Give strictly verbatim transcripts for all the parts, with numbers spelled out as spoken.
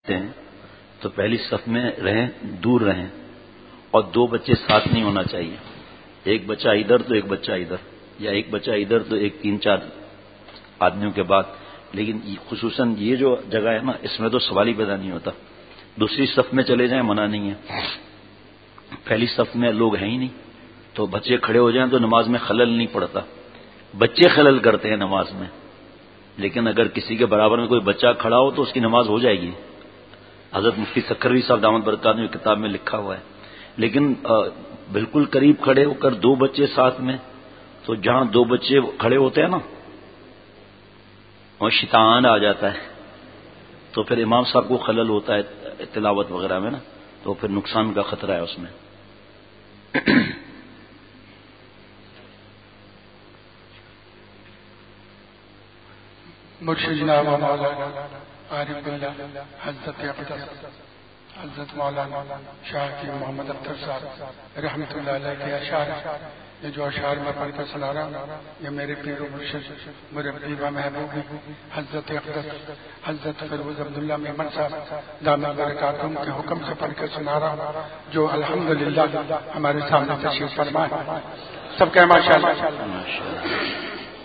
ہیں تو پہلی صف میں رہیں، دور رہیں، اور دو بچے ساتھ نہیں ہونا چاہیے. ایک بچہ ادھر تو ایک بچہ ادھر، یا ایک بچہ ادھر تو ایک تین چار آدمیوں کے بعد. لیکن خصوصاً یہ جو جگہ ہے نا، اس میں تو سوال ہی پیدا نہیں ہوتا. دوسری صف میں چلے جائیں منع نہیں ہے، پہلی صف میں لوگ ہیں ہی نہیں، تو بچے کھڑے ہو جائیں تو نماز میں خلل نہیں پڑتا. بچے خلل کرتے ہیں نماز میں، لیکن اگر کسی کے برابر میں کوئی بچہ کھڑا ہو تو اس کی نماز ہو جائے گی. حضرت مفتی سکھروی صاحب دامت برکات میں کتاب میں لکھا ہوا ہے. لیکن بالکل قریب کھڑے ہو کر دو بچے ساتھ میں، تو جہاں دو بچے کھڑے ہوتے ہیں نا اور شیطان آ جاتا ہے، تو پھر امام صاحب کو خلل ہوتا ہے تلاوت وغیرہ میں نا، تو پھر نقصان کا خطرہ ہے اس میں. مرشد جناب مولانا عارف باللہ حضرت اقدس حضرت مولانا شاہ کی محمد اختر صاحب رحمۃ اللہ علیہ کے اشعار، یہ جو اشعار میں پڑھ کر سنا رہا ہوں یہ میرے پیر و مرشد مربی و محبوب حضرت اقدس حضرت فیروز عبداللہ میمن صاحب دامت برکاتہم کے حکم سے پڑھ کر سنا رہا ہوں، جو الحمدللہ ہمارے سامنے تشریف فرما ہے. سب کہہ ماشاءاللہ.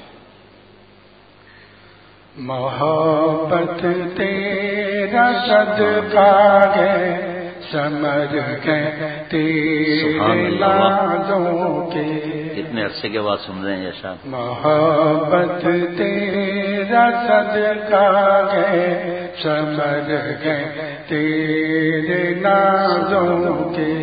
محبت تیرا صدقہ ہے سمر گئے تیرے لازوں کے. اتنے عرصے کے بعد سن رہے ہیں یہ شاہ. محبت تیرا صدقہ ہے سمر گئے تیرے لازوں کے.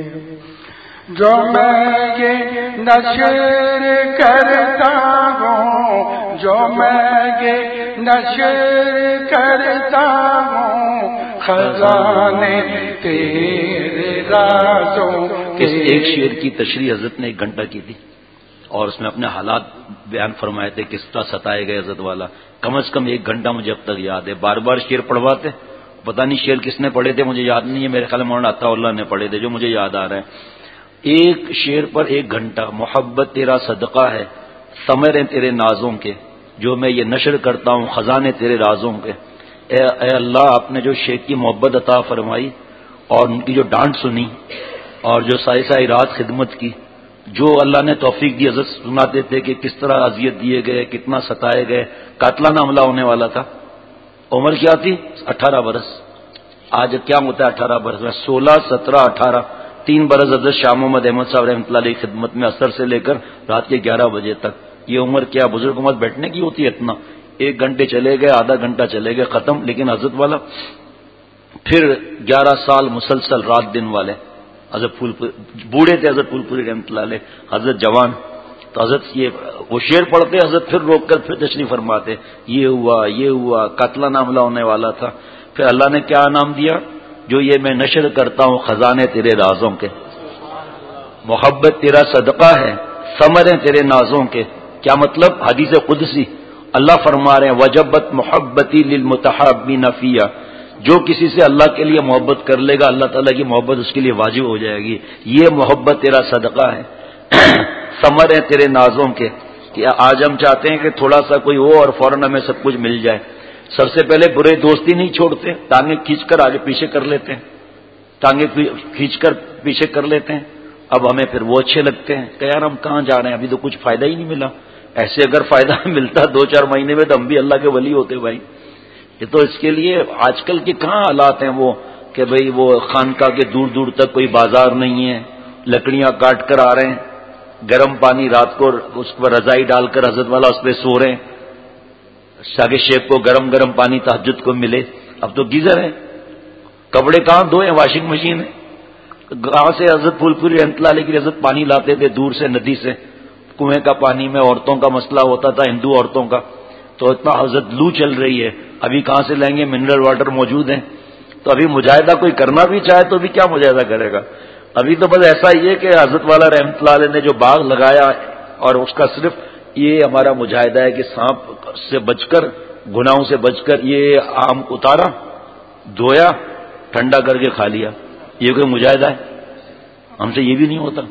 جو میں یہ نشر کرتا ہوں، جو میں یہ نشر کرتا ہوں خزانے تیرے رازوں کے. اس ایک شعر کی تشریح حضرت نے ایک گھنٹہ کی تھی، اور اس میں اپنے حالات بیان فرمائے تھے، کس طرح ستائے گئے حضرت والا. کم از کم ایک گھنٹہ مجھے اب تک یاد ہے. بار بار شعر پڑھواتے، پتہ نہیں شعر کس نے پڑھے تھے مجھے یاد نہیں ہے، میرے خیال میں مولانا عطا اللہ نے پڑھے تھے جو مجھے یاد آ رہا ہے. ایک شعر پر ایک گھنٹہ. محبت تیرا صدقہ ہے ثمر ہیں تیرے نازوں کے، جو میں یہ نشر کرتا ہوں خزانے تیرے رازوں کے. اے, اے اللہ، آپ نے جو شیخ کی محبت عطا فرمائی اور ان کی جو ڈانٹ سنی اور جو سائے سائے رات خدمت کی، جو اللہ نے توفیق دی. حضرت سناتے تھے کہ کس طرح اذیت دیے گئے، کتنا ستائے گئے. قاتلانہ حملہ ہونے والا تھا. عمر کیا تھی؟ اٹھارہ برس. آج کیا ہوتا ہے اٹھارہ برس میں؟ سولہ سترہ اٹھارہ تین برس حضرت شاہ محمد احمد صاحب رحمۃ اللہ علیہ خدمت میں، اثر سے لے کر رات کے گیارہ بجے تک. یہ عمر کیا بزرگ عمر بیٹھنے کی ہوتی ہے؟ اتنا ایک گھنٹے چلے گئے، آدھا گھنٹہ چلے گئے، ختم. لیکن حضرت والا پھر گیارہ سال مسلسل رات دن والے. حضرت پھول پوری بوڑھے تھے، حضرت پھول پوری رحمۃ اللہ علیہ، حضرت جوان. تو حضرت یہ وہ شعر پڑھتے، حضرت پھر روک کر پھر تشریف فرماتے. یہ ہوا یہ ہوا قاتلانہ حملہ ہونے والا تھا. پھر اللہ نے کیا انعام دیا؟ جو یہ میں نشر کرتا ہوں خزانے تیرے رازوں کے. محبت تیرا صدقہ ہے ثمر ہیں تیرے نازوں کے. کیا مطلب؟ حدیث قدسی اللہ فرما رہے ہیں وجبت محبتی للمتحابین فیہ. جو کسی سے اللہ کے لیے محبت کر لے گا اللہ تعالیٰ کی محبت اس کے لیے واجب ہو جائے گی. یہ محبت تیرا صدقہ ہے ثمر ہیں تیرے نازوں کے. کہ آج ہم چاہتے ہیں کہ تھوڑا سا کوئی ہو اور فوراً ہمیں سب کچھ مل جائے. سب سے پہلے برے دوستی نہیں چھوڑتے، ٹانگیں کھینچ کر آگے پیچھے کر لیتے ہیں، ٹانگیں کھینچ کر پیچھے کر لیتے ہیں. اب ہمیں پھر وہ اچھے لگتے ہیں کہ یار ہم کہاں جا رہے ہیں، ابھی تو کچھ فائدہ ہی نہیں ملا. ایسے اگر فائدہ ملتا دو چار مہینے میں تو ہم بھی اللہ کے ولی ہوتے بھائی. یہ تو اس کے لیے آج کل کے کہاں حالات ہیں وہ کہ بھئی وہ خانقاہ کے دور دور تک کوئی بازار نہیں ہے، لکڑیاں کاٹ کر آ رہے ہیں، گرم پانی رات کو اس پر رضائی ڈال کر حضرت والا اس پہ سو رہے ہیں تاکہ شیخ کو گرم گرم پانی تہجد کو ملے. اب تو گیزر ہے، کپڑے کہاں دھوئے، واشنگ مشین ہے. گاؤں سے حضرت پھول پوری رحمۃ اللہ علیہ کی حضرت پانی لاتے تھے دور سے ندی سے، کنویں کا پانی میں عورتوں کا مسئلہ ہوتا تھا، ہندو عورتوں کا. تو اتنا حضرت لو چل رہی ہے، ابھی کہاں سے لیں گے؟ منرل واٹر موجود ہیں. تو ابھی مجاہدہ کوئی کرنا بھی چاہے تو بھی کیا مجاہدہ کرے گا؟ ابھی تو بس ایسا ہی ہے کہ حضرت والا رحمۃ اللہ علیہ نے جو باغ لگایا اور اس کا صرف یہ ہمارا مجاہدہ ہے کہ سانپ سے بچ کر، گناہوں سے بچ کر یہ آم اتارا، دھویا، ٹھنڈا کر کے کھا لیا. یہ کوئی مجاہدہ ہے؟ ہم سے یہ بھی نہیں ہوتا.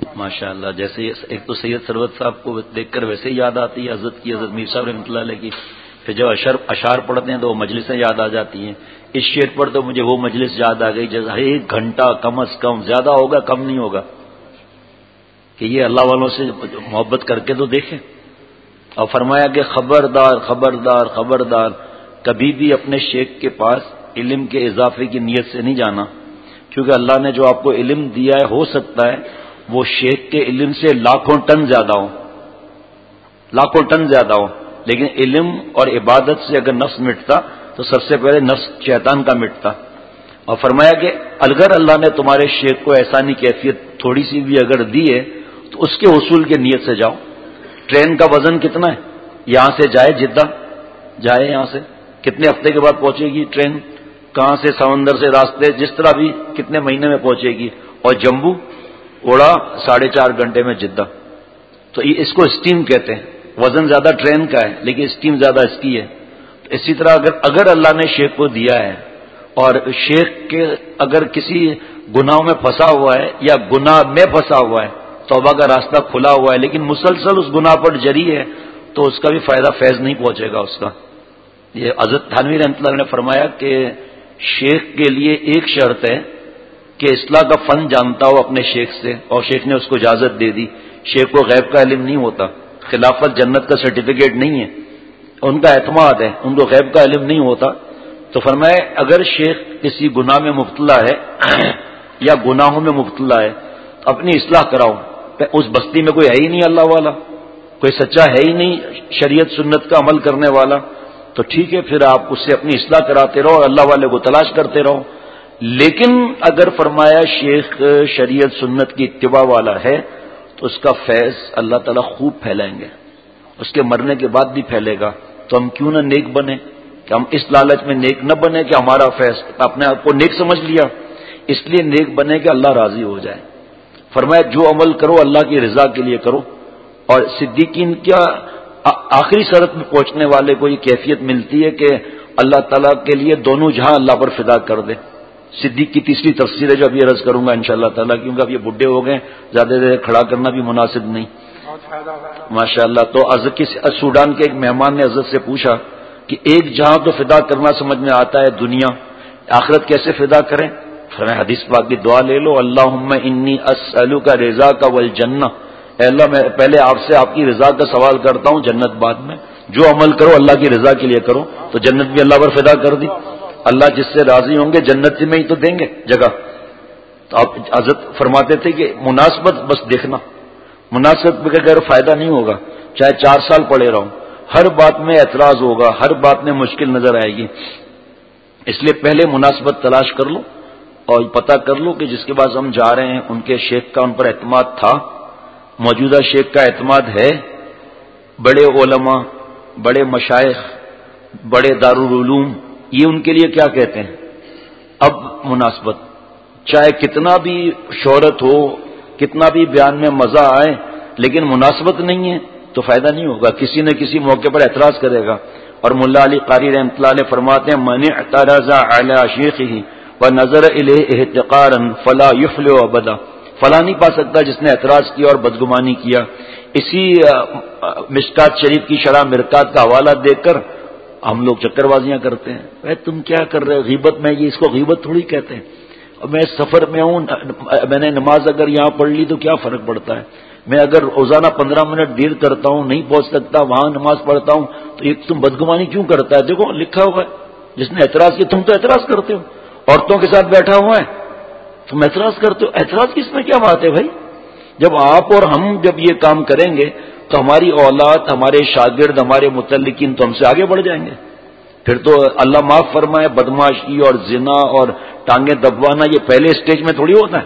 ماشاء اللہ. جیسے ایک تو سید سرور صاحب کو دیکھ کر ویسے ہی یاد آتی ہے حضرت کی، حضرت میر صاحب رحمۃ اللہ علیہ کی. پھر جب اشعار اشعار پڑھتے ہیں تو وہ مجلسیں یاد آ جاتی ہیں. اس شعر پر تو مجھے وہ مجلس یاد آ گئی جیسے ایک گھنٹہ کم از کم، زیادہ ہوگا کم نہیں ہوگا، کہ یہ اللہ والوں سے محبت کر کے تو دیکھیں. اور فرمایا کہ خبردار خبردار خبردار، کبھی بھی اپنے شیخ کے پاس علم کے اضافے کی نیت سے نہیں جانا، کیونکہ اللہ نے جو آپ کو علم دیا ہے ہو سکتا ہے وہ شیخ کے علم سے لاکھوں ٹن زیادہ ہو، لاکھوں ٹن زیادہ ہو. لیکن علم اور عبادت سے اگر نفس مٹتا تو سب سے پہلے نفس شیطان کا مٹتا. اور فرمایا کہ اگر اللہ نے تمہارے شیخ کو احسانی کیفیت تھوڑی سی بھی اگر دی ہے تو اس کے حصول کی نیت سے جاؤ. ٹرین کا وزن کتنا ہے؟ یہاں سے جائے جدہ، جائے یہاں سے کتنے ہفتے کے بعد پہنچے گی ٹرین؟ کہاں سے؟ سمندر سے راستے جس طرح بھی کتنے مہینے میں پہنچے گی. اور جمبو اڑا ساڑھے چار گھنٹے میں جدہ. تو یہ اس کو اسٹیم کہتے ہیں. وزن زیادہ ٹرین کا ہے لیکن اسٹیم زیادہ اس کی ہے. تو اسی طرح اگر اگر اللہ نے شیخ کو دیا ہے اور شیخ کے اگر کسی گناہ میں پھنسا ہوا ہے یا گناہ میں پھنسا ہوا ہے، توبہ کا راستہ کھلا ہوا ہے لیکن مسلسل اس گناہ پر جری ہے، تو اس کا بھی فائدہ فیض نہیں پہنچے گا اس کا. یہ حضرت تھانوی رحمۃ اللہ نے فرمایا کہ شیخ کے لیے ایک شرط ہے کہ اصلاح کا فن جانتا ہو اپنے شیخ سے، اور شیخ نے اس کو اجازت دے دی. شیخ کو غیب کا علم نہیں ہوتا، خلافت جنت کا سرٹیفکیٹ نہیں ہے، ان کا اعتماد ہے، ان کو غیب کا علم نہیں ہوتا. تو فرمائے اگر شیخ کسی گناہ میں مبتلا ہے یا گناہوں میں مبتلا ہے تو اپنی اصلاح کراؤ. اس بستی میں کوئی ہے ہی نہیں اللہ والا، کوئی سچا ہے ہی نہیں شریعت سنت کا عمل کرنے والا، تو ٹھیک ہے پھر آپ اس سے اپنی اصلاح کراتے رہو اور اللہ والے کو تلاش کرتے رہو. لیکن اگر فرمایا شیخ شریعت سنت کی اتباع والا ہے تو اس کا فیض اللہ تعالیٰ خوب پھیلائیں گے، اس کے مرنے کے بعد بھی پھیلے گا. تو ہم کیوں نہ نیک بنے، کہ ہم اس لالچ میں نیک نہ بنے کہ ہمارا فیض، اپنے آپ کو نیک سمجھ لیا، اس لیے نیک بنے کہ اللہ راضی ہو جائے. فرمایا جو عمل کرو اللہ کی رضا کے لیے کرو. اور صدیقین کیا آخری شرط میں پہنچنے والے کو یہ کیفیت ملتی ہے کہ اللہ تعالیٰ کے لیے دونوں جہاں اللہ پر فدا کر دے. صدیق کی تیسری تفسیر ہے جو ابھی عرض کروں گا انشاءاللہ تعالیٰ، کیونکہ اب یہ بڈھے ہو گئے، زیادہ دیر کھڑا کرنا بھی مناسب نہیں. ماشاء اللہ. تو حضرت سوڈان کے ایک مہمان نے حضرت سے پوچھا کہ ایک جہاں تو فدا کرنا سمجھ میں آتا ہے دنیا، آخرت کیسے فدا کریں؟ فرمایا حدیث پاک کی دعا لے لو، اللہم انی اسألک رضاک والجنہ. اے اللہ میں پہلے آپ سے آپ کی رضا کا سوال کرتا ہوں، جنت بعد میں. جو عمل کرو اللہ کی رضا کے لیے کرو، تو جنت بھی اللہ پر فدا کر دی. اللہ جس سے راضی ہوں گے جنت میں ہی تو دیں گے جگہ. تو آپ حضرت فرماتے تھے کہ مناسبت بس دیکھنا، مناسبت بغیر فائدہ نہیں ہوگا. چاہے چار سال پڑے رہو، ہر بات میں اعتراض ہوگا، ہر بات میں مشکل نظر آئے گی. اس لیے پہلے مناسبت تلاش کر لو اور پتہ کر لو کہ جس کے پاس ہم جا رہے ہیں ان کے شیخ کا ان پر اعتماد تھا، موجودہ شیخ کا اعتماد ہے، بڑے علماء، بڑے مشائخ، بڑے دارالعلوم یہ ان کے لیے کیا کہتے ہیں. اب مناسبت چاہے کتنا بھی شہرت ہو، کتنا بھی بیان میں مزہ آئے، لیکن مناسبت نہیں ہے تو فائدہ نہیں ہوگا، کسی نہ کسی موقع پر اعتراض کرے گا. اور ملا علی قاری رحمۃ اللہ علیہ فرماتے ہیں من اعترض علی شیخہ ونظر الیہ احتقارا فلا یفلح ابدا. فلاں نہیں پا سکتا جس نے اعتراض کیا اور بدگمانی کیا. اسی مشکات شریف کی شرح مرکات کا حوالہ دیکھ کر ہم لوگ چکر بازیاں کرتے ہیں. اے تم کیا کر رہے ہو؟ غیبت میں یہ اس کو غیبت تھوڑی کہتے ہیں. اور میں سفر میں ہوں، میں نے نماز اگر یہاں پڑھ لی تو کیا فرق پڑتا ہے؟ میں اگر روزانہ پندرہ منٹ دیر کرتا ہوں، نہیں پہنچ سکتا، وہاں نماز پڑھتا ہوں، تو یہ تم بدگمانی کیوں کرتا ہے؟ دیکھو لکھا ہوا ہے، جس نے اعتراض کیا تم تو اعتراض کرتے ہو. عورتوں کے ساتھ بیٹھا ہوا ہے تم اعتراض کرتے ہو. اعتراض کس میں کیا بات ہے بھائی؟ جب آپ اور ہم جب یہ کام کریں گے تو ہماری اولاد، ہمارے شاگرد، ہمارے متعلقین تو ہم سے آگے بڑھ جائیں گے. پھر تو اللہ معاف فرمائے بدماشی اور زنا اور ٹانگیں دبوانا یہ پہلے اسٹیج میں تھوڑی ہوتا ہے.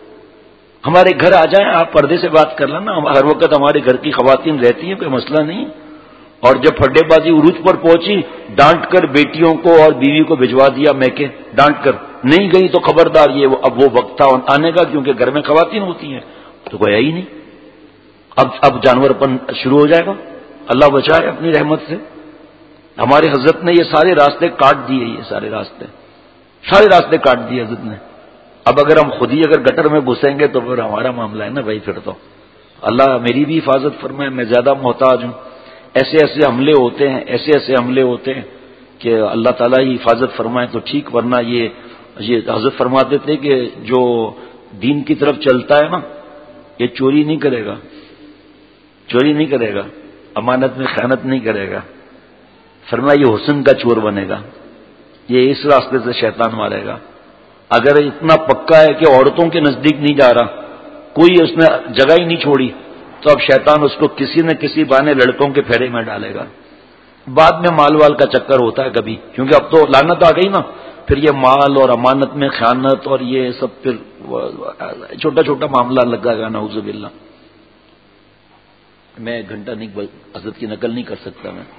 ہمارے گھر آ جائیں، آپ پردے سے بات کر لینا، ہر وقت ہمارے گھر کی خواتین رہتی ہیں، کوئی مسئلہ نہیں. اور جب پھڈے بازی عروج پر پہنچی، ڈانٹ کر بیٹیوں کو اور بیوی کو بھجوا دیا میکے، ڈانٹ کر نہیں گئی تو خبردار یہ اب وہ وقت تھا آنے کا، کیونکہ گھر میں خواتین ہوتی ہیں. تو گیا ہی نہیں. اب اب جانور پن شروع ہو جائے گا. اللہ بچائے اپنی رحمت سے. ہمارے حضرت نے یہ سارے راستے کاٹ دیے، یہ سارے راستے سارے راستے کاٹ دیے حضرت نے. اب اگر ہم خود ہی اگر گٹر میں گھسیں گے تو پھر ہمارا معاملہ ہے نا بھائی. پھر تو اللہ میری بھی حفاظت فرمائے، میں زیادہ محتاج ہوں. ایسے ایسے حملے ہوتے ہیں، ایسے ایسے حملے ہوتے ہیں کہ اللہ تعالیٰ ہی حفاظت فرمائے تو ٹھیک، ورنہ یہ یہ حضرت فرماتے تھے کہ جو دین کی طرف چلتا ہے نا یہ چوری نہیں کرے گا، چوری نہیں کرے گا، امانت میں خیانت نہیں کرے گا. فرمایا یہ حسن کا چور بنے گا، یہ اس راستے سے شیطان مارے گا. اگر اتنا پکا ہے کہ عورتوں کے نزدیک نہیں جا رہا، کوئی اس نے جگہ ہی نہیں چھوڑی، تو اب شیطان اس کو کسی نہ کسی بہانے لڑکوں کے پھیرے میں ڈالے گا. بعد میں مال وال کا چکر ہوتا ہے کبھی، کیونکہ اب تو لعنت آ گئی نا، پھر یہ مال اور امانت میں خیانت اور یہ سب پھر چھوٹا چھوٹا معاملہ لگا گا. نعوذ باللہ. میں ایک گھنٹہ نہیں حضرت کی نقل نہیں کر سکتا میں.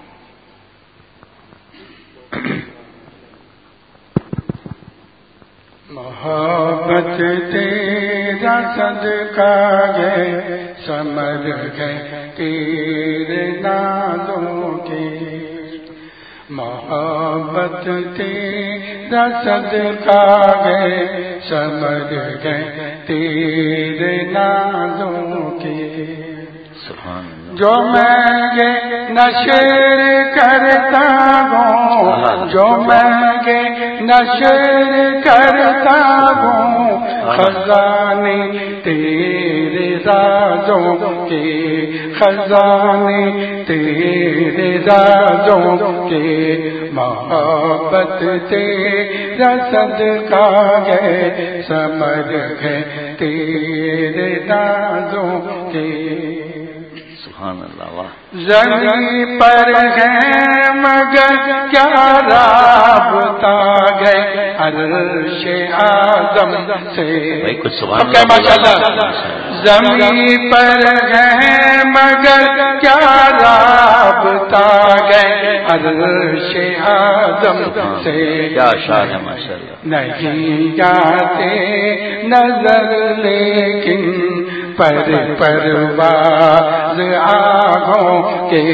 محبت تیرا صدقہ گئے سمر گئے تیرے نازوں کے، محبت تیرا صدقہ گئے سمر گئے تیرے نازوں کے. جو میں یہ نشر کرتا ہوں، جو میں یہ نشر کرتا ہوں، خزانے تیرے رازوں کے، خزانے تیرے رازوں کے. محبت تیرا صدقہ گئے سمر گئے تیرے رازوں کے. سبحان اللہ. واہ. زمین پر ہے مگر کیا رابطہ گئے عرش اعظم سے. کچھ سبحان اللہ. زمین پر ہے مگر کیا رابطہ گئے عرش اعظم سے. کیا شان ہے ماشاء اللہ. نہیں جاتے نظر لیکن پر پرواز آنکھوں کے،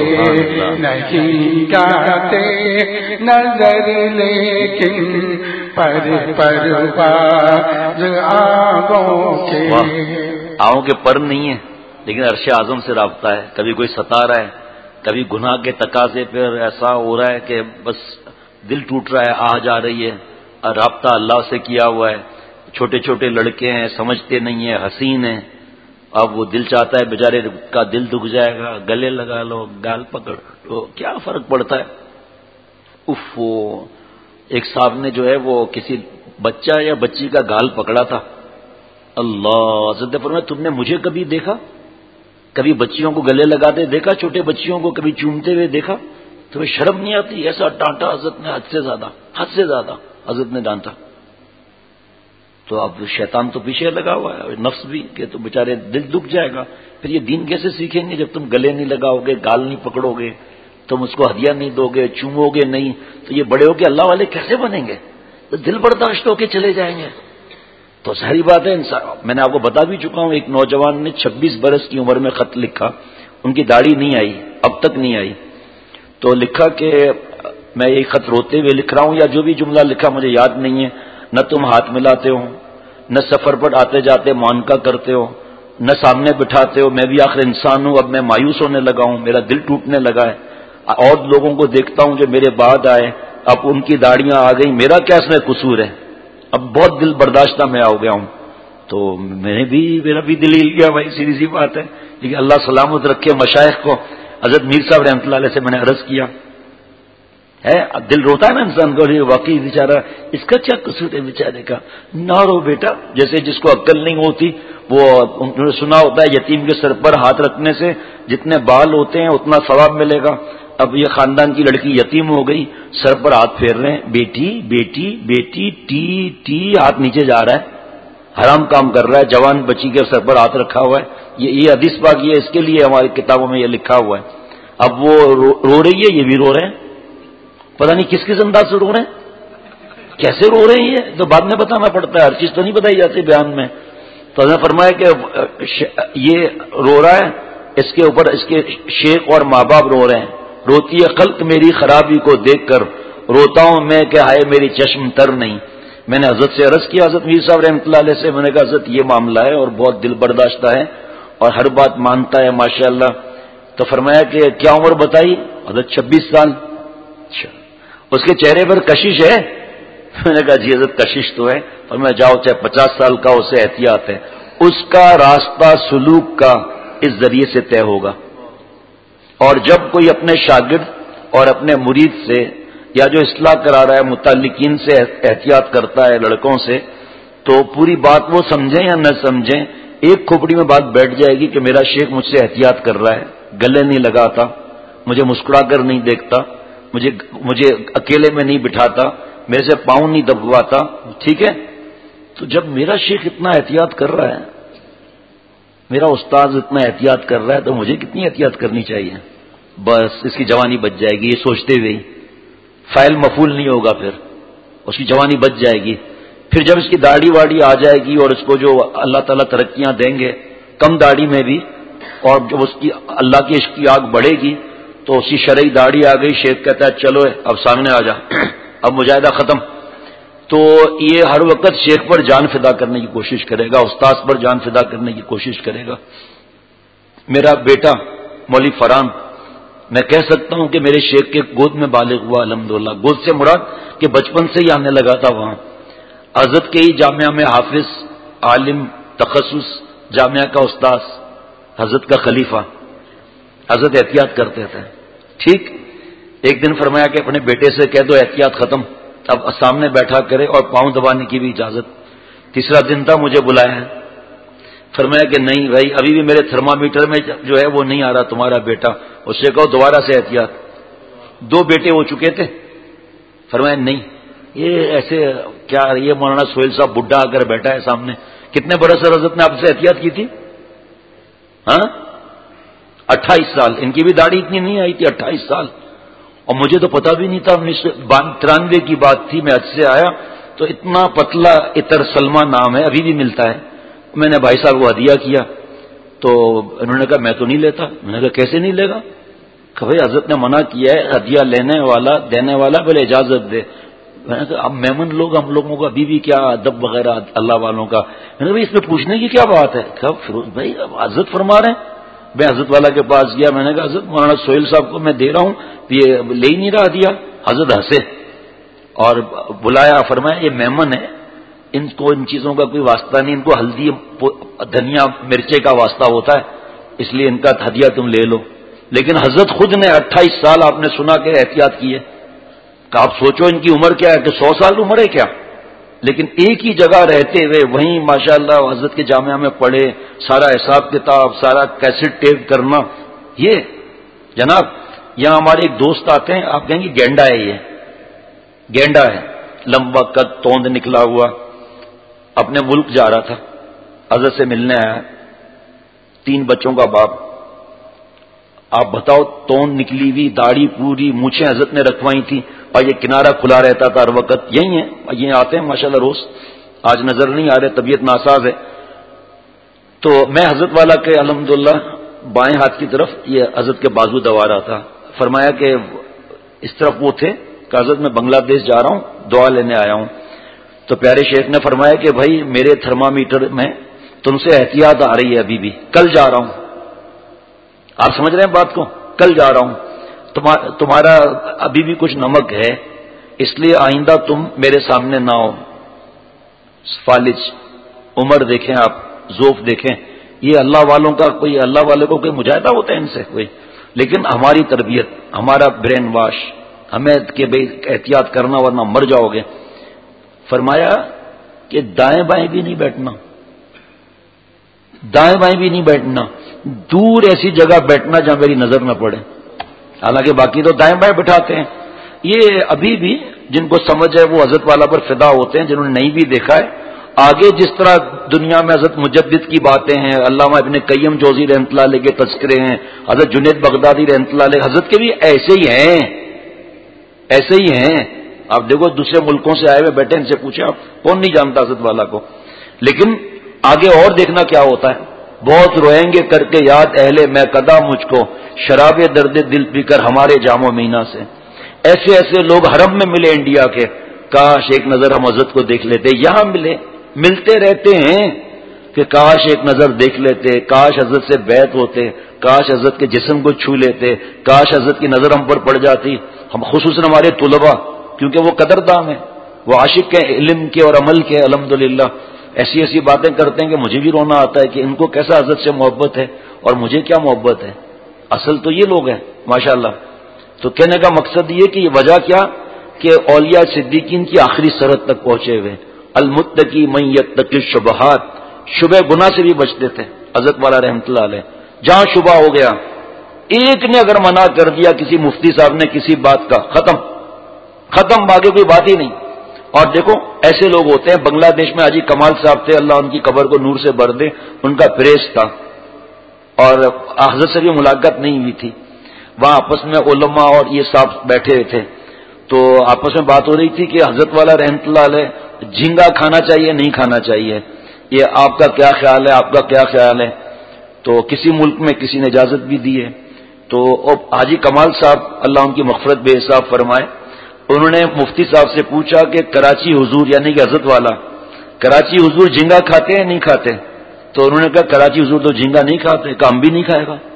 نہیں جاتے نظر لیکن پر پرواز آنکھوں کے. آنکھوں کے پر نہیں ہے لیکن عرش اعظم سے رابطہ ہے. کبھی کوئی ستا رہا ہے، کبھی گناہ کے تقاضے پہ ایسا ہو رہا ہے کہ بس دل ٹوٹ رہا ہے، آہ جا رہی ہے، رابطہ اللہ سے کیا ہوا ہے. چھوٹے چھوٹے لڑکے ہیں، سمجھتے نہیں ہیں، حسین ہیں. اب وہ دل چاہتا ہے بیچارے کا دل دکھ جائے گا، گلے لگا لو، گال پکڑ لو، کیا فرق پڑتا ہے. اف وہ ایک صاحب نے جو ہے وہ کسی بچہ یا بچی کا گال پکڑا تھا. اللہ حضرت فرمایا تم نے مجھے کبھی دیکھا، کبھی بچیوں کو گلے لگاتے دیکھا، چھوٹے بچیوں کو کبھی چومتے ہوئے دیکھا؟ تمہیں شرم نہیں آتی؟ ایسا ڈانٹا حضرت نے، حد سے زیادہ، حد سے زیادہ حضرت نے ڈانٹا. تو اب شیطان تو پیچھے لگا ہوا ہے، نفس بھی، کہ تو بیچارے دل دکھ جائے گا. پھر یہ دین کیسے سیکھیں گے جب تم گلے نہیں لگاؤ گے، گال نہیں پکڑو گے، تم اس کو ہدیہ نہیں دو گے، چومو گے نہیں، تو یہ بڑے ہو کے اللہ والے کیسے بنیں گے؟ تو دل برداشت ہو کے چلے جائیں گے. تو ساری بات ہے. انسان میں نے آپ کو بتا بھی چکا ہوں، ایک نوجوان نے چھبیس برس کی عمر میں خط لکھا، ان کی داڑھی نہیں آئی، اب تک نہیں آئی. تو لکھا کہ میں یہ خط روتے ہوئے لکھ رہا ہوں، یا جو بھی جملہ لکھا مجھے یاد نہیں ہے. نہ تم ہاتھ ملاتے ہو، نہ سفر پر آتے جاتے معانقہ کرتے ہو، نہ سامنے بٹھاتے ہو. میں بھی آخر انسان ہوں، اب میں مایوس ہونے لگا ہوں، میرا دل ٹوٹنے لگا ہے. اور لوگوں کو دیکھتا ہوں جو میرے بعد آئے، اب ان کی داڑیاں آ گئی، میرا کیا اس میں قصور ہے؟ اب بہت دل برداشتہ میں ہو گیا ہوں. تو میں نے بھی، میرا بھی دل ہل گیا بھائی، سیدھی سی بات ہے. لیکن اللہ سلامت رکھے مشائخ کو. حضرت میر صاحب رحمۃ اللہ علیہ سے میں نے عرض کیا ہے، دل روتا ہے نا انسان کو، واقعی بیچارہ اس کا کیا قصور ہے بیچارے کا. نہ رو بیٹا، جیسے جس کو عقل نہیں ہوتی وہ انہوں نے سنا ہوتا ہے یتیم کے سر پر ہاتھ رکھنے سے جتنے بال ہوتے ہیں اتنا ثواب ملے گا. اب یہ خاندان کی لڑکی یتیم ہو گئی، سر پر ہاتھ پھیر رہے ہیں، بیٹی بیٹی بیٹی، ٹی ٹی، ہاتھ نیچے جا رہا ہے، حرام کام کر رہا ہے. جوان بچی کے سر پر ہاتھ رکھا ہوا ہے. یہ یہ حدیث پاک یہ اس کے لیے ہماری کتابوں میں یہ لکھا ہوا ہے. اب وہ رو, رو رہی ہے، یہ بھی رو رہے ہیں، پتہ نہیں کس کس انداز سے رو رہے ہیں، کیسے رو رہے ہیں. یہ تو بعد میں بتانا پڑتا ہے، ہر چیز تو نہیں بتائی جاتی بیان میں. تو ہم نے فرمایا کہ یہ رو رہا ہے، اس کے اوپر اس کے شیخ اور ماں باپ رو رہے ہیں. روتی ہے خلق میری خرابی کو دیکھ کر، روتا ہوں میں کہ ہائے میری چشم تر نہیں. میں نے حضرت سے عرض کیا، حضرت میر صاحب رحمۃ اللہ علیہ سے، میں نے کہا حضرت یہ معاملہ ہے اور بہت دل برداشتہ ہے اور ہر بات مانتا ہے ماشاءاللہ. تو فرمایا کہ کیا عمر بتائی؟ حضرت چھبیس سال. اچھا، اس کے چہرے پر کشش ہے؟ میں نے کہا جی حضرت کشش تو ہے. فرمایا جاؤ چاہے پچاس سال کا، اسے احتیاط ہے، اس کا راستہ سلوک کا اس ذریعے سے طے ہوگا. اور جب کوئی اپنے شاگرد اور اپنے مرید سے یا جو اصلاح کرا رہا ہے متعلقین سے احتیاط کرتا ہے لڑکوں سے، تو پوری بات وہ سمجھیں یا نہ سمجھیں، ایک کھوپڑی میں بات بیٹھ جائے گی کہ میرا شیخ مجھ سے احتیاط کر رہا ہے، گلے نہیں لگاتا، مجھے مسکرا کر نہیں دیکھتا، مجھے مجھے اکیلے میں نہیں بٹھاتا، میرے سے پاؤں نہیں دبواتا. ٹھیک ہے، تو جب میرا شیخ اتنا احتیاط کر رہا ہے، میرا استاذ اتنا احتیاط کر رہا ہے، تو مجھے کتنی احتیاط کرنی چاہیے؟ بس اس کی جوانی بچ جائے گی، یہ سوچتے ہوئے فائل مفعول نہیں ہوگا، پھر اس کی جوانی بچ جائے گی. پھر جب اس کی داڑھی واڑی آ جائے گی اور اس کو جو اللہ تعالیٰ ترقیاں دیں گے کم داڑھی میں بھی، اور جب اس کی اللہ کی عشق کی آگ بڑھے گی تو اس کی شرعی داڑھی آ گئی، شیخ کہتا ہے چلو اب سامنے آ جا، اب مجاہدہ ختم. تو یہ ہر وقت شیخ پر جان فدا کرنے کی کوشش کرے گا، استاذ پر جان فدا کرنے کی کوشش کرے گا. میرا بیٹا مولوی فرحان، میں کہہ سکتا ہوں کہ میرے شیخ کے گود میں بالغ ہوا الحمدللہ. گود سے مراد کہ بچپن سے ہی آنے لگا تھا وہاں. حضرت کے ہی جامعہ میں حافظ، عالم، تخصص، جامعہ کا استاذ، حضرت کا خلیفہ. حضرت احتیاط کرتے تھے. ٹھیک، ایک دن فرمایا کہ اپنے بیٹے سے کہہ دو احتیاط ختم، اب سامنے بیٹھا کرے اور پاؤں دبانے کی بھی اجازت. تیسرا دن تھا، مجھے بلایا ہے. فرمایا کہ نہیں بھائی، ابھی بھی میرے تھرمامیٹر میں جو ہے وہ نہیں آ رہا تمہارا بیٹا، اس سے کہو دوبارہ سے احتیاط. دو بیٹے ہو چکے تھے. فرمایا نہیں، یہ ایسے کیا، یہ مولانا سہیل صاحب بڈھا آ کر بیٹھا ہے سامنے. کتنے برس حضرت نے آپ سے احتیاط کی تھی؟ ہاں، اٹھائیس سال. ان کی بھی داڑھی اتنی نہیں آئی تھی، اٹھائیس سال. اور مجھے تو پتا بھی نہیں تھا، انیس سو ترانوے کی بات تھی، میں حج سے آیا تو اتنا پتلا عطر سلمہ نام ہے، ابھی بھی ملتا ہے. میں نے بھائی صاحب کو ہدیہ کیا تو انہوں نے کہا میں تو نہیں لیتا. میں نے کہا کیسے نہیں لے گا؟ کہ بھائی حضرت نے منع کیا ہے، ہدیہ لینے والا دینے والا پہلے اجازت دے. میں نے کہا اب مہمان لوگ ہم لوگوں کا ابھی بھی کیا ادب وغیرہ اللہ والوں کا. میں نے کہا بھائی اس میں پوچھنے کی کیا بات ہے؟ کہا فیروز بھائی حضرت فرما رہے ہیں. میں حضرت والا کے پاس گیا، میں نے کہا حضرت مولانا سہیل صاحب کو میں دے رہا ہوں، یہ لے ہی نہیں رہا دیا. حضرت ہنسے اور بلایا، فرمایا یہ مہمان ہے، ان کو ان چیزوں کا کوئی واسطہ نہیں، ان کو ہلدی دھنیا مرچے کا واسطہ ہوتا ہے، اس لیے ان کا ہدیہ تم لے لو. لیکن حضرت خود نے اٹھائیس سال آپ نے سنا کہ احتیاط کی ہے. کہ آپ سوچو ان کی عمر کیا ہے، کہ سو سال عمر ہے کیا؟ لیکن ایک ہی جگہ رہتے ہوئے وہیں ماشاءاللہ حضرت کے جامعہ میں پڑھے، سارا حساب کتاب، سارا کیسٹ ٹیپ کرنا. یہ جناب یہاں ہمارے ایک دوست آتے ہیں، آپ کہیں گے گینڈا ہے، یہ گینڈا ہے، لمبا قد، توند نکلا ہوا، اپنے ملک جا رہا تھا، حضرت سے ملنے آیا، تین بچوں کا باپ. آپ بتاؤ، توند نکلی ہوئی، داڑھی پوری، مونچھیں حضرت نے رکھوائی تھی اور یہ کنارہ کھلا رہتا تھا ہر وقت. یہی ہیں، یہ آتے ہیں ماشاءاللہ روز. آج نظر نہیں آ رہے، طبیعت ناساز ہے. تو میں حضرت والا کے الحمدللہ بائیں ہاتھ کی طرف یہ حضرت کے بازو دبا رہا تھا. فرمایا کہ اس طرف وہ تھے کہ حضرت میں بنگلہ دیش جا رہا ہوں، دعا لینے آیا ہوں. تو پیارے شیخ نے فرمایا کہ بھائی میرے تھرمامیٹر میں تم سے احتیاط آ رہی ہے ابھی بھی، کل جا رہا ہوں. آپ سمجھ رہے ہیں بات کو؟ کل جا رہا ہوں، تمہارا ابھی بھی کچھ نمک ہے، اس لیے آئندہ تم میرے سامنے نہ ہو. فالج عمر دیکھیں آپ، ذوف دیکھیں. یہ اللہ والوں کا کوئی، اللہ والے کو کوئی مجاہدہ ہوتا ہے ان سے کوئی؟ لیکن ہماری تربیت، ہمارا برین واش ہمیں کہ بھائی احتیاط کرنا ورنہ مر جاؤ گے. فرمایا کہ دائیں بائیں بھی نہیں بیٹھنا، دائیں بائیں بھی نہیں بیٹھنا، دور ایسی جگہ بیٹھنا جہاں میری نظر نہ پڑے. حالانکہ باقی تو دائیں بائیں بٹھاتے ہیں. یہ ابھی بھی جن کو سمجھ ہے وہ حضرت والا پر فدا ہوتے ہیں، جنہوں نے نہیں بھی دیکھا ہے. آگے جس طرح دنیا میں حضرت مجدد کی باتیں ہیں، علامہ ابن قیم جوزی رحمۃ اللہ علیہ کے تذکرے ہیں، حضرت جنید بغدادی رحمۃ اللہ علیہ، حضرت کے بھی ایسے ہی ہیں، ایسے ہی ہیں. آپ دیکھو دوسرے ملکوں سے آئے ہوئے بیٹھے، ان سے پوچھیں آپ، کون نہیں جانتا حضرت والا کو. لیکن آگے اور دیکھنا کیا ہوتا ہے. بہت روئیں گے کر کے یاد اہل میں قدا مجھ کو، شراب درد دل پی کر ہمارے جام و مینا سے. ایسے ایسے لوگ حرم میں ملے انڈیا کے، کاش ایک نظر ہم حضرت کو دیکھ لیتے. یہاں ملے ملتے رہتے ہیں کہ کاش ایک نظر دیکھ لیتے, کاش حضرت سے بیعت ہوتے, کاش حضرت کے جسم کو چھو لیتے, کاش حضرت کی نظر ہم پر پڑ جاتی. ہم خصوصاً ہمارے طلباء, کیونکہ وہ قدردان ہیں, وہ عاشق کے علم کے اور عمل کے, الحمدللہ ایسی ایسی باتیں کرتے ہیں کہ مجھے بھی رونا آتا ہے کہ ان کو کیسا حضرت سے محبت ہے اور مجھے کیا محبت ہے. اصل تو یہ لوگ ہیں ماشاءاللہ. تو کہنے کا مقصد یہ کہ یہ وجہ کیا کہ اولیاء صدیقین کی آخری سرحد تک پہنچے ہوئے. المتقی من یتقی الشبہات, شبہ گناہ سے بھی بچتے تھے حضرت والا رحمۃ اللہ علیہ. جہاں شبہ ہو گیا, ایک نے اگر منع کر دیا کسی مفتی صاحب نے کسی بات کا, ختم ختم, آگے کوئی بات ہی نہیں. اور دیکھو ایسے لوگ ہوتے ہیں. بنگلہ دیش میں حاجی کمال صاحب تھے, اللہ ان کی قبر کو نور سے بھر دے, ان کا پریس تھا اور حضرت سے بھی ملاقات نہیں ہوئی تھی. وہاں آپس میں علماء اور یہ صاحب بیٹھے تھے, تو آپس میں بات ہو رہی تھی کہ حضرت والا رحمۃ اللہ علیہ جھینگا کھانا چاہیے نہیں کھانا چاہیے, یہ آپ کا کیا خیال ہے, آپ کا کیا خیال ہے. تو کسی ملک میں کسی نے اجازت بھی دی ہے. تو حاجی کمال صاحب اللہ ان کی مغفرت بے حساب فرمائے, انہوں نے مفتی صاحب سے پوچھا کہ کراچی حضور یعنی کہ حضرت والا کراچی حضور جھینگا کھاتے ہیں نہیں کھاتے؟ تو انہوں نے کہا کراچی حضور تو جھینگا نہیں کھاتے. کہا ہم بھی نہیں کھائے گا.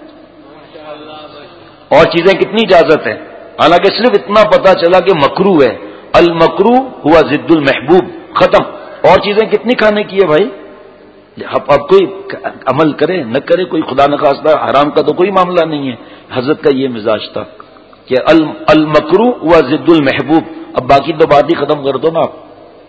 اور چیزیں کتنی اجازت ہے, حالانکہ صرف اتنا پتا چلا کہ مکرو ہے. المکرو ہوا ضد المحبوب, ختم. اور چیزیں کتنی کھانے کی ہے بھائی. اب اب کوئی عمل کرے نہ کرے, کوئی خدا نخواستہ حرام کا تو کوئی معاملہ نہیں ہے. حضرت کا یہ مزاج تھا کہ المکرو ہوا ضد المحبوب. اب باقی تو بات ہی ختم کر دو نا آپ.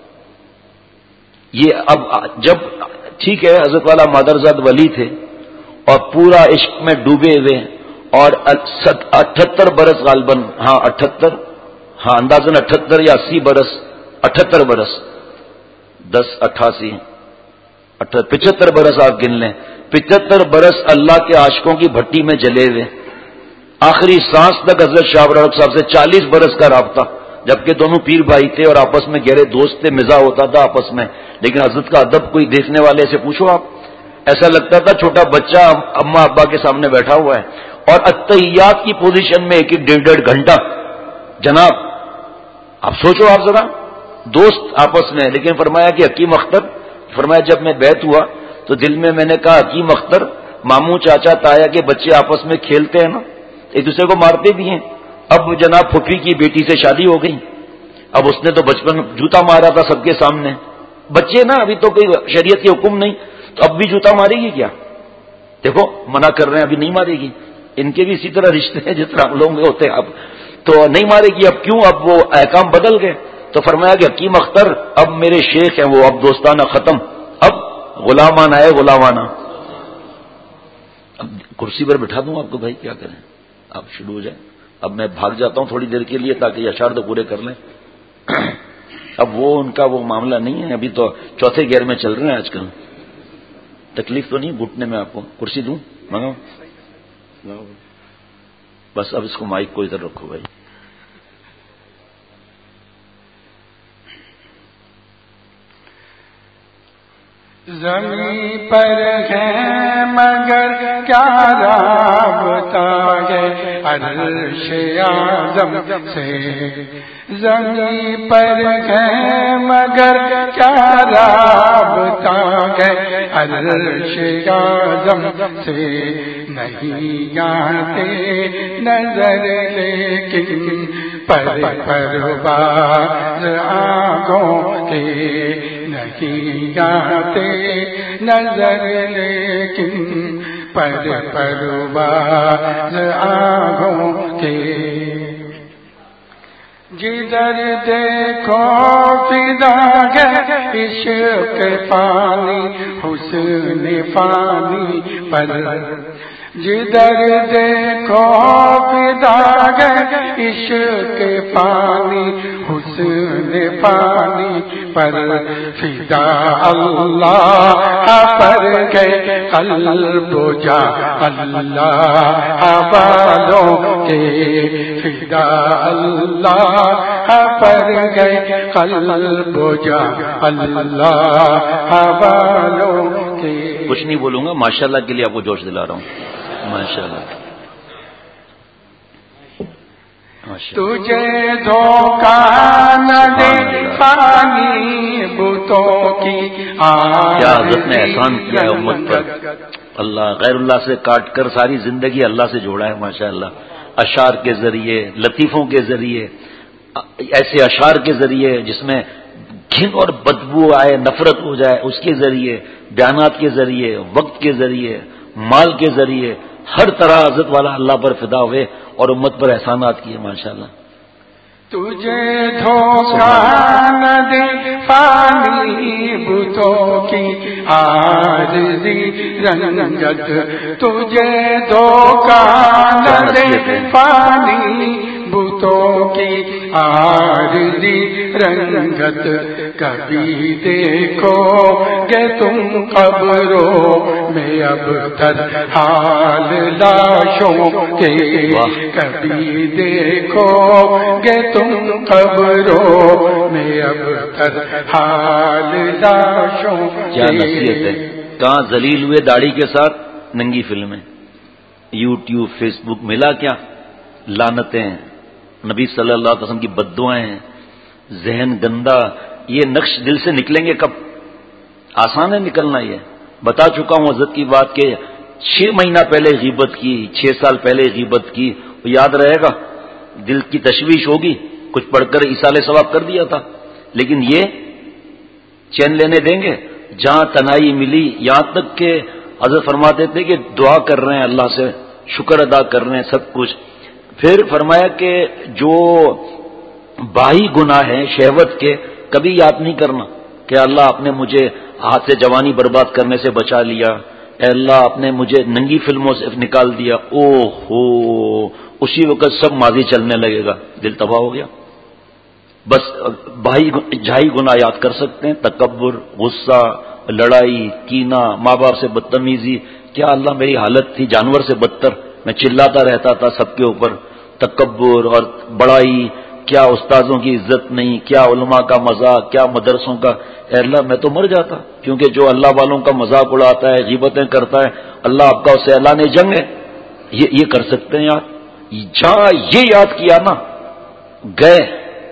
یہ اب جب ٹھیک ہے حضرت والا مادرزاد ولی تھے اور پورا عشق میں ڈوبے ہوئے, اور اٹھہتر برس غالباً, ہاں اٹھہتر, ہاں اندازاً اٹھہتر یا اسی برس, اٹھہتر برس, دس اٹھاسی پچہتر برس آپ گن لیں. پچہتر برس اللہ کے عاشقوں کی بھٹی میں جلے ہوئے. آخری سانس تک حضرت شاہ ابرار صاحب سے چالیس برس کا رابطہ, جبکہ دونوں پیر بھائی تھے اور آپس میں گہرے دوست تھے, مزاح ہوتا تھا آپس میں. لیکن حضرت کا ادب کوئی دیکھنے والے سے پوچھو آپ, ایسا لگتا تھا چھوٹا بچہ اماں ابا کے سامنے بیٹھا ہوا ہے. اور اتحیات کی پوزیشن میں ایک ایک ڈیڑھ ڈیڑھ گھنٹہ. جناب آپ سوچو آپ ذرا, دوست آپس میں. لیکن فرمایا کہ حکیم اختر, فرمایا جب میں بیعت ہوا تو دل میں میں نے کہا حکیم اختر, ماموں چاچا تایا کے بچے آپس میں کھیلتے ہیں نا, ایک دوسرے کو مارتے بھی ہیں. اب جناب پھوپھی کی بیٹی سے شادی ہو گئی, اب اس نے تو بچپن جوتا مارا تھا سب کے سامنے. بچے نا, ابھی تو کوئی شریعت کے حکم نہیں, تو اب بھی جوتا مارے گی کیا؟ دیکھو منع کر رہے ہیں, ابھی نہیں مارے گی. ان کے بھی اسی طرح رشتے ہیں جس طرح ہم لوگ ہوتے ہیں, اب تو نہیں مارے گی. اب کیوں؟ اب وہ احکام بدل گئے. تو فرمایا کہ حکیم اختر اب میرے شیخ ہیں وہ, اب دوستانہ ختم, اب غلامانہ ہے غلامانہ. اب کرسی پر بٹھا دوں آپ کو بھائی, کیا کریں, اب شروع ہو جائے. اب میں بھاگ جاتا ہوں تھوڑی دیر کے لیے تاکہ یہ اشعار تو پورے کر لیں. اب وہ ان کا وہ معاملہ نہیں ہے, ابھی تو چوتھے گیئر میں چل رہے ہیں آج کل. تکلیف تو نہیں گھٹنے میں آپ کو؟ کرسی دوں منگاؤ بس. اب اس کو مائک کو ادھر رکھو بھائی. زمین پر ہے مگر کیا رابطہ ہے عرش اعظم سے. زمین پر ہے مگر کیا رابطہ ہے عرش اعظم سے. نہیں آتے نظر لیکن پر پرواز آنکھوں کے, نہیں آتے نظر لیکن پر پرواز آنکھوں کے. جدھر دیکھو فدا ہے عشق پانی حسن فانی پر. جدھر دیکھو فدا ہے عشق پانی حسن پانی پر. فدا اللہ پر گئے قلب و جا اللہ والوں کے. فدا اللہ پر گئے قلب و جا اللہ والوں کے. کچھ نہیں بولوں گا, ماشاءاللہ کے لیے آپ کو جوش دلا رہا ہوں. ماشاءاللہ تجھے دھوکہ نہ دے فانی بتوں کی کیا حضرت نے احسان کیا ہے امت پر. اللہ غیر اللہ سے کاٹ کر ساری زندگی اللہ سے جوڑا ہے ماشاء اللہ. اشعار کے ذریعے، لطیفوں کے ذریعے، ایسے اشعار کے ذریعے جس میں گھن اور بدبو آئے، نفرت ہو جائے، اس کے ذریعے، بیانات کے ذریعے، وقت کے ذریعے، مال کے ذریعے، ہر طرح حضرت والا اللہ پر فدا ہوئے اور امت پر احسانات کیے ماشاء اللہ. تجھے دھوکہ نہ دے فانی بتوں کی عارضی رنگت، تجھے دھوکہ نہ دے فانی بتوں کی عارضی رنگت. کبھی دیکھو گے تم قبروں میں اب تر حال لاشوں کے، کبھی دیکھو گے تم قبروں میں اب تر حال لاشوں کے. کیا نصیحت ہے. کہاں ذلیل ہوئے داڑھی کے ساتھ ننگی فلمیں، یوٹیوب، فیس بک، ملا کیا لعنتیں، نبی صلی اللہ علیہ وسلم کی بددعائیں ہیں، ذہن گندا. یہ نقش دل سے نکلیں گے کب؟ آسان ہے نکلنا. یہ بتا چکا ہوں حضرت کی بات کہ چھ مہینہ پہلے غیبت کی، چھ سال پہلے غیبت کی، وہ یاد رہے گا. دل کی تشویش ہوگی، کچھ پڑھ کر ایصال ثواب کر دیا تھا، لیکن یہ چین لینے دیں گے. جہاں تنہائی ملی، یہاں تک کہ حضرت فرماتے تھے کہ دعا کر رہے ہیں اللہ سے، شکر ادا کر رہے ہیں سب کچھ. پھر فرمایا کہ جو باہی گناہ ہیں شہوت کے، کبھی یاد نہیں کرنا کہ اللہ آپ نے مجھے ہاتھ سے جوانی برباد کرنے سے بچا لیا، اے اللہ آپ نے مجھے ننگی فلموں سے نکال دیا. او ہو، اسی وقت سب ماضی چلنے لگے گا، دل تباہ ہو گیا. بس بھائی جھائی گناہ یاد کر سکتے ہیں، تکبر، غصہ، لڑائی، کینہ، ماں باپ سے بدتمیزی. کیا اللہ میری حالت تھی جانور سے بدتر، میں چلاتا رہتا تھا سب کے اوپر. تکبر اور بڑائی، کیا استاذوں کی عزت نہیں، کیا علماء کا مذاق، کیا مدرسوں کا. اے اللہ میں تو مر جاتا، کیونکہ جو اللہ والوں کا مذاق اڑاتا ہے، غیبتیں کرتا ہے، اللہ آپ کا اسے اعلان جنگ ہے. یہ یہ کر سکتے ہیں یاد. جہاں یہ یاد کیا نا، گئے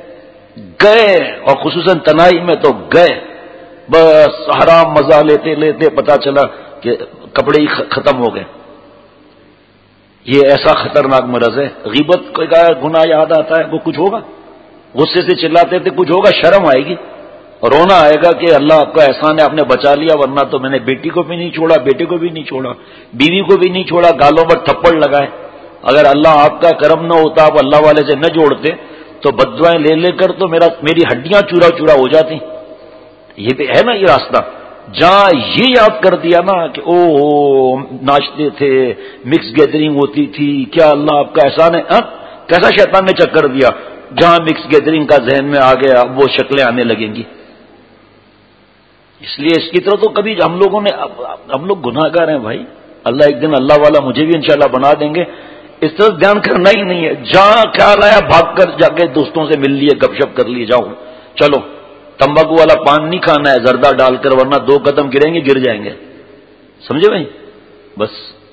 گئے اور خصوصاً تنہائی میں تو گئے. بس حرام مزہ لیتے لیتے پتا چلا کہ کپڑے ہی ختم ہو گئے. یہ ایسا خطرناک مرض ہے. غیبت کا گناہ یاد آتا ہے، وہ کچھ ہوگا، غصے سے چلاتے تھے کچھ ہوگا، شرم آئے گی، رونا آئے گا کہ اللہ آپ کا احسان ہے، آپ نے بچا لیا، ورنہ تو میں نے بیٹی کو بھی نہیں چھوڑا، بیٹے کو بھی نہیں چھوڑا، بیوی کو بھی نہیں چھوڑا، گالوں پر تھپڑ لگائے. اگر اللہ آپ کا کرم نہ ہوتا، آپ اللہ والے سے نہ جوڑتے تو بددعائیں لے لے کر تو میرا میری ہڈیاں چورا چورا ہو جاتی. یہ بھی ہے نا یہ راستہ. جہاں یہ یاد کر دیا نا کہ او ناچتے تھے، مکس گیدرنگ ہوتی تھی، کیا اللہ آپ کا احسان ہے. ہاں کیسا شیطان نے چکر دیا. جہاں مکس گیدرنگ کا ذہن میں آ گیا، اب وہ شکلیں آنے لگیں گی. اس لیے اس کی طرح تو کبھی ہم لوگوں نے، ہم لوگ گناہ گار ہیں بھائی. اللہ ایک دن اللہ والا مجھے بھی انشاءاللہ بنا دیں گے. اس طرح دھیان کرنا ہی نہیں ہے. جہاں خیال آیا بھاگ کر جا کے دوستوں سے مل لیے، گپ شپ کر لیے، جاؤ چلو. تمباکو والا پان نہیں کھانا ہے زردہ ڈال کر، ورنہ دو قدم گریں گے، گر جائیں گے. سمجھے بھائی؟ بس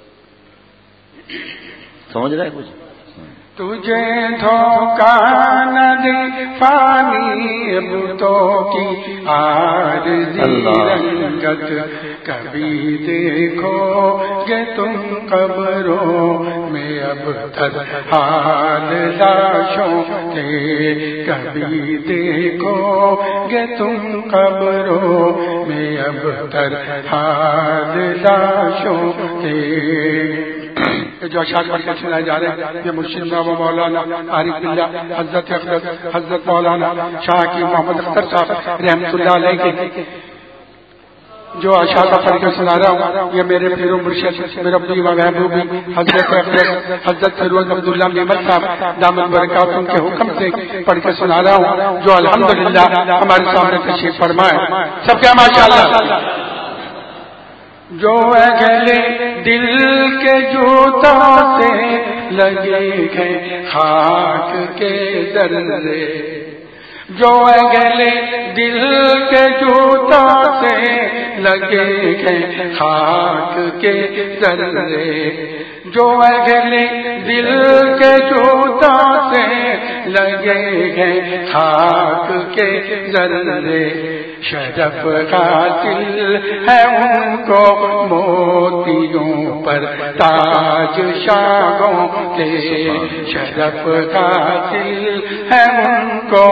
سمجھ رہے کچھ. تجھے دھوکہ نہ دے فانی بتوں کی عارضی رنگت. کبھی دیکھو گے تم قبروں میں اب تر حال لاشوں کے. کبھی دیکھو گے تم قبروں میں اب تر حال لاشوں کے. جو اشعار پڑھ کر سنائے جا رہے ہیں یہ مرشد و مولانا عارف باللہ حضرت حضرت مولانا شاہ کی محمد اختر صاحب رحمۃ اللہ علیہ کے جو اشعار پڑھ کر سنا رہا ہوں. یہ میرے پیر و مرشد مربی و محبوبی حضرت حضرت فیروز عبداللہ نعمت صاحب دامت برکات ان کے حکم سے پڑھ کر سنا رہا ہوں، جو الحمدللہ ہمارے سامنے تشریف فرمائے. سب کیا ماشاءاللہ. جو اگلے دل کے جوتوں سے لگے گئے خاک کے ذرے، جو اگلے دل کے جوتوں سے لگے گئے خاک کے ذرے، جو اگلے دل کے جوتوں سے لگے گئے خاک کے ذرے، شرف حاصل ہے ان کو موتیوں پر تاج شاہوں کے، شرف حاصل ہے ان کو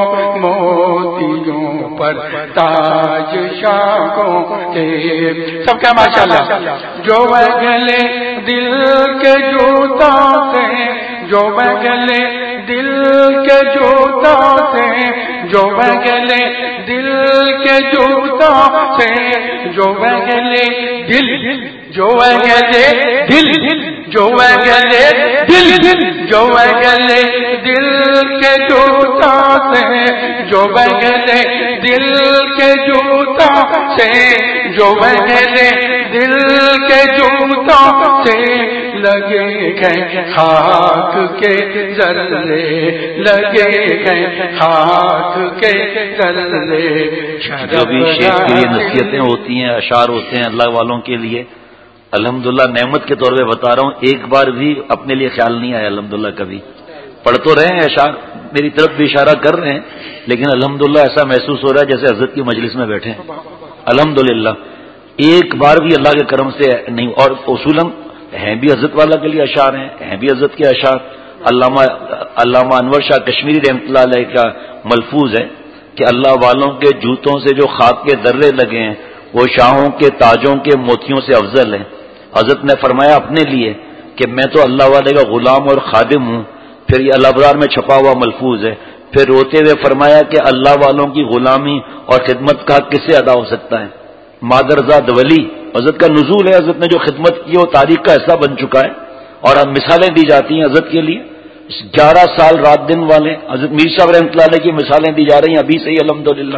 موتیوں پر تاج شاہوں کے۔ سب کیا ماشاءاللہ۔ جو اگلے دل کے جوتوں سے، جو اگلے دل کے جوتوں سے، جو اگلے دل کے جوتوں سے، جو اگلے دل، جو اگلے دل، جو اگلے دل، جو اگلے دل کے جوتوں سے، جو اگلے دل کے جوتوں سے، جو اگلے دل کے جوتوں سے لگے گئے خاک کے ذرے، لگے گئے خاک کے ذرے۔ جو بھی شیخ کے لیے نصیحتیں ہوتی ہیں، اشعار ہوتے ہیں اللہ والوں کے لیے، الحمدللہ نعمت کے طور پہ بتا رہا ہوں، ایک بار بھی اپنے لیے خیال نہیں آیا الحمدللہ کبھی۔ پڑھ تو رہے ہیں اشعار، میری طرف بھی اشارہ کر رہے ہیں، لیکن الحمدللہ ایسا محسوس ہو رہا ہے جیسے حضرت کی مجلس میں بیٹھے ہیں الحمدللہ۔ ایک بار بھی اللہ کے کرم سے نہیں، اور اصولاً ہیں بھی حضرت والا کے لیے اشعار ہیں، ہیں بھی حضرت کے اشعار۔ علامہ علامہ انور شاہ کشمیری رحمۃ اللہ علیہ کا ملفوظ ہے کہ اللہ والوں کے جوتوں سے جو خاک کے درے لگے ہیں وہ شاہوں کے تاجوں کے موتیوں سے افضل ہیں۔ حضرت نے فرمایا اپنے لیے کہ میں تو اللہ والے کا غلام اور خادم ہوں، پھر یہ الابرار میں چھپا ہوا ملفوظ ہے، پھر روتے ہوئے فرمایا کہ اللہ والوں کی غلامی اور خدمت کا کس سے ادا ہو سکتا ہے؟ مادرزاد ولی حضرت کا نزول ہے، حضرت نے جو خدمت کی وہ تاریخ کا حصہ بن چکا ہے، اور اب مثالیں دی جاتی ہیں حضرت کے لیے، گیارہ سال رات دن والے حضرت میر صاحب رحمۃ اللہ علیہ کی مثالیں دی جا رہی ہیں ابھی سے ہی الحمدللہ۔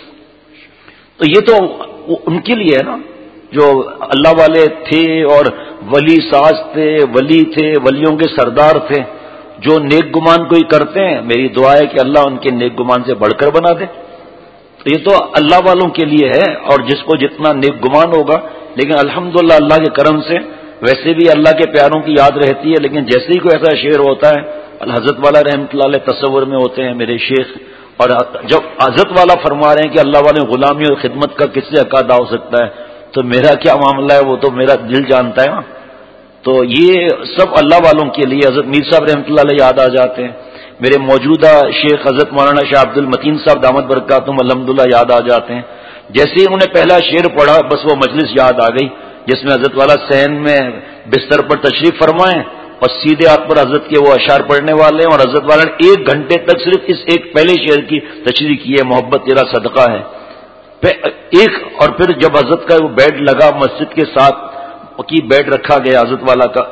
تو یہ تو ان کے لیے ہے نا جو اللہ والے تھے اور ولی ساز تھے، ولی تھے، ولیوں کے سردار تھے، جو نیک گمان کوئی کرتے ہیں، میری دعا ہے کہ اللہ ان کے نیک گمان سے بڑھ کر بنا دے۔ تو یہ تو اللہ والوں کے لیے ہے، اور جس کو جتنا نیک گمان ہوگا، لیکن الحمدللہ اللہ کے کرم سے ویسے بھی اللہ کے پیاروں کی یاد رہتی ہے، لیکن جیسے ہی کوئی ایسا شعر ہوتا ہے، حضرت والا رحمۃ اللہ علیہ تصور میں ہوتے ہیں میرے شیخ، اور جب حضرت والا فرما رہے ہیں کہ اللہ والے غلامی اور خدمت کا کس سے ادا ہو سکتا ہے، تو میرا کیا معاملہ ہے وہ تو میرا دل جانتا ہے نا۔ تو یہ سب اللہ والوں کے لیے حضرت میر صاحب رحمۃ اللہ علیہ یاد آ جاتے ہیں، میرے موجودہ شیخ حضرت مولانا شاہ عبد المتین صاحب دامت برکاتہم الحمدللہ یاد آ جاتے ہیں۔ جیسے ہی انہوں نے پہلا شعر پڑھا بس وہ مجلس یاد آ گئی جس میں حضرت والا صحن میں بستر پر تشریف فرمائیں اور سیدھے ہاتھ پر حضرت کے وہ اشعار پڑھنے والے ہیں، اور حضرت والا نے ایک گھنٹے تک صرف اس ایک پہلے شعر کی تشریح کی ہے، محبت تیرا صدقہ ہے ایک، اور پھر جب حضرت کا وہ بیڈ لگا مسجد کے ساتھ کی بیڈ رکھا گیا حضرت والا کا،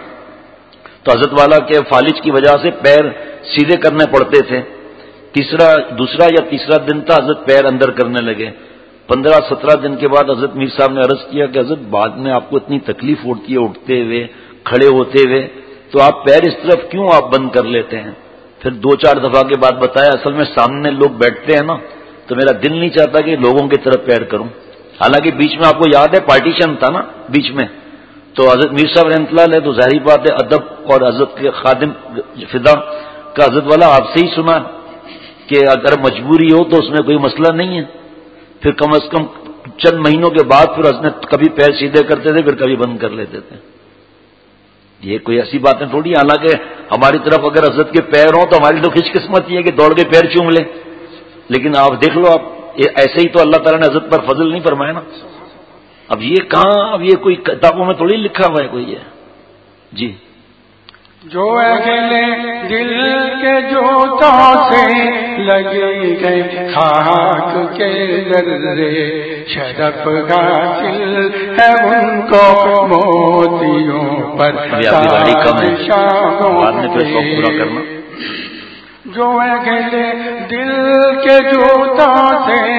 تو حضرت والا کے فالج کی وجہ سے پیر سیدھے کرنے پڑتے تھے، تیسرا دوسرا یا تیسرا دن تھا حضرت پیر اندر کرنے لگے، پندرہ سترہ دن کے بعد حضرت میر صاحب نے عرض کیا کہ حضرت بعد میں آپ کو اتنی تکلیف ہوتی ہے اٹھتے ہوئے کھڑے ہوتے ہوئے، تو آپ پیر اس طرف کیوں آپ بند کر لیتے ہیں؟ پھر دو چار دفعہ کے بعد بتایا اصل میں سامنے لوگ بیٹھتے ہیں نا تو میرا دل نہیں چاہتا کہ لوگوں کی طرف پیر کروں، حالانکہ بیچ میں آپ کو یاد ہے پارٹیشن تھا نا بیچ میں، تو حضرت میر صاحب رحمۃ اللہ علیہ تو ظاہری بات ہے ادب اور حضرت کے خادم فدا کا حضرت والا آپ سے ہی سنا کہ اگر مجبوری ہو تو اس میں کوئی مسئلہ نہیں ہے، پھر کم از کم چند مہینوں کے بعد پھر حضرت کبھی پیر سیدھے کرتے تھے پھر کبھی بند کر لیتے تھے، یہ کوئی ایسی باتیں تھوڑی، حالانکہ ہماری طرف اگر حضرت کے پیر ہوں تو ہماری تو خوش قسمت یہ ہے کہ دوڑ کے پیر چوم لیں، لیکن آپ دیکھ لو آپ ایسے ہی تو اللہ تعالیٰ نے حضرت پر فضل نہیں فرمایا نا، اب یہ کہاں، اب یہ کوئی کتابوں میں تھوڑی لکھا ہوا ہے کوئی ہے جی۔ جو اگلے دل کے جوتوں سے لگے گئے خاک کے ذرے، شرف حاصل ہے ان کو موتیوں پر شاہوں کے، جو اگلے دل کے جوتوں سے،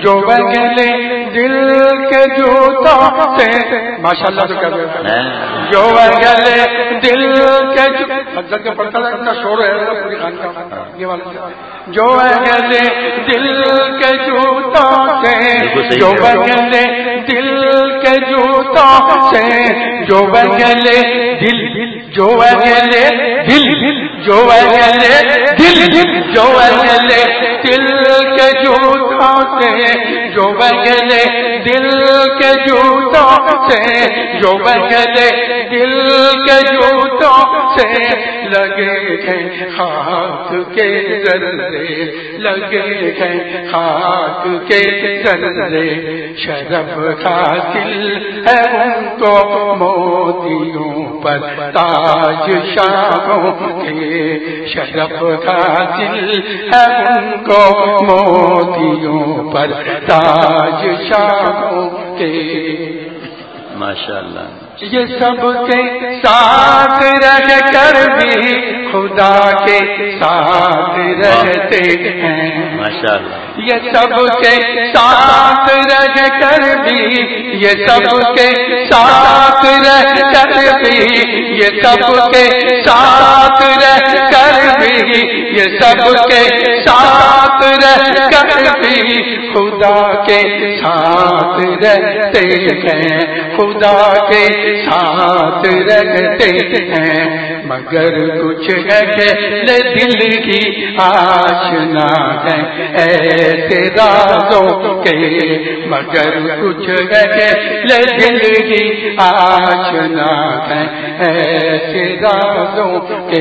جو بگلے دل کے جوتوں سے ماشاءاللہ تو کہہ رہے ہیں جو بگلے دل کے حضرت کے پڑھتا تھا اتنا شور ہے پوری خان کا یہ والا جو بگلے دل کے جوتوں سے جو بگلے دل کے جوتوں سے جو بگلے دل جو بگلے دل جو بگلے دل جو بگلے دل کے جوتوں سے جو بگلے دل کے جوتوں سے جو بگلے دل کے جوتوں سے لگے ہیں خاک کے ذرے لگے ہیں خاک کے ذرے شرف حاصل ہے ان کو موتیوں پر تاج شاہوں کے شرف حاصل ہے ان کو موتیوں پر تاج شاہوں کے ماشاءاللہ یہ سب کے ساتھ رہ کر بھی خدا کے ساتھ رہتے ہیں ماشاءاللہ یہ سب کے ساتھ رہ کر بھی یہ سب کے ساتھ رہ کر بھی یہ سب کے ساتھ رہ کر بھی یہ سب کے ساتھ رہ کر بھی خدا کے ساتھ رہتے ہیں خدا کے ساتھ رہتے ہیں مگر کچھ اہل دل کی آشنا ہے ایسے رازوں کے مگر کچھ اہل دل کی آشنا ہے ایسے رازوں کے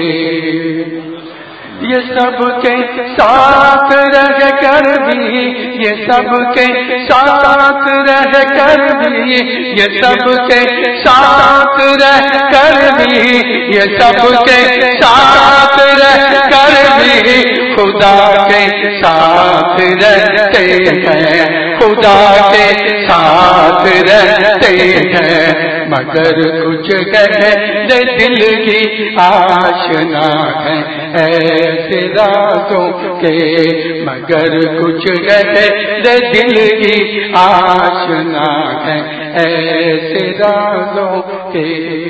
یہ سب کے ساتھ رہ کر بھی یہ سب کے ساتھ رہ کر بھی یہ سب کے ساتھ رہ کر بھی یہ سب کے ساتھ رہ کر بھی خدا کے ساتھ رہتے ہیں خدا کے ساتھ رہتے ہیں مگر کچھ کہے دل کی آشنا ہے ایسے رازوں کے مگر کچھ کہے دل کی آشنا ہے ایسے رازوں کے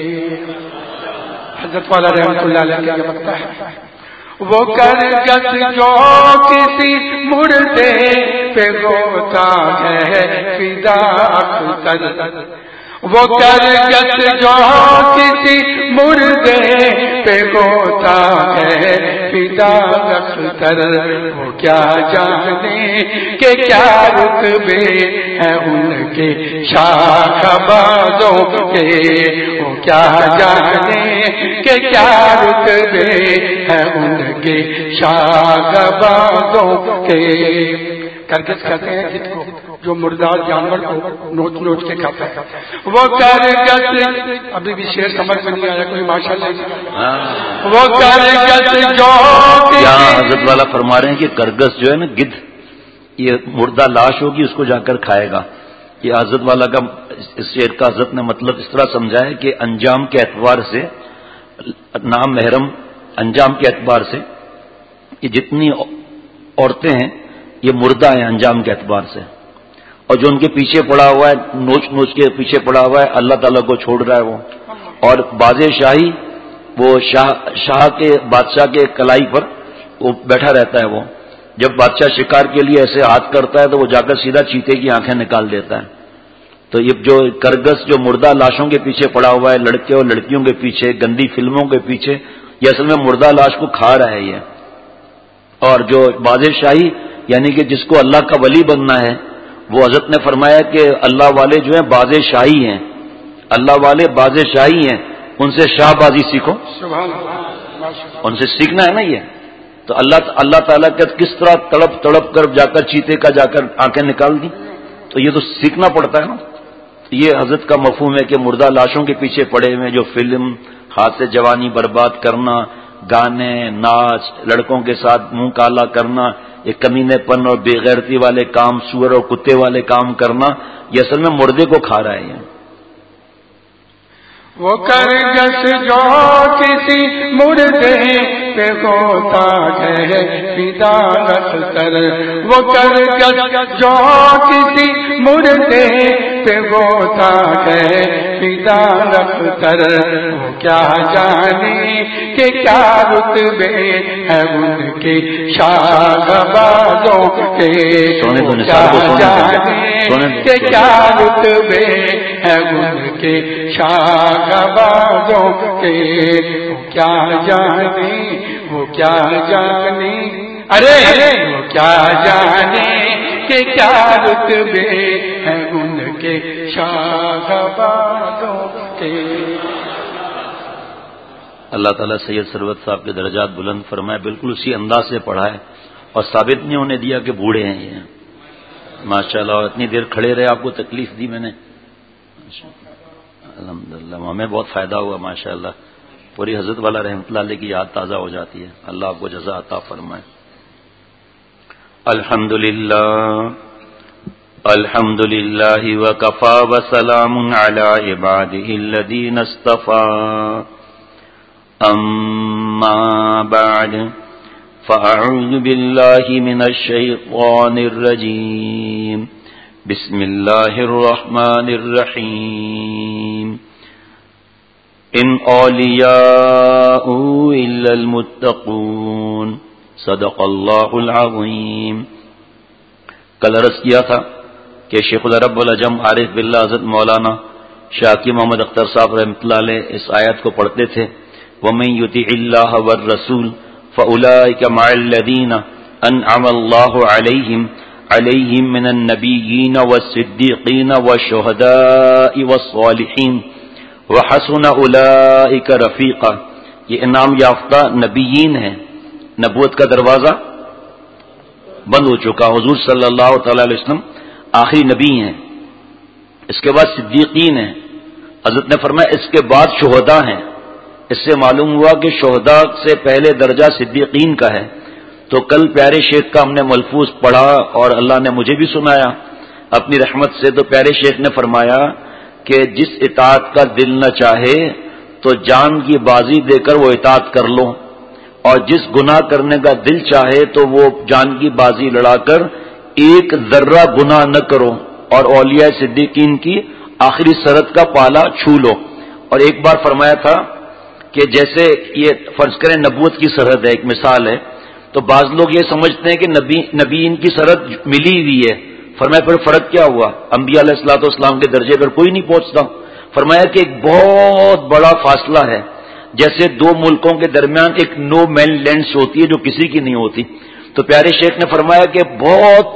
حضرت والا رحمۃ اللہ علیہ کا بتاتا ہے وہ کرگس جو کسی مردے پہ ہوتا ہے فدا اختر وہ کرگس جو کسی مردے پہ ہوتا ہے فدا اختر وہ کیا جانے کہ کیا رتبے ہیں ان کے شاخ بازوں کے وہ کیا جانے کہ کیا رتبے ہیں ان کے شاخ بازوں کے کرگس کہتے ہیں جس کو جو مردار جانور کو نوچ نوچ کے کھاتا ہے وہ کرگس ابھی بھی شعر سمجھ میں نہیں آیا کوئی ماشاءاللہ وہ کرگس جو یہاں حضرت والا فرما رہے ہیں کہ کرگس جو ہے نا گدھ یہ مردہ لاش ہوگی اس کو جا کر کھائے گا. یہ حضرت والا کا اس شعر کا حضرت نے مطلب اس طرح سمجھا ہے کہ انجام کے اعتبار سے نام محرم انجام کے اعتبار سے یہ جتنی عورتیں ہیں یہ مردہ ہیں انجام کے اعتبار سے اور جو ان کے پیچھے پڑا ہوا ہے نوچ نوچ کے پیچھے پڑا ہوا ہے اللہ تعالیٰ کو چھوڑ رہا ہے وہ اور باز شاہی وہ شاہ شاہ کے بادشاہ کے کلائی پر وہ بیٹھا رہتا ہے. وہ جب بادشاہ شکار کے لیے ایسے ہاتھ کرتا ہے تو وہ جا کر سیدھا چیتے کی آنکھیں نکال دیتا ہے. تو یہ جو کرگس جو مردہ لاشوں کے پیچھے پڑا ہوا ہے لڑکے اور لڑکیوں کے پیچھے گندی فلموں کے پیچھے یہ اصل میں مردہ لاش کو کھا رہا ہے یہ. اور جو باز شاہی یعنی کہ جس کو اللہ کا ولی بننا ہے وہ حضرت نے فرمایا کہ اللہ والے جو ہیں باز شاہی ہیں اللہ والے باز شاہی ہیں ان سے شاہ بازی سیکھو ان سے سیکھنا ہے نا یہ. تو اللہ اللہ تعالیٰ کا کس طرح تڑپ تڑپ کر جا کر چیتے کا جا کر آنکھیں نکال دی تو یہ تو سیکھنا پڑتا ہے نا. یہ حضرت کا مفہوم ہے کہ مردہ لاشوں کے پیچھے پڑے ہوئے جو فلم ہاتھ سے جوانی برباد کرنا گانے ناچ لڑکوں کے ساتھ منہ کالا کرنا یہ کمینے پن اور بے غیرتی والے کام سور اور کتے والے کام کرنا یہ اصل میں مردے کو کھا رہا ہے یہ. وہ کرگس جو کسی مردے پہ ہوتا ہے فدا اختر، وہ کر کر جو کسی مردے پہ ہوتا ہے فدا اختر، وہ کیا جانے کہ کیا رتبے ہیں ان کے شاہبازوں کے، کیا جانے کہ کیا رتبے ہیں ان کے شاہبازوں کے، وہ کیا جانے وہ کیا جانے ارے وہ کیا جانے کہ کیا رتبے ہیں ان کے شاہبازوں کے۔ اللہ تعالیٰ سید سروت صاحب کے درجات بلند فرمائے، بالکل اسی انداز سے پڑھا ہے اور ثابت نہیں ہونے دیا کہ بوڑھے ہیں یہ ماشاء اللہ، اور اتنی دیر کھڑے رہے، آپ کو تکلیف دی میں نے، الحمدللہ ہمیں بہت فائدہ ہوا ماشاء اللہ، پوری حضرت والا رحمۃ اللہ علیہ کی یاد تازہ ہو جاتی ہے، اللہ آپ کو جزا عطا فرمائے۔ الحمدللہ الحمدللہ وکفی وسلام علی عبادہ الذین اصطفی، اما بعد فاعوذ باللہ من الشیطان الرجیم، بسم اللہ الرحمن الرحیم، ان اولیاء الا المتقون، صدق اللہ العظیم۔ کل عرض کیا تھا کہ شیخ العرب والعجم عارف باللہ حضرت مولانا شاکی محمد اختر صاحب رحمۃ اللہ علیہ اس آیت کو پڑھتے تھے، وَمَن يُطِعِ اللَّهَ وَالرَّسُولَ فَأُولَٰئِكَ مَعَ الَّذِينَ أَنْعَمَ اللَّهُ عَلَيْهِمْ عَلَيْهِمْ مِنَ النَّبِيِّينَ وَالصِّدِّيقِينَ وَالشُّهَدَاءِ وَالصَّالِحِينَ وَحَسُنَ أُولَٰئِكَ رَفِيقًا۔ یہ انعام یافتہ نبیین ہیں، نبوت کا دروازہ بند ہو چکا، حضور صلی اللہ تعالی علیہ وسلم آخری نبی ہیں، اس کے بعد صدیقین ہیں، حضرت نے فرمایا اس کے بعد شہداء ہیں، اس سے معلوم ہوا کہ شہداء سے پہلے درجہ صدیقین کا ہے۔ تو کل پیارے شیخ کا ہم نے ملفوظ پڑھا اور اللہ نے مجھے بھی سنایا اپنی رحمت سے، تو پیارے شیخ نے فرمایا کہ جس اطاعت کا دل نہ چاہے تو جان کی بازی دے کر وہ اطاعت کر لو، اور جس گناہ کرنے کا دل چاہے تو وہ جان کی بازی لڑا کر ایک ذرہ گناہ نہ کرو، اور اولیاء صدیقین کی آخری سرحد کا پالا چھو لو۔ اور ایک بار فرمایا تھا کہ جیسے یہ فرض کریں نبوت کی سرحد ہے، ایک مثال ہے، تو بعض لوگ یہ سمجھتے ہیں کہ نبی نبیین کی سرحد ملی ہوئی ہے، فرمایا پھر فرق کیا ہوا، انبیاء علیہ الصلوۃ والسلام کے درجے پر کوئی نہیں پہنچتا، فرمایا کہ ایک بہت بڑا فاصلہ ہے، جیسے دو ملکوں کے درمیان ایک نو مین لینڈ ہوتی ہے جو کسی کی نہیں ہوتی۔ تو پیارے شیخ نے فرمایا کہ بہت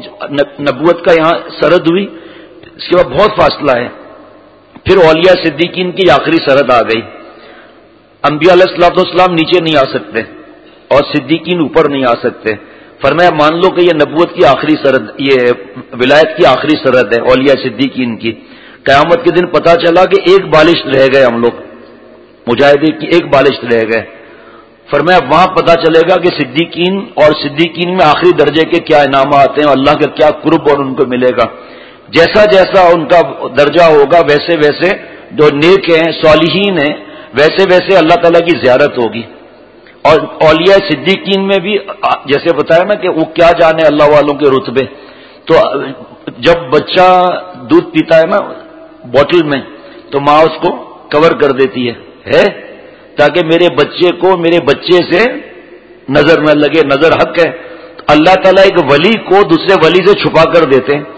نبوت کا یہاں سرحد ہوئی، اس کے بعد بہت فاصلہ ہے، پھر اولیاء صدیقین کی آخری سرحد آ گئی، انبیاء علیہ الصلوۃ والسلام نیچے نہیں آ سکتے اور صدیقین اوپر نہیں آ سکتے، فرمایا مان لو کہ یہ نبوت کی آخری سرحد، یہ ولایت کی آخری سرحد ہے اولیاء صدیقین کی۔ قیامت کے دن پتا چلا کہ ایک بالش رہ گئے، ہم لوگ مجاہدے کی ایک بالش رہ گئے، فرمایا وہاں پتا چلے گا کہ صدیقین اور صدیقین میں آخری درجے کے کیا انعامات ہیں، اللہ کا کیا قرب اور ان کو ملے گا، جیسا جیسا ان کا درجہ ہوگا ویسے ویسے جو نیک ہیں صالحین ہیں ویسے ویسے اللہ تعالیٰ کی زیارت ہوگی۔ اور اولیاء صدیقین میں بھی جیسے بتایا نا کہ وہ کیا جانے اللہ والوں کے رتبے، تو جب بچہ دودھ پیتا ہے نا بوٹل میں تو ماں اس کو کور کر دیتی ہے ہے تاکہ میرے بچے کو میرے بچے سے نظر نہ لگے، نظر حق ہے، تو اللہ تعالیٰ ایک ولی کو دوسرے ولی سے چھپا کر دیتے ہیں،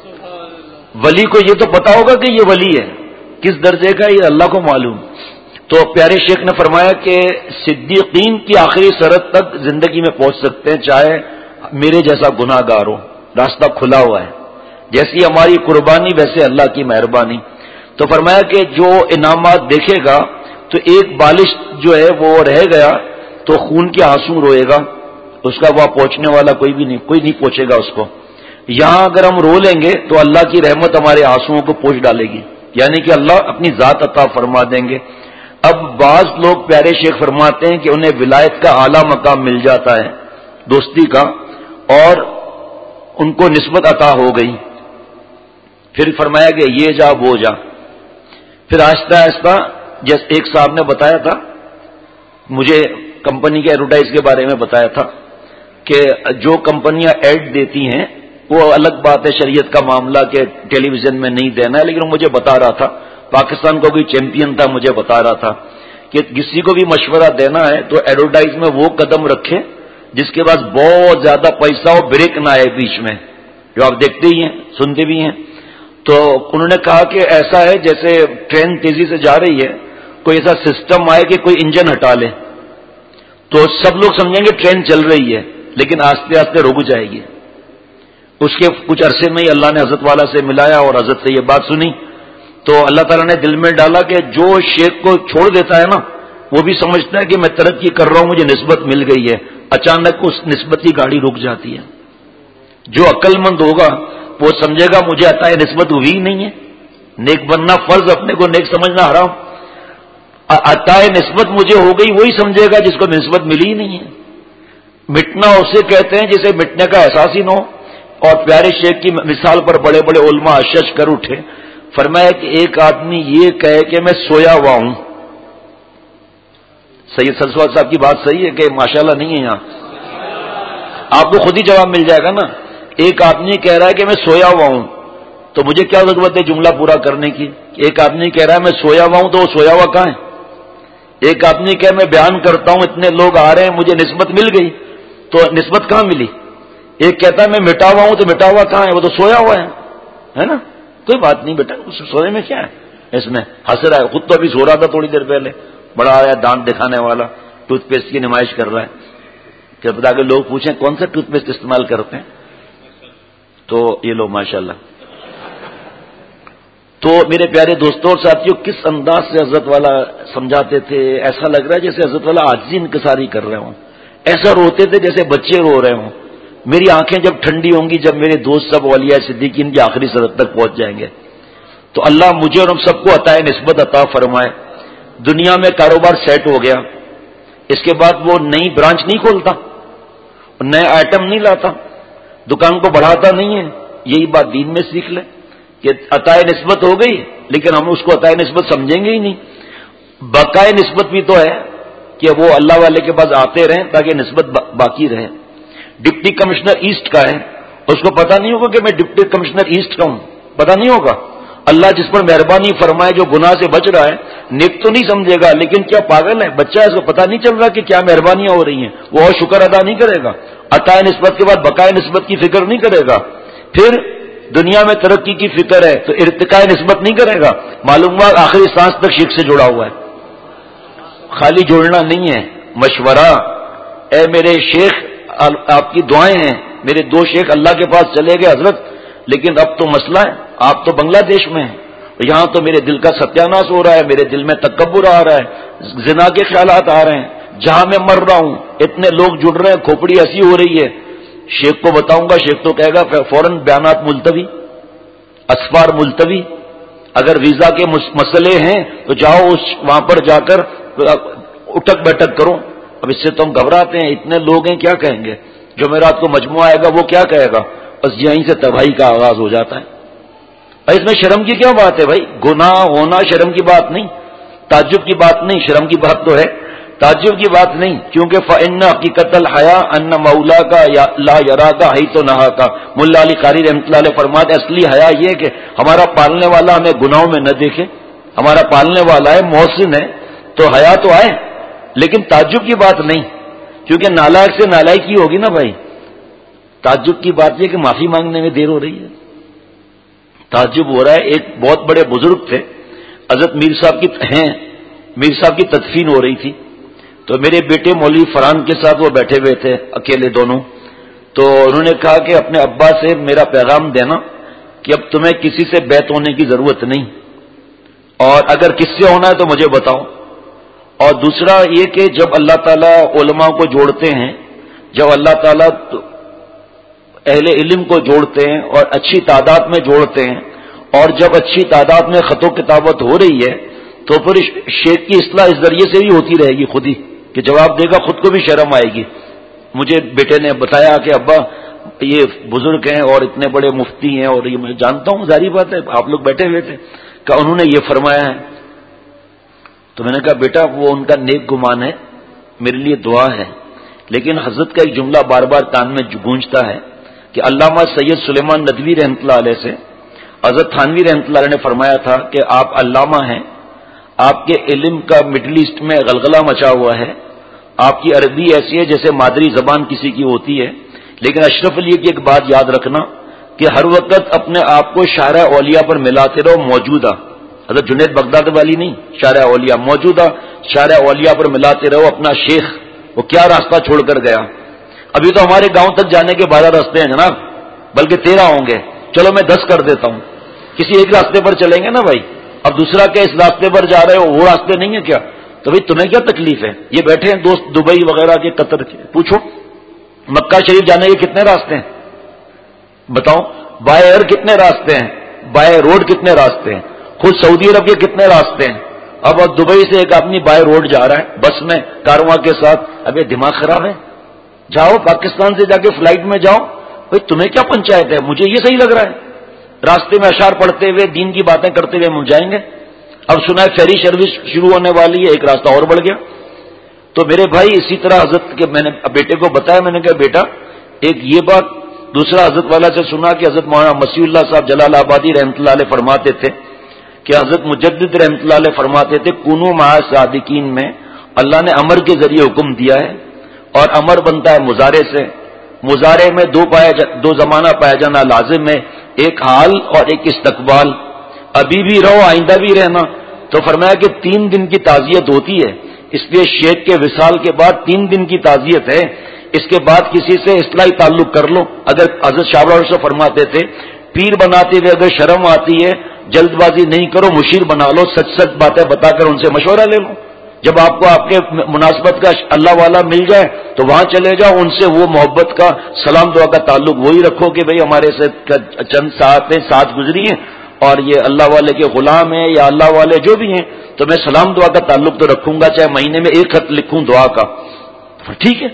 ولی کو یہ تو پتا ہوگا کہ یہ ولی ہے، کس درجے کا یہ اللہ کو معلوم۔ تو پیارے شیخ نے فرمایا کہ صدیقین کی آخری سرحد تک زندگی میں پہنچ سکتے ہیں چاہے میرے جیسا گناہ گار ہو، راستہ کھلا ہوا ہے، جیسی ہماری قربانی ویسے اللہ کی مہربانی۔ تو فرمایا کہ جو انعامات دیکھے گا تو ایک بالش جو ہے وہ رہ گیا تو خون کے آنسو روئے گا، اس کا وہاں پہنچنے والا کوئی بھی نہیں، کوئی نہیں پہنچے گا اس کو۔ یہاں اگر ہم رو لیں گے تو اللہ کی رحمت ہمارے آنسوؤں کو پوچھ ڈالے گی، یعنی کہ اللہ اپنی ذات عطا فرما دیں گے۔ اب بعض لوگ پیارے شیخ فرماتے ہیں کہ انہیں ولایت کا اعلیٰ مقام مل جاتا ہے دوستی کا، اور ان کو نسبت عطا ہو گئی، پھر فرمایا کہ یہ جا وہ جا، پھر آہستہ آہستہ جیسے ایک صاحب نے بتایا تھا، مجھے کمپنی کے ایڈورٹائز کے بارے میں بتایا تھا کہ جو کمپنیاں ایڈ دیتی ہیں وہ الگ بات ہے، شریعت کا معاملہ کہ ٹیلی ویژن میں نہیں دینا ہے، لیکن وہ مجھے بتا رہا تھا، پاکستان کو کوئی چیمپئن تھا، مجھے بتا رہا تھا کہ کسی کو بھی مشورہ دینا ہے تو ایڈورٹائز میں وہ قدم رکھے جس کے پاس بہت زیادہ پیسہ ہو، بریک نہ آئے بیچ میں، جو آپ دیکھتے ہی ہیں سنتے بھی ہیں۔ تو انہوں نے کہا کہ ایسا ہے جیسے ٹرین تیزی سے جا رہی ہے، کوئی ایسا سسٹم آئے کہ کوئی انجن ہٹا لے تو سب لوگ سمجھیں گے ٹرین چل رہی ہے، لیکن آہستہ آہستہ رک جائے گی۔ اس کے کچھ عرصے میں ہی اللہ نے حضرت والا سے ملایا اور حضرت سے یہ بات سنی تو اللہ تعالیٰ نے دل میں ڈالا کہ جو شیخ کو چھوڑ دیتا ہے نا وہ بھی سمجھتا ہے کہ میں ترقی کر رہا ہوں، مجھے نسبت مل گئی ہے، اچانک اس نسبت کی گاڑی رک جاتی ہے۔ جو عقل مند ہوگا وہ سمجھے گا مجھے عطا نسبت ہوئی ہی نہیں ہے، نیک بننا فرض، اپنے کو نیک سمجھنا حرام، عطا نسبت مجھے ہو گئی وہی سمجھے گا جس کو نسبت ملی ہی نہیں ہے۔ مٹنا اسے کہتے ہیں جسے مٹنے کا احساس ہی نہ ہو۔ اور پیارے شیخ کی مثال پر بڑے بڑے علماء اشش کر اٹھے، فرمایا کہ ایک آدمی یہ کہے کہ میں سویا ہوا ہوں، سید سرسواد صاحب کی بات صحیح ہے کہ ماشاءاللہ نہیں ہے یہاں، آپ کو خود ہی جواب مل جائے گا نا۔ ایک آدمی کہہ رہا ہے کہ میں سویا ہوا ہوں تو مجھے کیا ضرورت ہے جملہ پورا کرنے کی؟ ایک آدمی کہہ رہا ہے میں سویا ہوا ہوں تو وہ سویا ہوا کہاں ہے؟ ایک آدمی کہے میں بیان کرتا ہوں اتنے لوگ آ رہے ہیں مجھے نسبت مل گئی، تو نسبت کہاں ملی؟ ایک کہتا ہے میں مٹا ہوا ہوں تو مٹا ہوا کہاں ہے؟ وہ تو سویا ہوا ہے، ہے نا؟ کوئی بات نہیں بیٹا، سونے میں کیا ہے؟ اس میں ہنس رہا ہے، خود تو ابھی سو رہا تھا تھوڑی دیر پہلے، بڑا آیا دانت دکھانے والا، ٹوتھ پیسٹ کی نمائش کر رہا ہے کہ بتا کے لوگ پوچھیں کون سا ٹوتھ پیسٹ استعمال کرتے ہیں تو یہ لو ماشاءاللہ۔ تو میرے پیارے دوستوں اور ساتھیوں، کس انداز سے حضرت والا سمجھاتے تھے، ایسا لگ رہا ہے جیسے حضرت والا عاجزی انکساری کر رہے ہوں، ایسا روتے تھے جیسے بچے رو رہے ہوں۔ میری آنکھیں جب ٹھنڈی ہوں گی جب میرے دوست سب اولیاء صدیقین کی آخری سرحد تک پہنچ جائیں گے تو اللہ مجھے اور ہم سب کو عطا نسبت عطا فرمائے۔ دنیا میں کاروبار سیٹ ہو گیا، اس کے بعد وہ نئی برانچ نہیں کھولتا، نئے آئٹم نہیں لاتا، دکان کو بڑھاتا نہیں ہے۔ یہی بات دین میں سیکھ لیں کہ عطا نسبت ہو گئی لیکن ہم اس کو عطا نسبت سمجھیں گے ہی نہیں۔ بقائے نسبت بھی تو ہے کہ وہ اللہ والے کے پاس آتے رہیں تاکہ نسبت باقی رہے۔ ڈپٹی کمشنر ایسٹ کا ہے، اس کو پتا نہیں ہوگا کہ میں ڈپٹی کمشنر ایسٹ کا ہوں، پتا نہیں ہوگا۔ اللہ جس پر مہربانی فرمائے جو گناہ سے بچ رہا ہے نیک تو نہیں سمجھے گا، لیکن کیا پاگل ہے بچہ ہے، اس کو پتا نہیں چل رہا کہ کیا مہربانیاں ہو رہی ہیں، وہ اور شکر ادا نہیں کرے گا، عطا نسبت کے بعد بقائے نسبت کی فکر نہیں کرے گا۔ پھر دنیا میں ترقی کی فکر ہے تو ارتقاء نسبت نہیں کرے گا، معلوم ہوا آخری سانس تک شرک سے جڑا ہوا ہے۔ خالی جوڑنا نہیں ہے، مشورہ۔ اے میرے شیخ آپ کی دعائیں ہیں، میرے دو شیخ اللہ کے پاس چلے گئے حضرت، لیکن اب تو مسئلہ ہے، آپ تو بنگلہ دیش میں ہیں، یہاں تو میرے دل کا ستیاناش ہو رہا ہے، میرے دل میں تکبر آ رہا ہے، زنا کے خیالات آ رہے ہیں، جہاں میں مر رہا ہوں اتنے لوگ جڑ رہے ہیں، کھوپڑی ایسی ہو رہی ہے۔ شیخ کو بتاؤں گا، شیخ تو کہے گا فوراً بیانات ملتوی، اسفار ملتوی، اگر ویزا کے مسئلے ہیں تو جاؤ اس وہاں پر جا کر اٹک بیٹھک کرو۔ اب اس سے تو ہم گھبراتے ہیں، اتنے لوگ ہیں کیا کہیں گے، جمعرات کو مجموعہ آئے گا وہ کیا کہے گا، بس یہیں سے تباہی کا آغاز ہو جاتا ہے۔ اور اس میں شرم کی کیا بات ہے بھائی؟ گناہ ہونا شرم کی بات نہیں، تعجب کی بات نہیں، شرم کی بات تو ہے، تعجب کی بات نہیں، کیونکہ فإن حقیقت الحیا ان مولا کا لا یرا کا ہی تو نہا کا۔ ملا علی قاری رحمۃ اللہ علیہ فرماتے اصلی حیا یہ کہ ہمارا پالنے والا ہمیں گناہوں میں نہ دیکھے، ہمارا پالنے والا ہے، محسن ہے، تو حیا تو آئے، لیکن تعجب کی بات نہیں، کیونکہ نالائق سے نالائقی ہوگی نا بھائی۔ تعجب کی بات یہ کہ معافی مانگنے میں دیر ہو رہی ہے۔ تعجب ہو رہا ہے، ایک بہت بڑے بزرگ تھے، حضرت میر صاحب کی ہیں، میر صاحب کی تدفین ہو رہی تھی، تو میرے بیٹے مولوی فرحان کے ساتھ وہ بیٹھے ہوئے تھے اکیلے دونوں، تو انہوں نے کہا کہ اپنے ابا سے میرا پیغام دینا کہ اب تمہیں کسی سے بیعت ہونے کی ضرورت نہیں، اور اگر کس سے ہونا ہے تو مجھے بتاؤ۔ اور دوسرا یہ کہ جب اللہ تعالیٰ علماء کو جوڑتے ہیں، جب اللہ تعالیٰ اہل علم کو جوڑتے ہیں اور اچھی تعداد میں جوڑتے ہیں، اور جب اچھی تعداد میں خط و کتابت ہو رہی ہے تو پھر شیخ کی اصلاح اس ذریعے سے بھی ہوتی رہے گی، خود ہی کہ جواب دے گا، خود کو بھی شرم آئے گی۔ مجھے بیٹے نے بتایا کہ ابا یہ بزرگ ہیں اور اتنے بڑے مفتی ہیں اور یہ میں جانتا ہوں، ظاہری بات ہے آپ لوگ بیٹھے ہوئے تھے، کہ انہوں نے یہ فرمایا ہے۔ تو میں نے کہا بیٹا وہ ان کا نیک گمان ہے، میرے لیے دعا ہے، لیکن حضرت کا ایک جملہ بار بار کان میں گونجتا ہے کہ علامہ سید سلیمان ندوی رحمۃ اللہ علیہ سے حضرت تھانوی رحمۃ اللہ علیہ نے فرمایا تھا کہ آپ علامہ ہیں، آپ کے علم کا مڈل ایسٹ میں غلغلہ مچا ہوا ہے، آپ کی عربی ایسی ہے جیسے مادری زبان کسی کی ہوتی ہے، لیکن اشرف علی کی ایک بات یاد رکھنا کہ ہر وقت اپنے آپ کو شارع اولیاء پر ملاتے رہو، موجودہ حضرت جنید بغداد والی نہیں، شارع اولیاء، موجودہ شارع اولیاء پر ملاتے رہو اپنا شیخ، وہ کیا راستہ چھوڑ کر گیا۔ ابھی تو ہمارے گاؤں تک جانے کے بارہ راستے ہیں جناب، بلکہ تیرہ ہوں گے، چلو میں دس کر دیتا ہوں، کسی ایک راستے پر چلیں گے نا بھائی، اب دوسرا کیا اس راستے پر جا رہے ہو، وہ راستے نہیں ہے کیا؟ تو بھائی تمہیں کیا تکلیف ہے؟ یہ بیٹھے ہیں دوست دبئی وغیرہ کے، قطر کے، پوچھو مکہ شریف جانے کے کتنے راستے ہیں بتاؤ، بائے ایئر کتنے راستے ہیں، بائے روڈ کتنے راستے ہیں، خود سعودی عرب کے کتنے راستے ہیں، اب دبئی سے ایک آدمی بائے روڈ جا رہا ہے بس میں کارواں کے ساتھ، اب یہ دماغ خراب ہے، جاؤ پاکستان سے جا کے فلائٹ میں جاؤ، بھائی تمہیں کیا پنچایت ہے، مجھے یہ صحیح لگ رہا ہے، راستے میں اشعار پڑھتے ہوئے دین کی باتیں کرتے ہوئے ہم جائیں گے، اب سنا ہے فیری سروس شروع ہونے والی ہے، ایک راستہ اور بڑھ گیا۔ تو میرے بھائی اسی طرح حضرت کے میں نے بیٹے کو بتایا، میں نے کہا بیٹا ایک یہ بات، دوسرا حضرت والا سے سنا کہ حضرت مولانا مسیح اللہ صاحب جلال آبادی رحمۃ اللہ علیہ فرماتے تھے کہ حضرت مجدد رحمۃ اللہ علیہ فرماتے تھے کونوا مع صادقین میں اللہ نے امر کے ذریعے حکم دیا ہے، اور امر بنتا ہے مضارع سے، مضارع میں دو پایا جا دو زمانہ پایا جانا لازم ہے، ایک حال اور ایک استقبال، ابھی بھی رہو آئندہ بھی رہنا، تو فرمایا کہ تین دن کی تعزیت ہوتی ہے، اس لیے شیخ کے وصال کے بعد تین دن کی تعزیت ہے، اس کے بعد کسی سے اصلاحی تعلق کر لو، اگر حضرت شاہ سے فرماتے تھے پیر بناتے ہوئے اگر شرم آتی ہے جلد بازی نہیں کرو، مشیر بنا لو، سچ سچ باتیں بتا کر ان سے مشورہ لے لو، جب آپ کو آپ کے مناسبت کا اللہ والا مل جائے تو وہاں چلے جاؤ، ان سے وہ محبت کا سلام دعا کا تعلق وہی رکھو کہ بھئی ہمارے سے چند ساعتیں ساتھ گزری ہیں اور یہ اللہ والے کے غلام ہیں یا اللہ والے جو بھی ہیں، تو میں سلام دعا کا تعلق تو رکھوں گا، چاہے مہینے میں ایک خط لکھوں دعا کا، ٹھیک ہے۔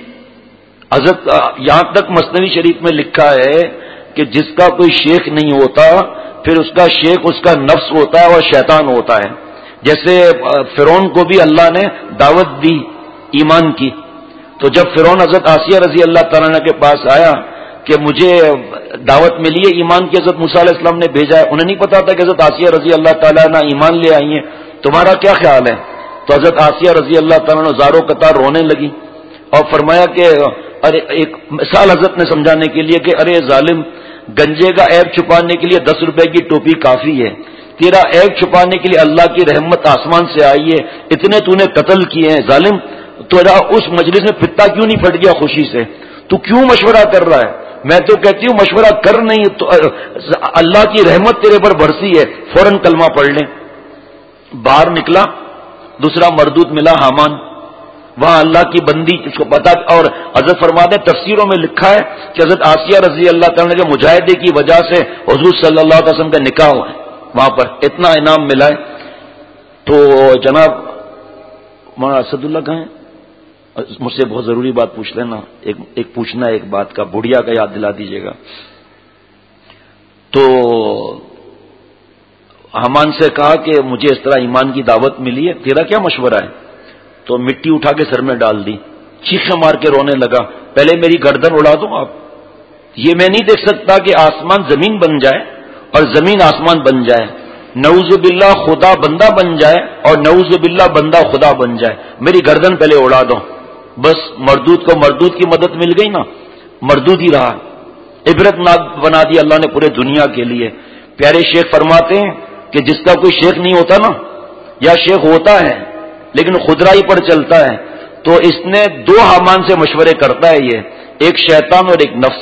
حضرت یہاں تک مثنوی شریف میں لکھا ہے کہ جس کا کوئی شیخ نہیں ہوتا پھر اس کا شیخ اس کا نفس ہوتا ہے اور شیطان ہوتا ہے، جیسے فرعون کو بھی اللہ نے دعوت دی ایمان کی، تو جب فرعون حضرت آسیہ رضی اللہ تعالیٰ عنہ کے پاس آیا کہ مجھے دعوت ملی ہے ایمان کی، حضرت موسیٰ علیہ السلام نے بھیجا ہے، انہیں نہیں پتا تھا کہ حضرت آسیہ رضی اللہ تعالیٰ عنہ ایمان لے آئی ہیں، تمہارا کیا خیال ہے؟ تو حضرت آسیہ رضی اللہ تعالیٰ عنہ زاروں قطار رونے لگی اور فرمایا کہ ارے ایک مثال حضرت نے سمجھانے کے لیے کہ ارے ظالم، گنجے کا عیب چھپانے کے لیے دس روپے کی ٹوپی کافی ہے، تیرا عیب چھپانے کے لیے اللہ کی رحمت آسمان سے آئی ہے، اتنے تو نے قتل کیے ہیں، ظالم تیرا اس مجلس میں پتا کیوں نہیں پھٹ گیا خوشی سے؟ تو کیوں مشورہ کر رہا ہے؟ میں تو کہتی ہوں مشورہ کر نہیں تو اللہ کی رحمت تیرے پر برسی ہے، فوراً کلمہ پڑھ لیں۔ باہر نکلا، دوسرا مردود ملا حامان، وہاں اللہ کی بندی اس کو پتا، اور حضرت فرماتے ہیں تفسیروں میں لکھا ہے کہ حضرت آسیہ رضی اللہ تعالیٰ کے مجاہدے کی وجہ سے حضور صلی اللہ علیہ وسلم کا نکاح ہوا ہے، وہاں پر اتنا انعام ملا ہے۔ تو جناب مولانا اسد اللہ کہاں ہیں؟ مجھ سے بہت ضروری بات پوچھ لینا، ایک ایک پوچھنا ہے ایک بات کا، بڑھیا کا یاد دلا دیجیے گا۔ تو حامان سے کہا کہ مجھے اس طرح ایمان کی دعوت ملی ہے، تیرا کیا مشورہ ہے؟ تو مٹی اٹھا کے سر میں ڈال دی، چیخیں مار کے رونے لگا، پہلے میری گردن اڑا دو آپ، یہ میں نہیں دیکھ سکتا کہ آسمان زمین بن جائے اور زمین آسمان بن جائے، نعوذ باللہ خدا بندہ بن جائے اور نعوذ باللہ بندہ خدا بن جائے، میری گردن پہلے اڑا دو۔ بس مردود کو مردود کی مدد مل گئی نا، مردود ہی رہا، عبرت ناک بنا دی اللہ نے پورے دنیا کے لیے۔ پیارے شیخ فرماتے ہیں کہ جس کا کوئی شیخ نہیں ہوتا نا، یا شیخ ہوتا ہے لیکن خدرائی پر چلتا ہے، تو اس نے دو حامان سے مشورے کرتا ہے، یہ ایک شیطان اور ایک نفس۔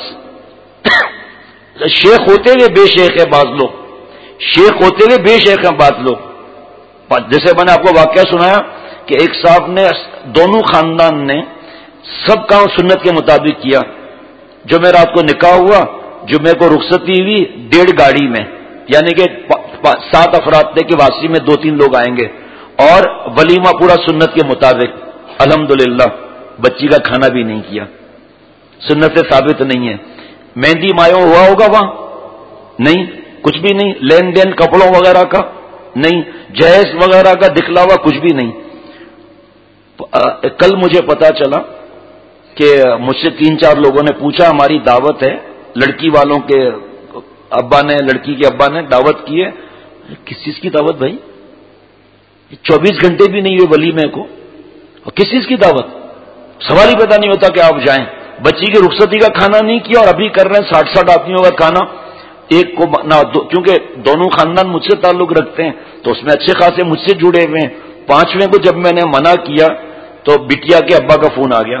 شیخ ہوتے ہوئے بے شیخ ہے بعض لوگ، شیخ ہوتے ہوئے بے شیخ ہیں بعض لوگ، جیسے میں نے آپ کو واقعہ سنایا کہ ایک صاحب نے، دونوں خاندان نے سب کام سنت کے مطابق کیا، جو میں رات کو نکاح ہوا، جمعے کو رخصتی ہوئی ڈیڑھ گاڑی میں، یعنی کہ سات افراد تھے کہ واپسی میں دو تین لوگ آئیں گے، اور ولیمہ پورا سنت کے مطابق، الحمدللہ بچی کا کھانا بھی نہیں کیا، سنت سے ثابت نہیں ہے۔ مہندی مایوں ہوا ہوگا وہاں؟ نہیں، کچھ بھی نہیں، لین دین کپڑوں وغیرہ کا نہیں، جہیز وغیرہ کا دکھلاوا کچھ بھی نہیں۔ کل مجھے پتا چلا کہ مجھ سے تین چار لوگوں نے پوچھا، ہماری دعوت ہے، لڑکی والوں کے ابا نے، لڑکی کے ابا نے دعوت کی ہے. کس چیز کی دعوت بھائی؟ چوبیس گھنٹے بھی نہیں ہوئے ولیمے کو، اور کس چیز کی دعوت؟ سوال ہی پیدا نہیں ہوتا کہ آپ جائیں. بچی کی رخصتی کا کھانا نہیں کیا اور ابھی کر رہے ہیں ساٹھ ساٹھ آدمیوں کا کھانا. ایک کو نہ دو، کیونکہ دونوں خاندان مجھ سے تعلق رکھتے ہیں تو اس میں اچھے خاصے مجھ سے جڑے ہوئے ہیں. پانچویں کو جب میں نے منع کیا تو بٹیا کے ابا کا فون آ گیا،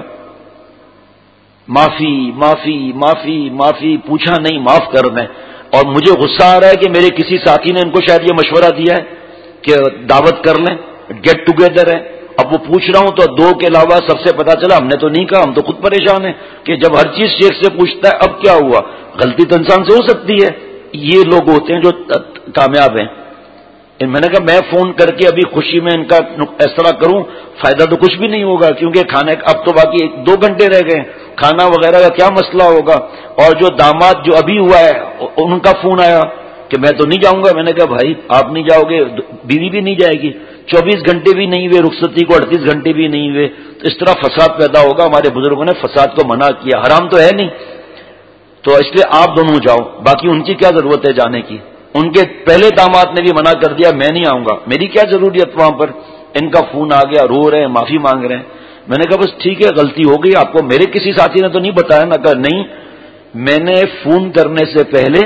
معافی معافی معافی معافی، پوچھا نہیں، معاف کر دیں. اور مجھے غصہ آ رہا ہے کہ میرے کسی ساتھی نے ان کو شاید یہ مشورہ دیا ہے کہ دعوت کر لیں، گیٹ ٹوگیدر ہے. اب وہ پوچھ رہا ہوں تو دو کے علاوہ سب سے پتا چلا ہم نے تو نہیں کہا. ہم تو خود پریشان ہیں کہ جب ہر چیز شیخ سے پوچھتا ہے اب کیا ہوا. غلطی تو انسان سے ہو سکتی ہے. یہ لوگ ہوتے ہیں جو کامیاب ہیں. میں نے کہا میں فون کر کے ابھی خوشی میں ان کا اس طرح کروں، فائدہ تو کچھ بھی نہیں ہوگا، کیونکہ کھانے اب تو باقی دو گھنٹے رہ گئے، کھانا وغیرہ کا کیا مسئلہ ہوگا. اور جو داماد جو ابھی ہوا ہے ان کا فون آیا کہ میں تو نہیں جاؤں گا. میں نے کہا بھائی آپ نہیں جاؤ گے، بیوی بھی نہیں جائے گی. چوبیس گھنٹے بھی نہیں ہوئے رخصتی کو، اڑتیس گھنٹے بھی نہیں ہوئے، تو اس طرح فساد پیدا ہوگا. ہمارے بزرگوں نے فساد کو منع کیا، حرام تو ہے نہیں، تو اس لیے آپ دونوں جاؤ. باقی ان کی کیا ضرورت ہے جانے کی؟ ان کے پہلے داماد نے بھی منع کر دیا میں نہیں آؤں گا، میری کیا ضروریت وہاں پر. ان کا فون آ گیا، رو رہے ہیں، معافی مانگ رہے ہیں. میں نے کہا بس ٹھیک ہے، غلطی ہو گئی. آپ کو میرے کسی ساتھی نے تو نہیں بتایا نا؟ کہا نہیں، میں نے فون کرنے سے پہلے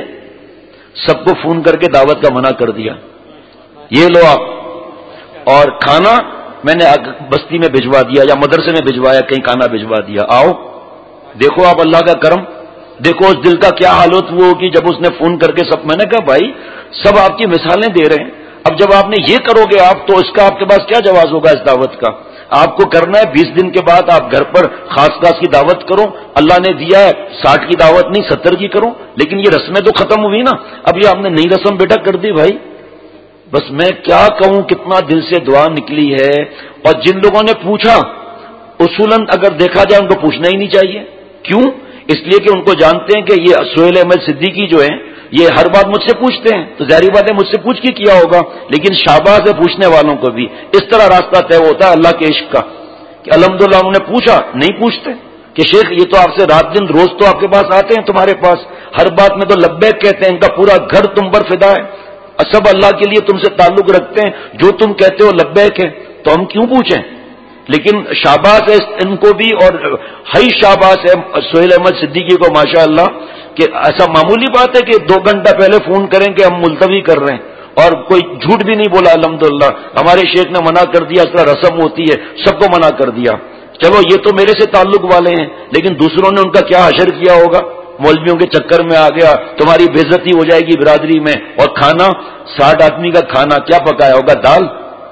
سب کو فون کر کے دعوت کا منع کر دیا. یہ لو آپ. اور کھانا میں نے بستی میں بھجوا دیا یا مدرسے میں بھجوایا، کہیں کھانا بھجوا دیا. آؤ دیکھو آپ اللہ کا کرم، دیکھو اس دل کا کیا حالت وہ ہوگی جب اس نے فون کر کے سب. میں نے کہا بھائی سب آپ کی مثالیں دے رہے ہیں، اب جب آپ نے یہ کرو گے آپ تو اس کا آپ کے پاس کیا جواز ہوگا اس دعوت کا؟ آپ کو کرنا ہے بیس دن کے بعد آپ گھر پر خاص خاص کی دعوت کرو. اللہ نے دیا ہے ساٹھ کی دعوت نہیں ستر کی کرو، لیکن یہ رسمیں تو ختم ہوئی نا. اب یہ آپ نے نئی رسم بیٹا کر دی بھائی. بس میں کیا کہوں، کتنا دل سے دعا نکلی ہے. اور جن لوگوں نے پوچھا، اصولاً اگر دیکھا جائے ان کو پوچھنا ہی نہیں چاہیے. کیوں؟ اس لیے کہ ان کو جانتے ہیں کہ یہ سہیل احمد صدیقی جو ہیں یہ ہر بات مجھ سے پوچھتے ہیں، تو ظاہری بات ہے مجھ سے پوچھ کے کیا ہوگا. لیکن شاباش ہے پوچھنے والوں کو بھی. اس طرح راستہ طے ہوتا ہے اللہ کے عشق کا کہ الحمدللہ انہوں نے پوچھا. نہیں پوچھتے کہ شیخ یہ تو آپ سے رات دن روز تو آپ کے پاس آتے ہیں، تمہارے پاس ہر بات میں تو لبیک کہتے ہیں، ان کا پورا گھر تم پر فدا ہے، سب اللہ کے لیے تم سے تعلق رکھتے ہیں، جو تم کہتے ہو لبیک ہے، تو ہم کیوں پوچھیں. لیکن شاباش ہے ان کو بھی، اور ہی شاباش ہے سہیل احمد صدیقی کو ماشاء اللہ کہ ایسا معمولی بات ہے کہ دو گھنٹہ پہلے فون کریں کہ ہم ملتوی کر رہے ہیں اور کوئی جھوٹ بھی نہیں بولا. الحمدللہ ہمارے شیخ نے منع کر دیا، اس طرح رسم ہوتی ہے سب کو منع کر دیا. چلو یہ تو میرے سے تعلق والے ہیں، لیکن دوسروں نے ان کا کیا حشر کیا ہوگا. مولویوں کے چکر میں آ گیا، تمہاری بے عزتی ہو جائے گی برادری میں. اور کھانا ساٹھ آدمی کا کھانا کیا پکایا ہوگا؟ دال،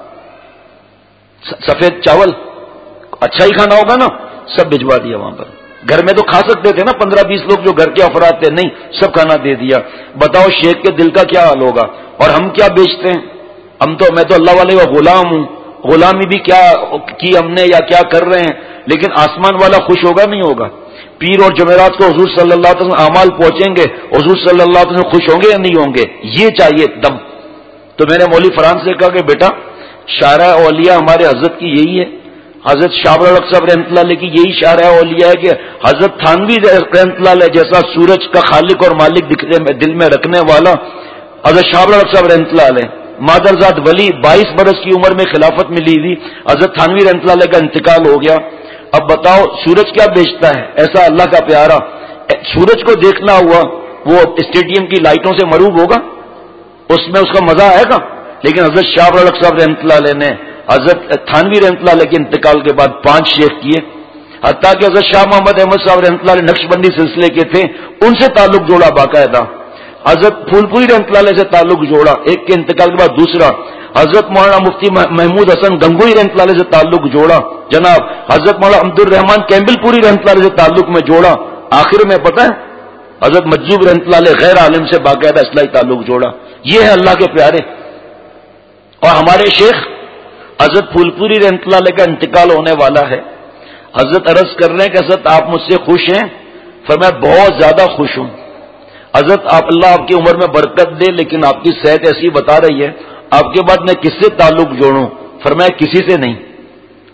سفید چاول، اچھا ہی کھانا ہوگا نا. سب بھجوا دیا وہاں پر. گھر میں تو کھا سکتے تھے نا پندرہ بیس لوگ جو گھر کے افراد تھے، نہیں سب کھانا دے دیا. بتاؤ شیخ کے دل کا کیا حال ہوگا. اور ہم کیا بیچتے ہیں؟ ہم تو میں تو اللہ والے کا غلام ہوں. غلامی بھی کیا کی ہم نے یا کیا کر رہے ہیں، لیکن آسمان والا خوش ہوگا نہیں ہوگا. پیر اور جمعرات کو حضور صلی اللہ علیہ وسلم اعمال پہنچیں گے، حضور صلی اللہ علیہ وسلم خوش ہوں گے یا نہیں ہوں گے؟ یہ چاہیے دم. تو میں نے مولوی فرحان سے کہا کہ بیٹا شارع اولیاء ہمارے حضرت کی یہی ہے، حضرت شاہ الحق صاحب رحمۃ اللہ علیہ کی یہی شارع اولیاء ہے کہ حضرت تھانوی رحمۃ اللہ علیہ جیسا سورج کا خالق اور مالک دکھنے میں دل میں رکھنے والا حضرت شاہ الحق صاحب رحمۃ اللہ علیہ مادرزاد ولی، بائیس برس کی عمر میں خلافت ملی تھی. حضرت تھانوی رحمۃ اللہ علیہ کا انتقال ہو گیا. اب بتاؤ سورج کیا بیچتا ہے؟ ایسا اللہ کا پیارا سورج کو دیکھنا ہوا وہ اسٹیڈیم کی لائٹوں سے مروب ہوگا؟ اس میں اس کا مزہ آئے گا. لیکن حضرت شاہ الحق صاحب رحمۃ اللہ علیہ نے حضرت تھانوی رحمۃ اللہ علیہ کے انتقال کے بعد پانچ شیخ کیے. حتیٰ کہ حضرت شاہ محمد احمد صاحب رحمۃ اللہ علیہ نقش بندی سلسلے کے تھے، ان سے تعلق جوڑا باقاعدہ. حضرت پھول پوری رحمۃ اللہ علیہ سے تعلق جوڑا ایک کے انتقال کے بعد. دوسرا حضرت مولانا مفتی محمود حسن گنگوئی رحمۃ اللہ علیہ سے تعلق جوڑا. جناب حضرت مولانا عبد الرحمان کیمبل پوری رحمۃ اللہ علیہ سے تعلق میں جوڑا. آخر میں پتہ ہے حضرت مجذوب رحمۃ اللہ علیہ غیر عالم سے باقاعدہ اصلاحی تعلق جوڑا. یہ ہے اللہ کے پیارے. اور ہمارے شیخ حضرت پھول پوری رحمۃ اللہ علیہ کا انتقال ہونے والا ہے. حضرت عرض کر رہے ہیں کہ حضرت آپ مجھ سے خوش ہیں؟ فرمایا بہت زیادہ خوش ہوں. حضرت آپ اللہ آپ کی عمر میں برکت دے، لیکن آپ کی صحت ایسی بتا رہی ہے، آپ کے بعد میں کس سے تعلق جوڑوں؟ فرمایا کسی سے نہیں.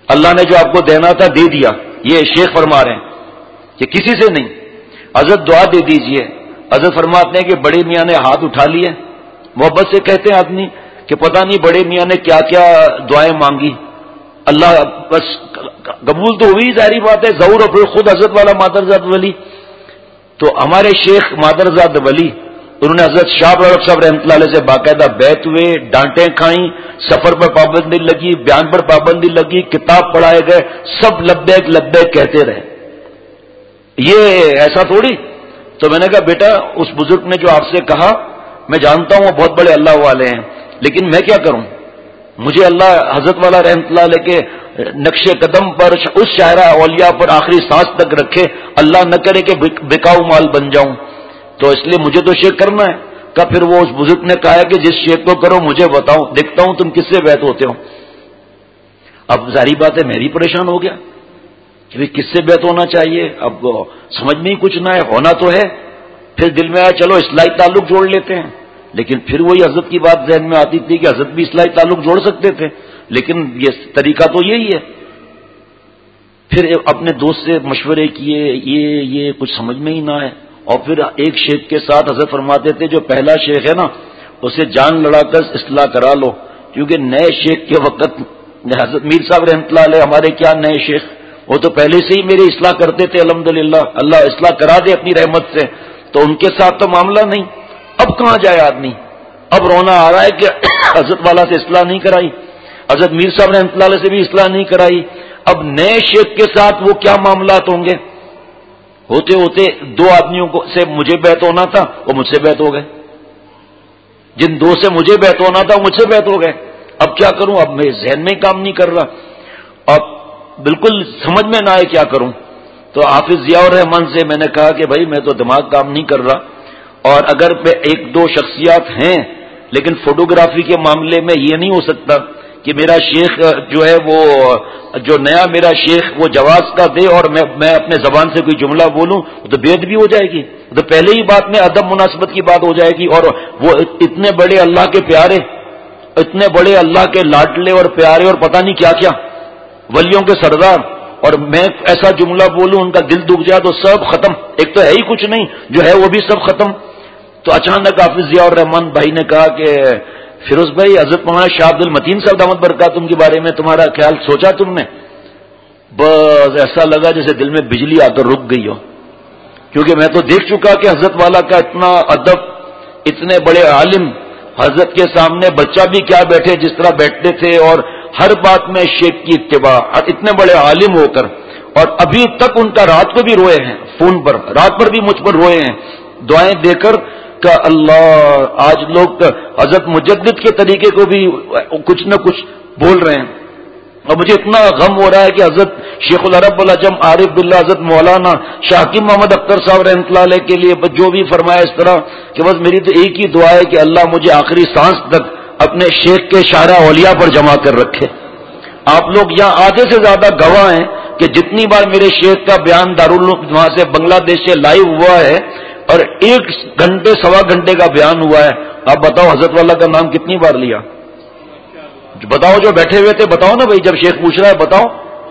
اللہ نے جو آپ کو دینا تھا دے دیا. یہ شیخ فرما رہے ہیں کہ کسی سے نہیں. حضرت دعا دے دیجئے. حضرت فرماتے ہیں کہ بڑے میاں نے ہاتھ اٹھا لیے. محبت سے کہتے ہیں آدمی کہ پتہ نہیں بڑے میاں نے کیا کیا دعائیں مانگی, اللہ بس قبول تو ہوئی, ظاہری بات ہے. ظہور اور پھر خود حضرت والا مادرزاد ولی. تو ہمارے شیخ مادرزاد ولی انہوں نے حضرت شاہ رب صاحب رحمۃ اللہ علیہ سے باقاعدہ بیعت ہوئے, ڈانٹیں کھائیں, سفر پر پابندی لگی, بیان پر پابندی لگی, کتاب پڑھائے گئے, سب لبیک لبیک کہتے رہے. یہ ایسا تھوڑی. تو میں نے کہا بیٹا اس بزرگ نے جو آپ سے کہا میں جانتا ہوں وہ بہت بڑے اللہ والے ہیں, لیکن میں کیا کروں, مجھے اللہ حضرت والا رحمۃ اللہ علیہ کے نقش قدم پر اس شاعرہ اولیاء پر آخری سانس تک رکھے, اللہ نہ کرے کہ بکاؤ مال بن جاؤں. تو اس لیے مجھے تو شیخ کرنا ہے. کہ پھر وہ اس بزرگ نے کہا ہے کہ جس شیخ کو کرو مجھے بتاؤ, دیکھتا ہوں تم کس سے بیعت ہوتے ہو. اب ظاہری بات ہے میں بھی پریشان ہو گیا کہ کس سے بیعت ہونا چاہیے. اب سمجھ میں ہی کچھ نہ ہے, ہونا تو ہے. پھر دل میں آیا چلو اصلاحی تعلق جوڑ لیتے ہیں. لیکن پھر وہی حضرت کی بات ذہن میں آتی تھی کہ حضرت بھی اصلاحی تعلق جوڑ سکتے تھے, لیکن یہ طریقہ تو یہی ہے. پھر اپنے دوست سے مشورے کیے, یہ یہ کچھ سمجھ میں ہی نہ آئے. اور پھر ایک شیخ کے ساتھ حضرت فرماتے تھے جو پہلا شیخ ہے نا اسے جان لڑا کر اصلاح کرا لو, کیونکہ نئے شیخ کے وقت حضرت میر صاحب رحمۃ اللہ علیہ ہمارے کیا نئے شیخ, وہ تو پہلے سے ہی میری اصلاح کرتے تھے الحمدللہ, اللہ اصلاح کرا دے اپنی رحمت سے. تو ان کے ساتھ تو معاملہ نہیں. اب کہاں جائے آدمی, اب رونا آ رہا ہے کہ حضرت والا سے اصلاح نہیں کرائی, حضرت میر صاحب رحمۃ اللہ علیہ سے بھی اصلاح نہیں کرائی. اب نئے شیخ کے ساتھ وہ کیا معاملات ہوں گے. ہوتے ہوتے دو آدمیوں کو سے مجھے بیعت ہونا تھا وہ مجھ سے بیعت ہو گئے, جن دو سے مجھے بیعت ہونا تھا وہ مجھ سے بیعت ہو گئے. اب کیا کروں, اب میرے ذہن میں کام نہیں کر رہا, اب بالکل سمجھ میں نہ آئے کیا کروں. تو حافظ ضیاء الرحمان سے میں نے کہا کہ بھائی میں تو دماغ کام نہیں کر رہا, اور اگر ایک دو شخصیات ہیں, لیکن فوٹوگرافی کے معاملے میں یہ نہیں ہو سکتا کہ میرا شیخ جو ہے وہ جو نیا میرا شیخ وہ جواز کا دے اور میں میں اپنے زبان سے کوئی جملہ بولوں تو بیعت بھی ہو جائے گی. تو پہلے ہی بات میں ادب مناسبت کی بات ہو جائے گی. اور وہ اتنے بڑے اللہ کے پیارے, اتنے بڑے اللہ کے لاڈلے اور پیارے اور پتہ نہیں کیا کیا ولیوں کے سردار, اور میں ایسا جملہ بولوں ان کا دل دکھ جائے تو سب ختم. ایک تو ہے ہی کچھ نہیں, جو ہے وہ بھی سب ختم. تو اچانک حافظ ضیاء الرحمان بھائی نے کہا کہ فیروز بھائی حضرت مولانا شاہ عبد المتین صاحب دامت برکاتہم کے بارے میں تمہارا خیال سوچا تم نے؟ بس ایسا لگا جیسے دل میں بجلی آ کر رک گئی ہو, کیونکہ میں تو دیکھ چکا کہ حضرت والا کا اتنا ادب, اتنے بڑے عالم, حضرت کے سامنے بچہ بھی کیا بیٹھے جس طرح بیٹھتے تھے, اور ہر بات میں شیخ کی اتباع, اتنے بڑے عالم ہو کر. اور ابھی تک ان کا رات کو بھی روئے ہیں فون پر, رات پر بھی مجھ پر روئے ہیں دعائیں دے کر کہ اللہ آج لوگ حضرت مجدد کے طریقے کو بھی کچھ نہ کچھ بول رہے ہیں. اور مجھے اتنا غم ہو رہا ہے کہ حضرت شیخ العرب العجم عارف باللہ حضرت مولانا شاہ حکیم محمد اختر صاحب رحمۃ اللہ علیہ کے لیے جو بھی فرمایا اس طرح کہ بس میری تو ایک ہی دعا ہے کہ اللہ مجھے آخری سانس تک اپنے شیخ کے شاہراہ اولیاء پر جمع کر رکھے. آپ لوگ یہاں آدھے سے زیادہ گواہ ہیں کہ جتنی بار میرے شیخ کا بیان دارالعلوم وہاں سے بنگلہ دیش سے لائیو ہوا ہے اور ایک گھنٹے سوا گھنٹے کا بیان ہوا ہے, آپ بتاؤ حضرت والا کا نام کتنی بار لیا؟ بتاؤ جو بیٹھے ہوئے تھے, بتاؤ نا بھائی, جب شیخ پوچھ رہا ہے بتاؤ.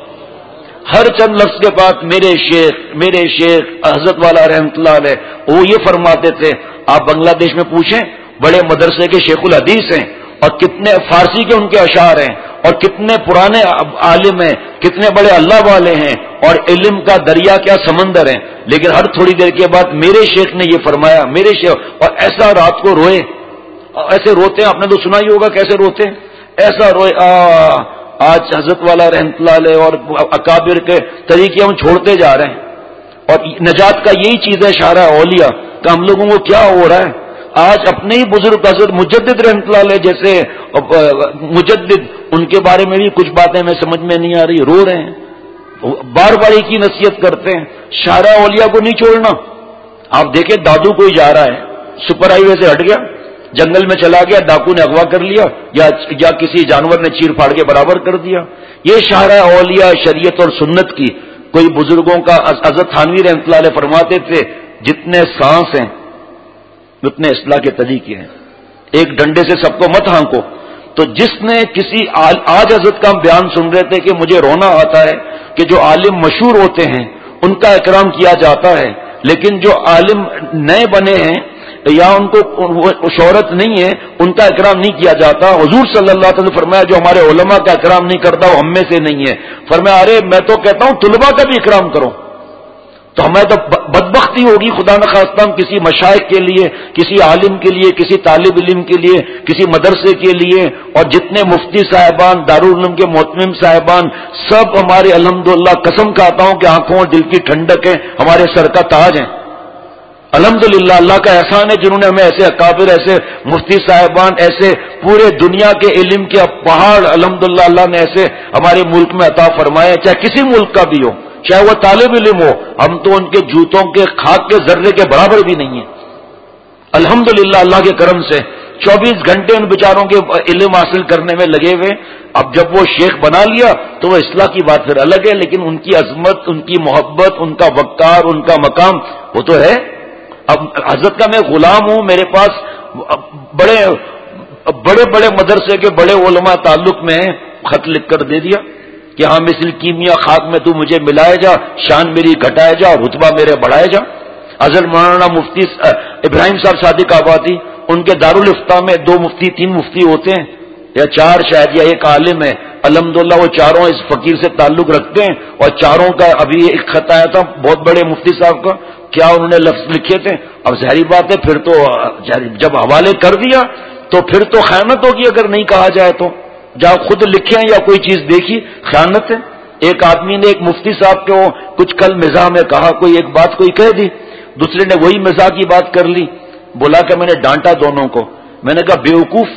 ہر چند لفظ کے بعد میرے شیخ میرے شیخ حضرت والا رحمۃ اللہ علیہ وہ یہ فرماتے تھے. آپ بنگلہ دیش میں پوچھیں, بڑے مدرسے کے شیخ الحدیث ہیں, اور کتنے فارسی کے ان کے اشعار ہیں, اور کتنے پرانے عالم ہیں, کتنے بڑے اللہ والے ہیں, اور علم کا دریا کیا سمندر ہیں. لیکن ہر تھوڑی دیر کے بعد میرے شیخ نے یہ فرمایا, میرے شیخ, اور ایسا رات کو روئے, ایسے روتے ہیں, آپ نے تو سنا ہی ہوگا کیسے روتے ہیں, ایسا روئے. آ آج حضرت والا رحمۃ اللہ علیہ اور اکابر کے طریقے ہم چھوڑتے جا رہے ہیں, اور نجات کا یہی چیز ہے شاہراہ اولیاء کہ ہم لوگوں کو کیا ہو رہا ہے. آج اپنے ہی بزرگ حضرت مجدد رحمۃ اللہ علیہ جیسے مجدد, ان کے بارے میں بھی کچھ باتیں میں سمجھ میں نہیں آ رہی, رو رہے ہیں, بار بار ایک ہی نصیحت کرتے ہیں شاہراہ اولیاء کو نہیں چھوڑنا. آپ دیکھیں دادو کوئی جا رہا ہے, سپر ہائی وے سے ہٹ گیا, جنگل میں چلا گیا, ڈاکو نے اغوا کر لیا, یا یا کسی جانور نے چیر پھاڑ کے برابر کر دیا. یہ شاہراہ اولیاء شریعت اور سنت کی کوئی بزرگوں کا. حضرت تھانوی رحمۃ اللہ علیہ فرماتے تھے جتنے سانس ہیں اتنے اصلاح کے طریقے ہیں, ایک ڈنڈے سے سب کو مت ہانکو. تو جس نے کسی آل آج حضرت کا ہم بیان سن رہے تھے کہ مجھے رونا آتا ہے کہ جو عالم مشہور ہوتے ہیں ان کا اکرام کیا جاتا ہے، لیکن جو عالم نئے بنے ہیں یا ان کو شہرت نہیں ہے ان کا اکرام نہیں کیا جاتا. حضور صلی اللہ علیہ وسلم نے فرمایا جو ہمارے علماء کا اکرام نہیں کرتا وہ ہم میں سے نہیں ہے. فرمایا ارے میں تو کہتا ہوں طلباء کا بھی اکرام کرو. تو ہمیں تو بدبختی ہوگی خدا نخواستہ ہم کسی مشائخ کے لیے، کسی عالم کے لیے، کسی طالب علم کے لیے، کسی مدرسے کے لیے، اور جتنے مفتی صاحبان، دارالعلوم کے محتمم صاحبان سب ہمارے الحمدللہ قسم کھاتا ہوں کہ آنکھوں اور دل کی ٹھنڈک ہے، ہمارے سر کا تاج ہیں. الحمدللہ اللہ کا احسان ہے جنہوں نے ہمیں ایسے اکابر، ایسے مفتی صاحبان، ایسے پورے دنیا کے علم کے پہاڑ الحمدللہ اللہ نے ایسے ہمارے ملک میں عطا فرمائے، چاہے کسی ملک کا بھی ہو، چاہے وہ طالب علم ہو. ہم تو ان کے جوتوں کے خاک کے ذرے کے برابر بھی نہیں ہیں. الحمدللہ اللہ کے کرم سے چوبیس گھنٹے ان بیچاروں کے علم حاصل کرنے میں لگے ہوئے. اب جب وہ شیخ بنا لیا تو وہ اصلاح کی بات پھر الگ ہے، لیکن ان کی عظمت، ان کی محبت، ان کا وقار، ان کا مقام وہ تو ہے. اب حضرت کا میں غلام ہوں، میرے پاس بڑے بڑے بڑے مدرسے کے بڑے علماء تعلق میں ہیں، خط لکھ کر دے دیا کہ ہاں مثل کیمیا خاک میں تو مجھے ملائے جا، شان میری گھٹائے جا، رتبہ میرے بڑھائے جا. حضرت مولانا مفتی ابراہیم صاحب صادق آبادی، ان کے دارالفتہ میں دو مفتی تین مفتی ہوتے ہیں یا چار شاید، یا ایک عالم ہے. الحمدللہ وہ چاروں اس فقیر سے تعلق رکھتے ہیں، اور چاروں کا ابھی ایک خط آیا تھا بہت بڑے مفتی صاحب کا، کیا انہوں نے لفظ لکھے تھے. اب ظاہری بات ہے پھر تو جب حوالے کر دیا تو پھر تو خیانت ہوگی اگر نہیں کہا جائے تو. جب خود لکھیں یا کوئی چیز دیکھی خیانت ہے. ایک آدمی نے ایک مفتی صاحب کو کچھ کل مزاح میں کہا، کوئی ایک بات کوئی کہہ دی، دوسرے نے وہی مزاح کی بات کر لی. بولا کہ میں نے ڈانٹا دونوں کو. میں نے کہا بیوقوف.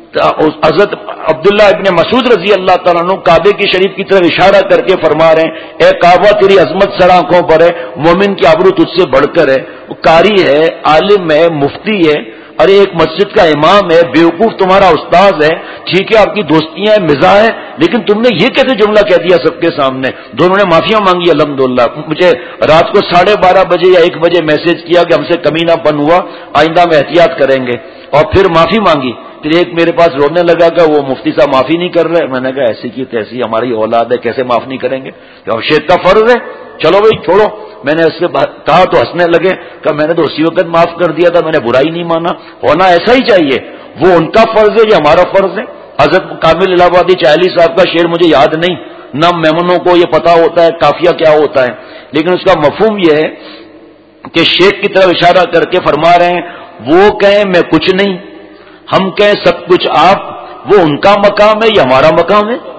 حضرت عبداللہ ابن مسعود رضی اللہ تعالیٰ عنہ کعبے کی شریف کی طرف اشارہ کر کے فرما رہے ہیں اے کعبہ تیری عظمت سر آنکھوں پر ہے، مومن کی آبرو تجھ سے بڑھ کر ہے. وہ قاری ہے، عالم ہے، مفتی ہے، ارے ایک مسجد کا امام ہے، بیوقوف تمہارا استاذ ہے. ٹھیک ہے آپ کی دوستیاں ہیں، مزاح ہے، لیکن تم نے یہ کیسے جملہ کہہ دیا سب کے سامنے. دونوں نے معافیاں مانگی الحمدللہ. مجھے رات کو ساڑھے بارہ بجے یا ایک بجے میسج کیا کہ ہم سے کمینہ پن ہوا، آئندہ میں احتیاط کریں گے، اور پھر معافی مانگی. پھر ایک میرے پاس رونے لگا کہ وہ مفتی صاحب معافی نہیں کر رہے. میں نے کہا ایسی کی تیسی ہماری اولاد ہے، کیسے معاف نہیں کریں گے؟ اب شیخ کا فرض ہے، چلو بھائی چھوڑو. میں نے اس سے کہا تو ہنسنے لگے کہ میں نے تو اسی وقت معاف کر دیا تھا، میں نے برا ہی نہیں مانا. ہونا ایسا ہی چاہیے. وہ ان کا فرض ہے، یہ ہمارا فرض ہے. حضرت کامل الہ آبادی چاہلی صاحب کا شعر مجھے یاد نہیں، نہ میمنوں کو یہ پتا ہوتا ہے قافیہ کیا ہوتا ہے، لیکن اس کا مفہوم یہ ہے کہ شیخ کی طرف اشارہ کر کے فرما رہے ہیں وہ کہیں میں کچھ نہیں، ہم کہیں سب کچھ آپ. وہ ان کا مقام ہے، یہ ہمارا مقام ہے.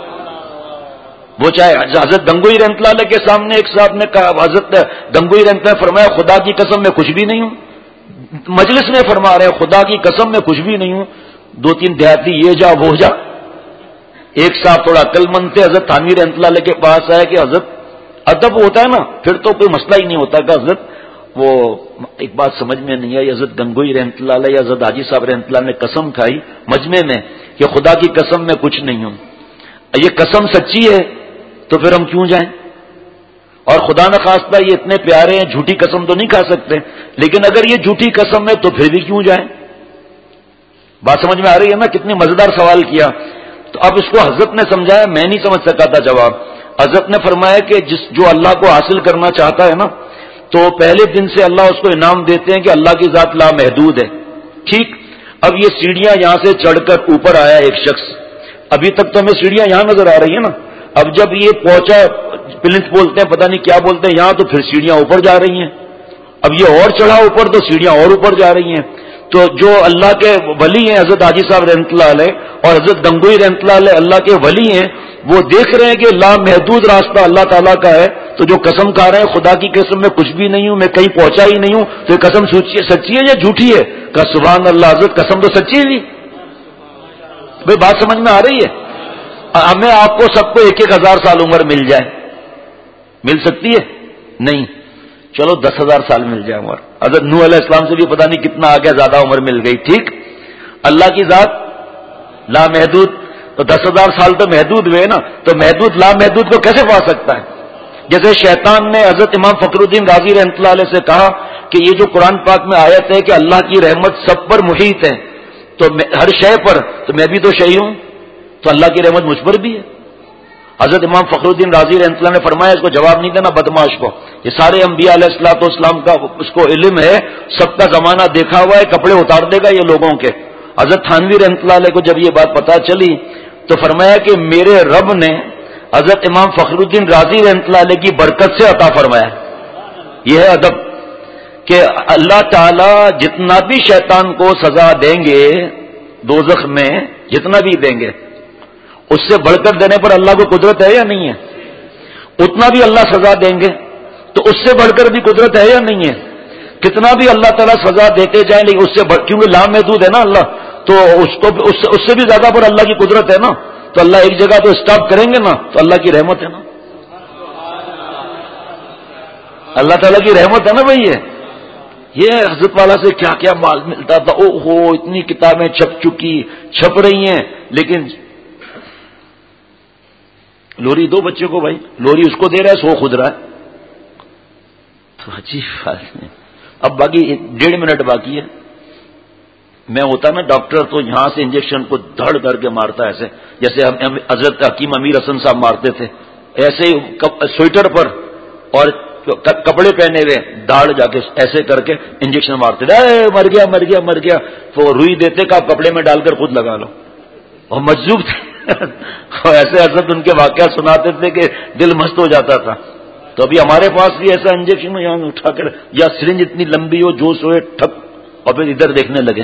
وہ چاہے حضرت گنگوئی رحمۃ اللہ علیہ کے سامنے ایک صاحب نے کہا، حضرت گنگوئی رحمۃ اللہ نے فرمایا خدا کی قسم میں کچھ بھی نہیں ہوں. مجلس میں فرما رہے ہیں خدا کی قسم میں کچھ بھی نہیں ہوں. دو تین دیہاتی یہ جا وہ جا. ایک صاحب تھوڑا عقل مند تھے، حضرت تھانوی رحمۃ اللہ علیہ کے پاس آئے کہ حضرت ادب ہوتا ہے نا پھر تو کوئی مسئلہ ہی نہیں ہوتا کہ حضرت وہ ایک بات سمجھ میں نہیں آئی. حضرت گنگوئی رحمۃ اللہ علیہ یا حضرت حاجی صاحب رحمۃ اللہ نے قسم کھائی مجمع میں کہ خدا کی قسم میں کچھ نہیں ہوں. یہ قسم سچی ہے تو پھر ہم کیوں جائیں؟ اور خدا نخواستہ یہ اتنے پیارے ہیں، جھوٹی قسم تو نہیں کھا سکتے، لیکن اگر یہ جھوٹی قسم ہے تو پھر بھی کیوں جائیں؟ بات سمجھ میں آ رہی ہے نا؟ کتنی مزیدار سوال کیا. تو اب اس کو حضرت نے سمجھایا، میں نہیں سمجھ سکا تھا جواب. حضرت نے فرمایا کہ جس جو اللہ کو حاصل کرنا چاہتا ہے نا تو پہلے دن سے اللہ اس کو انعام دیتے ہیں کہ اللہ کی ذات لامحدود ہے. ٹھیک. اب یہ سیڑھیاں یہاں سے چڑھ کر اوپر آیا ایک شخص، ابھی تک تو ہمیں سیڑھیاں یہاں نظر آ رہی ہیں نا، اب جب یہ پہنچا پلنتھ بولتے ہیں پتہ نہیں کیا بولتے ہیں یہاں، تو پھر سیڑھیاں اوپر جا رہی ہیں. اب یہ اور چڑھا اوپر تو سیڑھیاں اور اوپر جا رہی ہیں. تو جو اللہ کے ولی ہیں حضرت حاجی صاحب رحمۃ اللہ علیہ اور حضرت گنگوئی رحمۃ اللہ علیہ اللہ کے ولی ہیں، وہ دیکھ رہے ہیں کہ لامحدود راستہ اللہ تعالیٰ کا ہے. تو جو قسم کھا رہے ہیں خدا کی قسم میں کچھ بھی نہیں ہوں، میں کہیں پہنچا ہی نہیں ہوں، تو یہ قسم سچی ہے یا جھوٹی ہے؟ کہ سبحان اللہ حضرت قسم تو سچی ہے. بھائی بات سمجھ میں آ رہی ہے؟ ہمیں آپ کو سب کو ایک ایک ہزار سال عمر مل جائے، مل سکتی ہے؟ نہیں. چلو دس ہزار سال مل جائے عمر. حضرت نوح علیہ السلام سے بھی پتہ نہیں کتنا آگے زیادہ عمر مل گئی. ٹھیک. اللہ کی ذات لامحدود، تو دس ہزار سال تو محدود ہوئے نا، تو محدود لامحدود کو کیسے پا سکتا ہے؟ جیسے شیطان نے حضرت امام فخر الدین رازی رحمۃ اللہ علیہ سے کہا کہ یہ جو قرآن پاک میں آیت ہے کہ اللہ کی رحمت سب پر محیط ہے، تو میں ہر شے پر تو میں بھی تو شہی ہوں، تو اللہ کی رحمت مجھ پر بھی ہے. حضرت امام فخر الدین رازی رحمۃ اللہ نے فرمایا اس کو جواب نہیں دینا بدماش کو. یہ سارے انبیاء علیہ الصلوۃ والسلام کا اس کو علم ہے، سب کا زمانہ دیکھا ہوا ہے، کپڑے اتار دے گا یہ لوگوں کے. حضرت تھانوی رحمۃ اللہ علیہ کو جب یہ بات پتہ چلی تو فرمایا کہ میرے رب نے حضرت امام فخر الدین رازی رحمۃ اللہ علیہ کی برکت سے عطا فرمایا. یہ ہے ادب کہ اللہ تعالی جتنا بھی شیطان کو سزا دیں گے دوزخ میں، جتنا بھی دیں گے، اس سے بڑھ کر دینے پر اللہ کو قدرت ہے یا نہیں ہے؟ اتنا بھی اللہ سزا دیں گے تو اس سے بڑھ کر بھی قدرت ہے یا نہیں ہے؟ کتنا بھی اللہ تعالیٰ سزا دیتے جائیں لیکن اس سے بڑھ، کیونکہ لامحدود ہے نا اللہ، تو اس کو اس سے, اس سے بھی زیادہ پر اللہ کی قدرت ہے نا. تو اللہ ایک جگہ تو اسٹاپ کریں گے نا، تو اللہ کی رحمت ہے نا، اللہ تعالیٰ کی رحمت ہے نا بھائی. یہ یہ حضرت والا سے کیا کیا مال ملتا تھا، او ہو اتنی کتابیں چھپ چکی، چھپ رہی ہیں، لیکن لوری دو بچے کو بھائی، لوری اس کو دے رہا ہے، سو خود رہا ہے. تو عجیب بات ہے. اب باقی ڈیڑھ منٹ باقی ہے. میں ہوتا نا ڈاکٹر تو یہاں سے انجیکشن کو دھڑ کر کے مارتا ایسے جیسے حضرت حکیم امیر حسن صاحب مارتے تھے، ایسے ہی سویٹر پر اور کپڑے پہنے ہوئے داڑھ جا کے ایسے کر کے انجیکشن مارتے تھے. مر گیا مر گیا مر گیا. تو روئی دیتے کہ آپ کپڑے میں ڈال کر خود لگا لو. اور مجذوب تھے ایسے حضرت ان کے واقعات سناتے تھے کہ دل مست ہو جاتا تھا. تو ابھی ہمارے پاس بھی ایسا انجیکشن ہو یہاں اٹھا کر، یا سرنج اتنی لمبی ہو جو سوئے ٹھپ اور پھر ادھر دیکھنے لگے.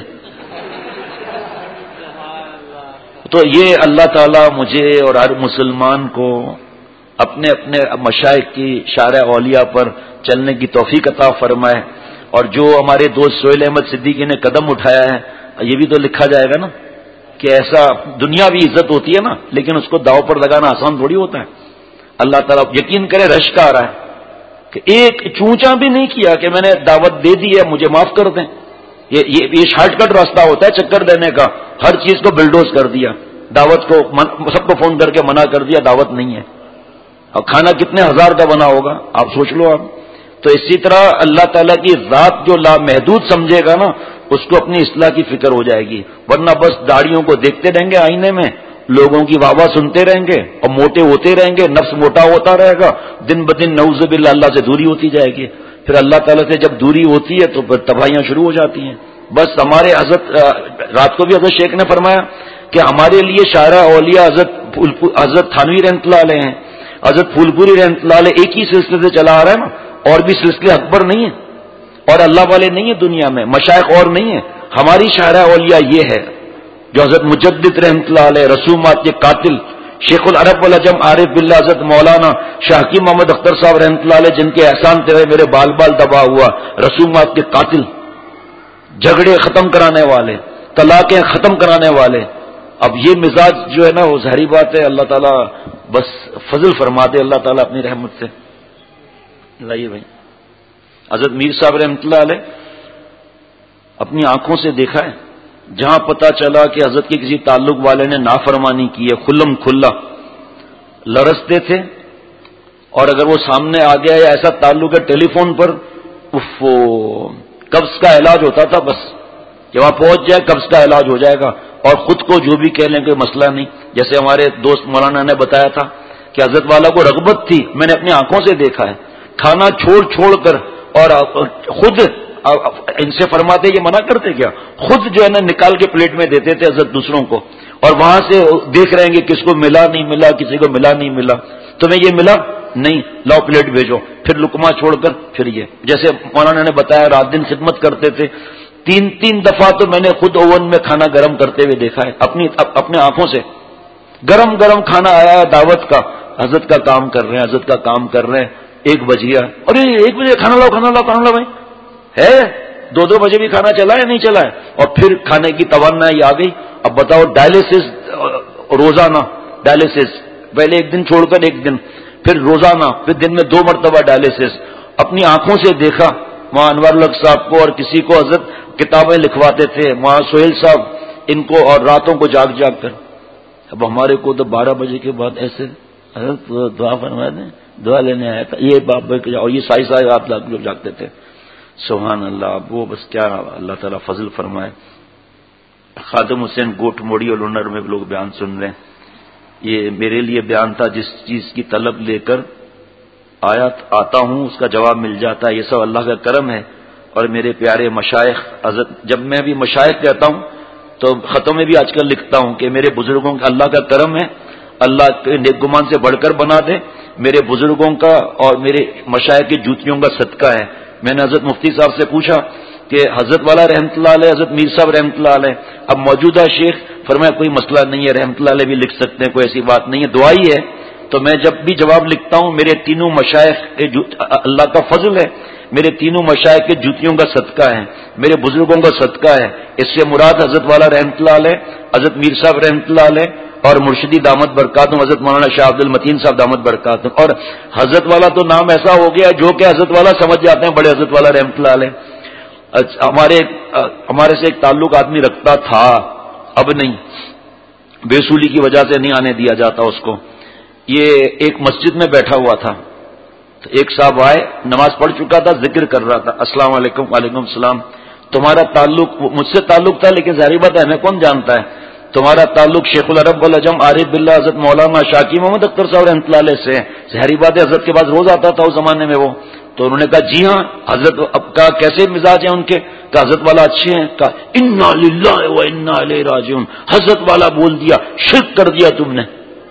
تو یہ اللہ تعالیٰ مجھے اور ہر مسلمان کو اپنے اپنے مشائخ کی شارع اولیاء پر چلنے کی توفیق عطا فرمائے. اور جو ہمارے دوست سہیل احمد صدیقی نے قدم اٹھایا ہے، یہ بھی تو لکھا جائے گا نا کہ ایسا دنیاوی عزت ہوتی ہے نا، لیکن اس کو داؤ پر لگانا آسان تھوڑی ہوتا ہے. اللہ تعالیٰ یقین کرے رش کا آ رہا ہے کہ ایک چونچا بھی نہیں کیا کہ میں نے دعوت دے دی ہے مجھے معاف کر دیں. یہ یہ شارٹ کٹ راستہ ہوتا ہے چکر دینے کا. ہر چیز کو بلڈوز کر دیا، دعوت کو سب کو فون کر کے منع کر دیا دعوت نہیں ہے. اور کھانا کتنے ہزار کا بنا ہوگا آپ سوچ لو آپ. تو اسی طرح اللہ تعالیٰ کی ذات جو لامحدود سمجھے گا نا، اس کو اپنی اصلاح کی فکر ہو جائے گی. ورنہ بس داڑیوں کو دیکھتے رہیں گے آئینے میں، لوگوں کی واہ واہ سنتے رہیں گے اور موٹے ہوتے رہیں گے، نفس موٹا ہوتا رہے گا، دن بدن نعوذ باللہ اللہ سے دوری ہوتی جائے گی. پھر اللہ تعالیٰ سے جب دوری ہوتی ہے تو پھر تباہیاں شروع ہو جاتی ہیں. بس ہمارے حضرت رات کو بھی حضرت شیخ نے فرمایا کہ ہمارے لیے شاعرہ اولیاء حضرت حضرت تھانوی رحمۃ اللہ علیہ ہیں، حضرت پھول پوری رحمۃ اللہ علیہ ایک ہی سلسلے سے چلا آ رہا ہے نا، اور بھی سلسلے اکبر نہیں ہیں اور اللہ والے نہیں ہیں دنیا میں، مشائخ اور نہیں ہیں. ہماری شاعرہ اولیاء یہ ہے جو حضرت مجدد رحمۃ اللہ علیہ، رسومات کے قاتل شیخ العرب والعجم عارف باللہ حضرت مولانا شاہ حکیم محمد اختر صاحب رحمۃ اللہ علیہ، جن کے احسان تیرے میرے بال بال دبا ہوا، رسومات کے قاتل، جھگڑے ختم کرانے والے، طلاقیں ختم کرانے والے. اب یہ مزاج جو ہے نا وہ ظاہری بات ہے اللہ تعالیٰ بس فضل فرما دے اللہ تعالیٰ اپنی رحمت سے. لائیے بھائی حضرت میر صاحب رحمۃ اللہ علیہ اپنی آنکھوں سے دیکھا ہے، جہاں پتہ چلا کہ حضرت کے کسی تعلق والے نے نافرمانی کی ہے کھلم کھلا لرزتے تھے. اور اگر وہ سامنے آ گیا یا ایسا تعلق ہے ٹیلی فون پر اف قبض کا علاج ہوتا تھا، بس کہ وہاں پہنچ جائے قبض کا علاج ہو جائے گا. اور خود کو جو بھی کہہ لیں کوئی مسئلہ نہیں. جیسے ہمارے دوست مولانا نے بتایا تھا کہ حضرت والا کو رغبت تھی، میں نے اپنی آنکھوں سے دیکھا ہے، کھانا چھوڑ چھوڑ کر اور خود ان سے فرماتے یہ منع کرتے کیا، خود جو ہے نا نکال کے پلیٹ میں دیتے تھے حضرت دوسروں کو، اور وہاں سے دیکھ رہے ہیں کہ کس کو ملا نہیں ملا، کسی کو ملا نہیں ملا. تمہیں یہ ملا نہیں، لاؤ پلیٹ بھیجو، پھر لقمہ چھوڑ کر پھر یہ. جیسے مولانا نے بتایا رات دن خدمت کرتے تھے، تین تین دفعہ تو میں نے خود اوون میں کھانا گرم کرتے ہوئے دیکھا ہے اپنی اپنے آنکھوں سے. گرم گرم کھانا آیا ہے دعوت کا، حضرت کا کام کر رہے ہیں حضرت کا کام کر رہے ہیں ایک بج گیا، ارے ایک بجے کھانا لاؤ کھانا لاؤ کھانا لاؤ بھائی ہے، دو دو بجے بھی کھانا چلا ہے نہیں چلا ہے. اور پھر کھانے کی توانائی آ گئی. اب بتاؤ ڈائلسس روزانہ، ڈائلسس پہلے ایک دن چھوڑ کر ایک دن، پھر روزانہ، پھر دن میں دو مرتبہ ڈائلسس. اپنی آنکھوں سے دیکھا وہاں انوار الحق صاحب کو، اور کسی کو حضرت کتابیں لکھواتے تھے وہاں سہیل صاحب ان کو، اور راتوں کو جاگ جاگ کر. اب ہمارے کو تو بارہ بجے کے بعد ایسے حضرت دعا فرما دیں، دعا لینے آیا تھا یہ باپ بھائی، اور یہ سائی سائی آپ لوگ جاگتے تھے. سبحان اللہ. اب وہ بس کیا اللہ تعالیٰ فضل فرمائے. خادم حسین گوٹ موڑی اور لونر میں لوگ بیان سن رہے ہیں. یہ میرے لیے بیان تھا، جس چیز کی طلب لے کر آیا آتا ہوں اس کا جواب مل جاتا ہے. یہ سب اللہ کا کرم ہے. اور میرے پیارے مشائخ حضرت، جب میں بھی مشائخ کہتا ہوں تو خطوں میں بھی آج کل لکھتا ہوں کہ میرے بزرگوں کا اللہ کا کرم ہے، اللہ کے نیک گمان سے بڑھ کر بنا دے. میرے بزرگوں کا اور میرے مشائخ کی جوتیوں کا صدقہ ہے. میں نے حضرت مفتی صاحب سے پوچھا کہ حضرت والا رحمۃ اللہ علیہ، حضرت میر صاحب رحمۃ اللہ علیہ، اب موجودہ شیخ، فرمایا کوئی مسئلہ نہیں ہے، رحمۃ اللہ علیہ بھی لکھ سکتے ہیں، کوئی ایسی بات نہیں ہے، دعا ہی ہے. تو میں جب بھی جواب لکھتا ہوں میرے تینوں مشائخ کے اللہ کا فضل ہے، میرے تینوں مشائخ کے جوتیوں کا صدقہ ہے، میرے بزرگوں کا صدقہ ہے. اس سے مراد حضرت والا رحمۃ اللہ علیہ، حضرت میر صاحب رحمۃ اللہ علیہ اور مرشدی دامت برکاتہم حضرت مولانا شاہ عبد المتین صاحب دامت برکاتہم. اور حضرت والا تو نام ایسا ہو گیا جو کہ حضرت والا سمجھ جاتے ہیں بڑے حضرت والا رحمۃ اللہ علیہ. ہمارے ہمارے سے ایک تعلق آدمی رکھتا تھا، اب نہیں، بے سولی کی وجہ سے نہیں آنے دیا جاتا اس کو. یہ ایک مسجد میں بیٹھا ہوا تھا تو ایک صاحب آئے، نماز پڑھ چکا تھا، ذکر کر رہا تھا، السلام علیکم. وعلیکم السلام. تمہارا تعلق مجھ سے تعلق تھا لیکن ظاہری بات ہے ہمیں کون جانتا ہے، تمہارا تعلق شیخ العرب والعجم عارف باللہ حضرت مولانا شاکی محمد اختر صاحب رحمۃ اللہ علیہ سے. ظاہری بات ہے حضرت کے پاس روز آتا تھا اس زمانے میں وہ. تو انہوں نے کہا جی ہاں. حضرت اب کا کیسے مزاج ہیں ان کے؟ کہا حضرت والا اچھے ہیں. کہا انا للہ و انا الیہ راجعون. حضرت والا بول دیا، شرک کر دیا تم نے.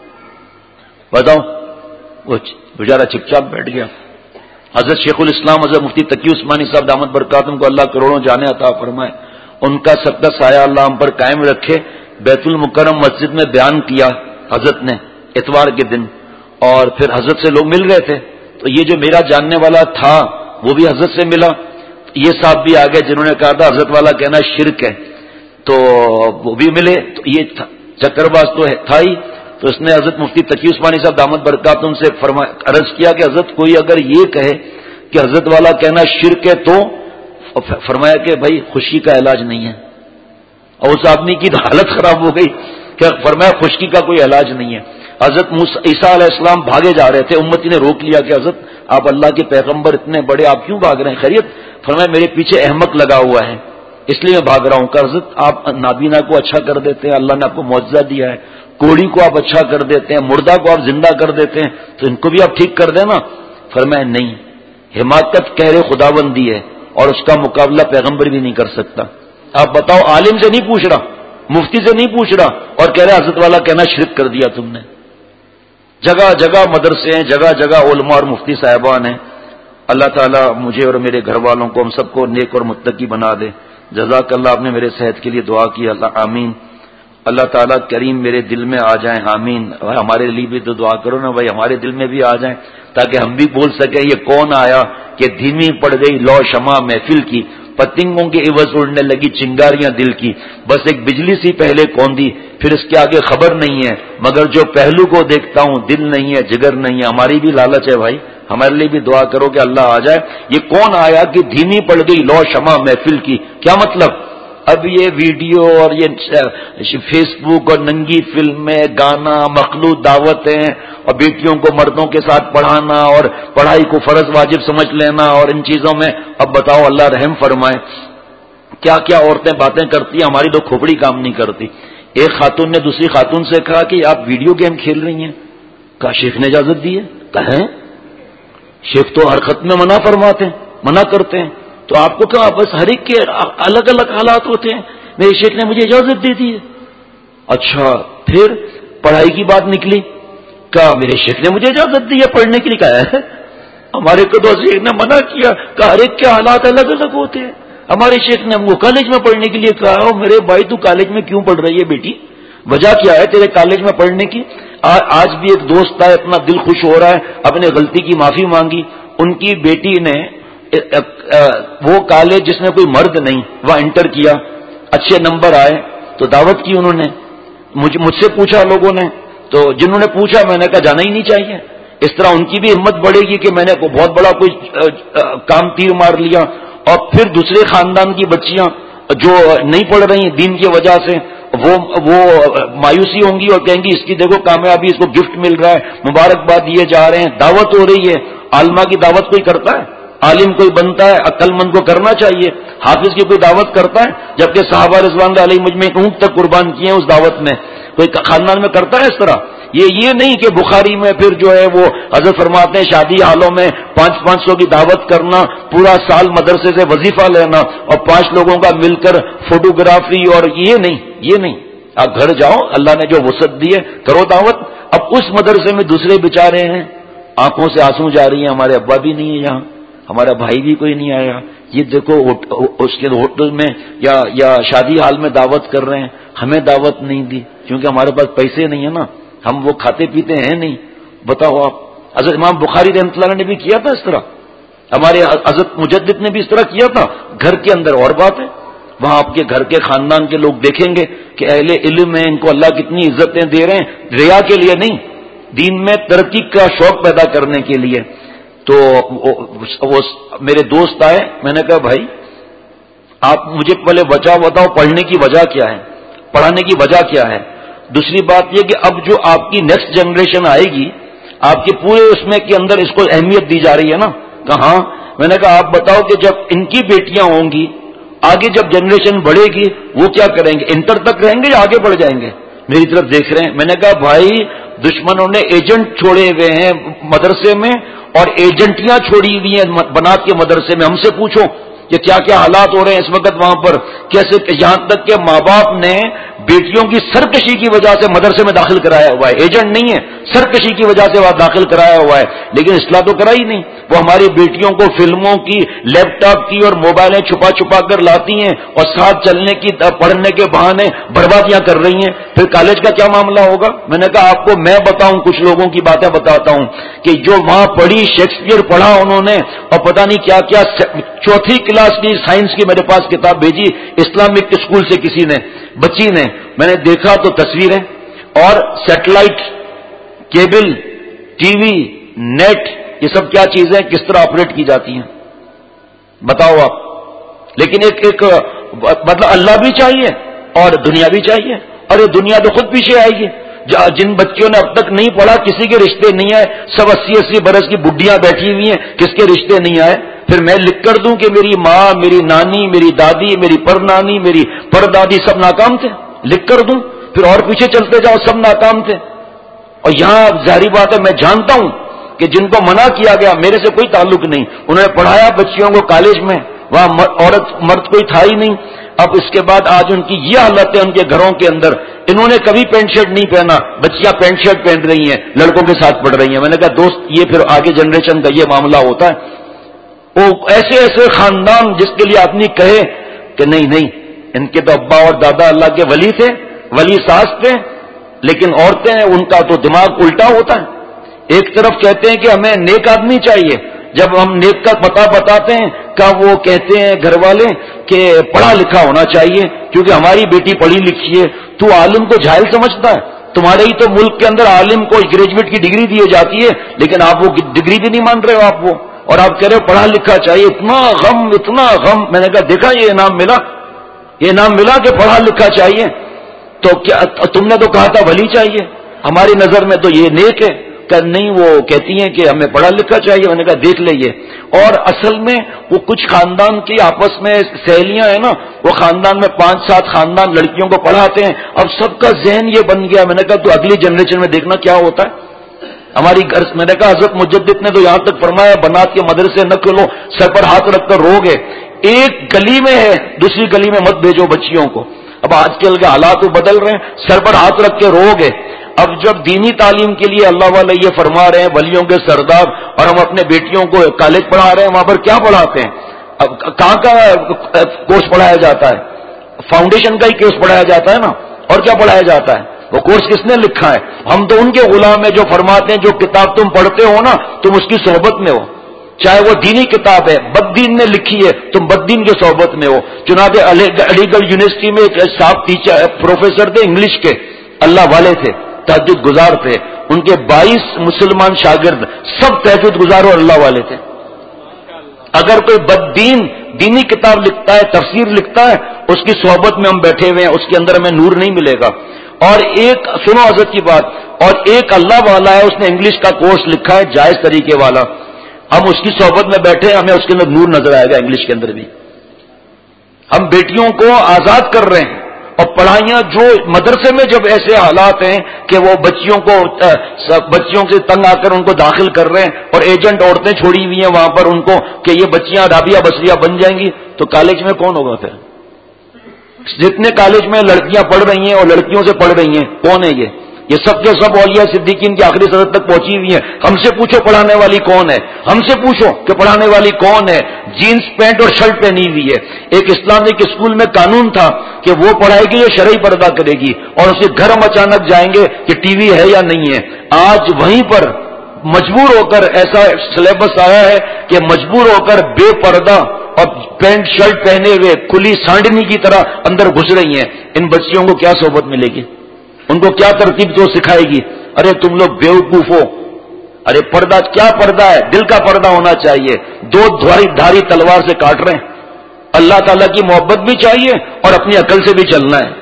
بتاؤ، وہ بیچارہ چپ چاپ بیٹھ گیا. حضرت شیخ الاسلام حضرت مفتی تقی عثمانی صاحب دامت برکاتہم کو اللہ کروڑوں جانے عطا فرمائے، ان کا سب کا سایہ اللہ ہم پر قائم رکھے. بیت المکرم مسجد میں بیان کیا حضرت نے اتوار کے دن، اور پھر حضرت سے لوگ مل رہے تھے. تو یہ جو میرا جاننے والا تھا وہ بھی حضرت سے ملا. یہ صاحب بھی آ گئے جنہوں نے کہا تھا حضرت والا کہنا شرک ہے، تو وہ بھی ملے. تو یہ چکر باز تو تھا ہی. تو اس نے حضرت مفتی تقی عثمانی صاحب دامت برکاتہم سے عرض کیا کہ حضرت کوئی اگر یہ کہے کہ حضرت والا کہنا شرک ہے تو فرمایا کہ بھائی خشکی کا علاج نہیں ہے. اور اس آدمی کی حالت خراب ہو گئی کہ فرمایا خشکی کا کوئی علاج نہیں ہے. حضرت عیسیٰ علیہ السلام بھاگے جا رہے تھے، امتی نے روک لیا کہ حضرت آپ اللہ کے پیغمبر اتنے بڑے، آپ کیوں بھاگ رہے ہیں، خیریت؟ فرمایا میرے پیچھے احمق لگا ہوا ہے اس لیے میں بھاگ رہا ہوں. کہ حضرت آپ نابینا کو اچھا کر دیتے ہیں، اللہ نے آپ کو معجزہ دیا ہے. کوڑی کو آپ اچھا کر دیتے ہیں، مردہ کو آپ زندہ کر دیتے ہیں، تو ان کو بھی آپ ٹھیک کر دیں نا. فرمایا نہیں، حماقت کہہ خداوندی ہے اور اس کا مقابلہ پیغمبر بھی نہیں کر سکتا. آپ بتاؤ، عالم سے نہیں پوچھ رہا، مفتی سے نہیں پوچھ رہا، اور کہہ رہے حضرت والا کہنا شرک کر دیا تم نے. جگہ جگہ مدرسے ہیں، جگہ جگہ علماء اور مفتی صاحبان ہیں. اللہ تعالیٰ مجھے اور میرے گھر والوں کو، ہم سب کو نیک اور متقی بنا دے. جزاک اللہ. آپ نے میرے صحت کے لیے دعا کی، اللہ آمین. اللہ تعالیٰ کریم میرے دل میں آ جائیں، آمین. ہمارے لیے بھی تو دعا کرو نا بھائی، ہمارے دل میں بھی آ جائیں تاکہ ہم بھی بول سکیں یہ کون آیا کہ دھیمی پڑ گئی لو شمع محفل کی، پتنگوں کے عوض اڑنے لگی چنگاریاں دل کی. بس ایک بجلی سی پہلے کون دی، پھر اس کے آگے خبر نہیں ہے، مگر جو پہلو کو دیکھتا ہوں دل نہیں ہے جگر نہیں ہے. ہماری بھی لالچ ہے بھائی، ہمارے لیے بھی دعا کرو کہ اللہ آ جائے. یہ کون آیا کہ دھیمی پڑ گئی لو شمع محفل کی؟ کیا مطلب؟ اب یہ ویڈیو اور یہ فیس بک اور ننگی فلمیں، گانا، مخلوط دعوتیں، اور بیٹیوں کو مردوں کے ساتھ پڑھانا اور پڑھائی کو فرض واجب سمجھ لینا، اور ان چیزوں میں اب بتاؤ اللہ رحم فرمائے کیا کیا عورتیں باتیں کرتی ہیں. ہماری تو کھوپڑی کام نہیں کرتی. ایک خاتون نے دوسری خاتون سے کہا کہ آپ ویڈیو گیم کھیل رہی ہیں. کہا شیخ نے اجازت دی ہے. کہیں شیخ تو ہر خط میں منع فرماتے ہیں، منع کرتے ہیں. تو آپ کو کہا بس ہر ایک کے الگ الگ حالات ہوتے ہیں، میرے شیخ نے مجھے اجازت دے دی ہے. اچھا پھر پڑھائی کی بات نکلی. کہا میرے شیخ نے مجھے اجازت دی ہے پڑھنے کے لیے. کہا ہے ہمارے کو تو شیخ نے منع کیا. کہا ہر ایک کے حالات الگ الگ ہوتے ہیں. ہمارے شیخ نے ہم کو کالج میں پڑھنے کے لیے کہا. میرے بھائی تو کالج میں کیوں پڑھ رہی ہے بیٹی؟ وجہ کیا ہے تیرے کالج میں پڑھنے کی؟ آج بھی ایک دوست تھا، اتنا دل خوش ہو رہا ہے، اپنے غلطی کی معافی مانگی. ان کی بیٹی نے وہ کالج جس میں کوئی مرد نہیں وہ انٹر کیا، اچھے نمبر آئے تو دعوت کی انہوں نے. مجھ مجھ سے پوچھا لوگوں نے، تو جنہوں نے پوچھا میں نے کہا جانا ہی نہیں چاہیے. اس طرح ان کی بھی ہمت بڑھے گی کہ میں نے بہت بڑا کوئی کام تیر مار لیا. اور پھر دوسرے خاندان کی بچیاں جو نہیں پڑھ رہی ہیں دین کی وجہ سے، وہ وہ مایوسی ہوں گی اور کہیں گی اس کی دیکھو کامیابی، اس کو گفٹ مل رہا ہے، مبارکباد دیے جا رہے ہیں، دعوت ہو رہی ہے. عالمہ کی دعوت کوئی کرتا ہے؟ عالم کوئی بنتا ہے عقل مند کو کرنا چاہیے، حافظ کی کوئی دعوت کرتا ہے، جبکہ صحابہ رضوان اللہ علیہ مجمعین اونٹ تک قربان کیے ہیں اس دعوت میں، کوئی خاندان میں کرتا ہے اس طرح؟ یہ یہ نہیں کہ بخاری میں پھر جو ہے وہ حضرت فرماتے ہیں شادی حالوں میں پانچ پانچ سو کی دعوت کرنا، پورا سال مدرسے سے وظیفہ لینا اور پانچ لوگوں کا مل کر فوٹوگرافی، اور یہ نہیں یہ نہیں آپ گھر جاؤ، اللہ نے جو وسعت دی ہے کرو دعوت۔ اب اس مدرسے میں دوسرے بیچارے ہیں، آنکھوں سے آنسو جاری ہیں، ہمارے ابا بھی نہیں ہے یہاں، ہمارا بھائی بھی کوئی نہیں آیا، یہ دیکھو اس کے ہوٹل میں یا یا شادی حال میں دعوت کر رہے ہیں، ہمیں دعوت نہیں دی کیونکہ ہمارے پاس پیسے نہیں ہیں نا، ہم وہ کھاتے پیتے ہیں نہیں۔ بتاؤ آپ، حضرت امام بخاری رحمۃ اللہ نے بھی کیا تھا اس طرح، ہمارے حضرت مجدد نے بھی اس طرح کیا تھا۔ گھر کے اندر اور بات ہے، وہاں آپ کے گھر کے خاندان کے لوگ دیکھیں گے کہ اہل علم ہیں، ان کو اللہ کتنی عزتیں دے رہے ہیں، ریا کے لیے نہیں، دین میں ترقی کا شوق پیدا کرنے کے لیے۔ تو وہ میرے دوست آئے، میں نے کہا بھائی آپ مجھے پہلے وجہ بتاؤ، پڑھنے کی وجہ کیا ہے، پڑھانے کی وجہ کیا ہے؟ دوسری بات یہ کہ اب جو آپ کی نیکسٹ جنریشن آئے گی، آپ کے پورے اس میں کے اندر اس کو اہمیت دی جا رہی ہے نا۔ کہاں؟ میں نے کہا آپ بتاؤ کہ جب ان کی بیٹیاں ہوں گی، آگے جب جنریشن بڑھے گی وہ کیا کریں گے؟ انٹر تک رہیں گے یا آگے بڑھ جائیں گے؟ میری طرف دیکھ رہے ہیں۔ میں نے کہا بھائی دشمنوں نے ایجنٹ چھوڑے ہوئے ہیں مدرسے میں، اور ایجنٹیاں چھوڑی ہوئی ہیں بنات کے مدرسے میں، ہم سے پوچھو کہ کیا کیا حالات ہو رہے ہیں اس وقت وہاں پر، کیسے، یہاں تک کہ ماں باپ نے بیٹیوں کی سرکشی کی وجہ سے مدرسے میں داخل کرایا ہوا ہے، ایجنٹ نہیں ہے، سرکشی کی وجہ سے وہاں داخل کرایا ہوا ہے، لیکن اصلاح تو کرائی نہیں۔ وہ ہماری بیٹیوں کو فلموں کی، لیپ ٹاپ کی اور موبائلیں چھپا چھپا کر لاتی ہیں، اور ساتھ چلنے کی، پڑھنے کے بہانے بربادیاں کر رہی ہیں۔ پھر کالج کا کیا معاملہ ہوگا؟ میں نے کہا آپ کو میں بتاؤں، کچھ لوگوں کی باتیں بتاتا ہوں کہ جو وہاں پڑھی، شیکسپیئر پڑھا انہوں نے، اور پتہ نہیں کیا کیا، چوتھی کلاس کی سائنس کی میرے پاس کتاب بھیجی اسلامک اسکول سے کسی نے، بچی نے، میں نے دیکھا تو تصویریں اور satellite cable, T V, net, یہ سب کیا چیزیں کس طرح آپریٹ کی جاتی ہیں بتاؤ آپ۔ لیکن ایک ایک مطلب اللہ بھی چاہیے اور دنیا بھی چاہیے، اور یہ دنیا تو خود پیچھے آئے گی۔ جن بچوں نے اب تک نہیں پڑھا، کسی کے رشتے نہیں آئے، سب اسی اسی برس کی بڈیاں بیٹھی ہوئی ہیں، کس کے رشتے نہیں آئے؟ پھر میں لکھ کر دوں کہ میری ماں، میری نانی، میری دادی، میری پر نانی، میری پر دادی سب ناکام تھے، لکھ کر دوں؟ پھر اور پیچھے چلتے جاؤ، سب ناکام تھے۔ اور یہاں ظاہری بات ہے، میں جانتا ہوں کہ جن کو منع کیا گیا، میرے سے کوئی تعلق نہیں، انہوں نے پڑھایا بچیوں کو کالج میں، وہاں عورت مرد کوئی تھا ہی نہیں۔ اب اس کے بعد آج ان کی یہ حالت ہے ان کے گھروں کے اندر، انہوں نے کبھی پینٹ شرٹ نہیں پہنا، بچیاں پینٹ شرٹ پہن رہی ہیں، لڑکوں کے ساتھ پڑھ رہی ہیں۔ میں نے کہا دوست یہ پھر آگے جنریشن کا یہ معاملہ ہوتا ہے۔ وہ ایسے ایسے خاندان جس کے لیے آدمی کہے کہ نہیں نہیں، ان کے تو ابا اور دادا اللہ کے ولی تھے، ولی ساز تھے، لیکن عورتیں ہیں ان کا تو دماغ الٹا ہوتا ہے۔ ایک طرف کہتے ہیں کہ ہمیں نیک آدمی چاہیے، جب ہم نیک کا پتہ بتاتے ہیں کہ وہ کہتے ہیں گھر والے کہ پڑھا لکھا ہونا چاہیے کیونکہ ہماری بیٹی پڑھی لکھی ہے۔ تو عالم کو جاہل سمجھتا ہے؟ تمہارے ہی تو ملک کے اندر عالم کو گریجویٹ کی ڈگری دی جاتی ہے، لیکن آپ وہ ڈگری بھی نہیں مان رہے ہو آپ وہ، اور آپ کہہ رہے ہو پڑھا لکھا چاہیے۔ اتنا غم، اتنا غم۔ میں نے کہا دیکھا یہ انعام ملا، یہ انعام ملا کہ پڑھا لکھا چاہیے، تو کیا تم نے تو کہا تھا ولی چاہیے، ہماری نظر میں تو یہ نیک ہے کہ نہیں، وہ کہتی ہیں کہ ہمیں پڑھا لکھا چاہیے۔ میں نے کہا دیکھ لئیے، اور اصل میں وہ کچھ خاندان کی آپس میں سہیلیاں ہیں نا، وہ خاندان میں پانچ سات خاندان لڑکیوں کو پڑھاتے ہیں، اب سب کا ذہن یہ بن گیا۔ میں نے کہا تو اگلی جنریشن میں دیکھنا کیا ہوتا ہے ہماری گھر۔ میں نے کہا حضرت مجدد نے تو یہاں تک فرمایا بنات کے مدرسے نہ کھولو، سر پر ہاتھ رکھ کر رو گے، ایک گلی میں ہے دوسری گلی میں مت بھیجو بچیوں کو۔ اب آج کل کے حالات بدل رہے ہیں، سر پر ہاتھ رکھ کے رو گے۔ اب جب دینی تعلیم کے لیے اللہ والے یہ فرما رہے ہیں ولیوں کے سردار، اور ہم اپنے بیٹیوں کو کالج پڑھا رہے ہیں، وہاں پر کیا پڑھاتے ہیں؟ اب کہاں کا کورس پڑھایا جاتا ہے؟ فاؤنڈیشن کا ہی کورس پڑھایا جاتا ہے نا، اور کیا پڑھایا جاتا ہے؟ وہ کورس کس نے لکھا ہے؟ ہم تو ان کے غلام ہیں جو فرماتے ہیں جو کتاب تم پڑھتے ہو نا تم اس کی صحبت میں ہو، چاہے وہ دینی کتاب ہے، بددین نے لکھی ہے تم بددین کی صحبت میں ہو۔ چنانچہ علی گڑھ یونیورسٹی میں ایک صاحب ٹیچر پروفیسر تھے انگلش کے، اللہ والے تھے، تہجد گزار تھے، ان کے بائیس مسلمان شاگرد سب تہجد گزار اور اللہ والے تھے۔ اگر کوئی بددین دینی کتاب لکھتا ہے، تفسیر لکھتا ہے، اس کی صحبت میں ہم بیٹھے ہوئے ہیں، اس کے اندر ہمیں نور نہیں ملے گا۔ اور ایک سنو حضرت کی بات، اور ایک اللہ والا ہے، اس نے انگلش کا کورس لکھا ہے جائز طریقے والا، ہم اس کی صحبت میں بیٹھے ہمیں اس کے اندر نور نظر آئے گا. انگلش کے اندر بھی ہم بیٹیوں کو آزاد کر رہے ہیں. اور پڑھائیاں جو مدرسے میں جب ایسے حالات ہیں کہ وہ بچیوں کو بچیوں سے تنگ آ کر ان کو داخل کر رہے ہیں اور ایجنٹ عورتیں چھوڑی ہوئی ہیں وہاں پر ان کو کہ یہ بچیاں رابعہ بصریہ بن جائیں گی, تو کالج میں کون ہوگا پھر؟ جتنے کالج میں لڑکیاں پڑھ رہی ہیں اور لڑکیوں سے پڑھ رہی ہیں کون ہے یہ؟ یہ سب کے سب اولیاء صدیقین کی آخری سطح تک پہنچی ہوئی ہیں. ہم سے پوچھو پڑھانے والی کون ہے, ہم سے پوچھو کہ پڑھانے والی کون ہے. جینس پینٹ اور شرٹ پہنی ہوئی ہے. ایک اسلامک اسکول میں قانون تھا کہ وہ پڑھائے گی یا شرعی پردہ کرے گی, اور اسے گھر ہم اچانک جائیں گے کہ ٹی وی ہے یا نہیں ہے. آج وہیں پر مجبور ہو کر ایسا سلیبس آیا ہے کہ مجبور ہو کر بے پردہ اور پینٹ شرٹ پہنے ہوئے کھلی سانڈنی کی طرح اندر گھس رہی ہیں. ان بچیوں کو کیا صحبت ملے گی؟ ان کو کیا ترتیب جو سکھائے گی؟ ارے تم لوگ بیوقوف ہو. ارے پردہ کیا پردہ ہے؟ دل کا پردہ ہونا چاہیے. دو دھاری دھاری تلوار سے کاٹ رہے ہیں. اللہ تعالیٰ کی محبت بھی چاہیے اور اپنی عقل سے بھی چلنا ہے.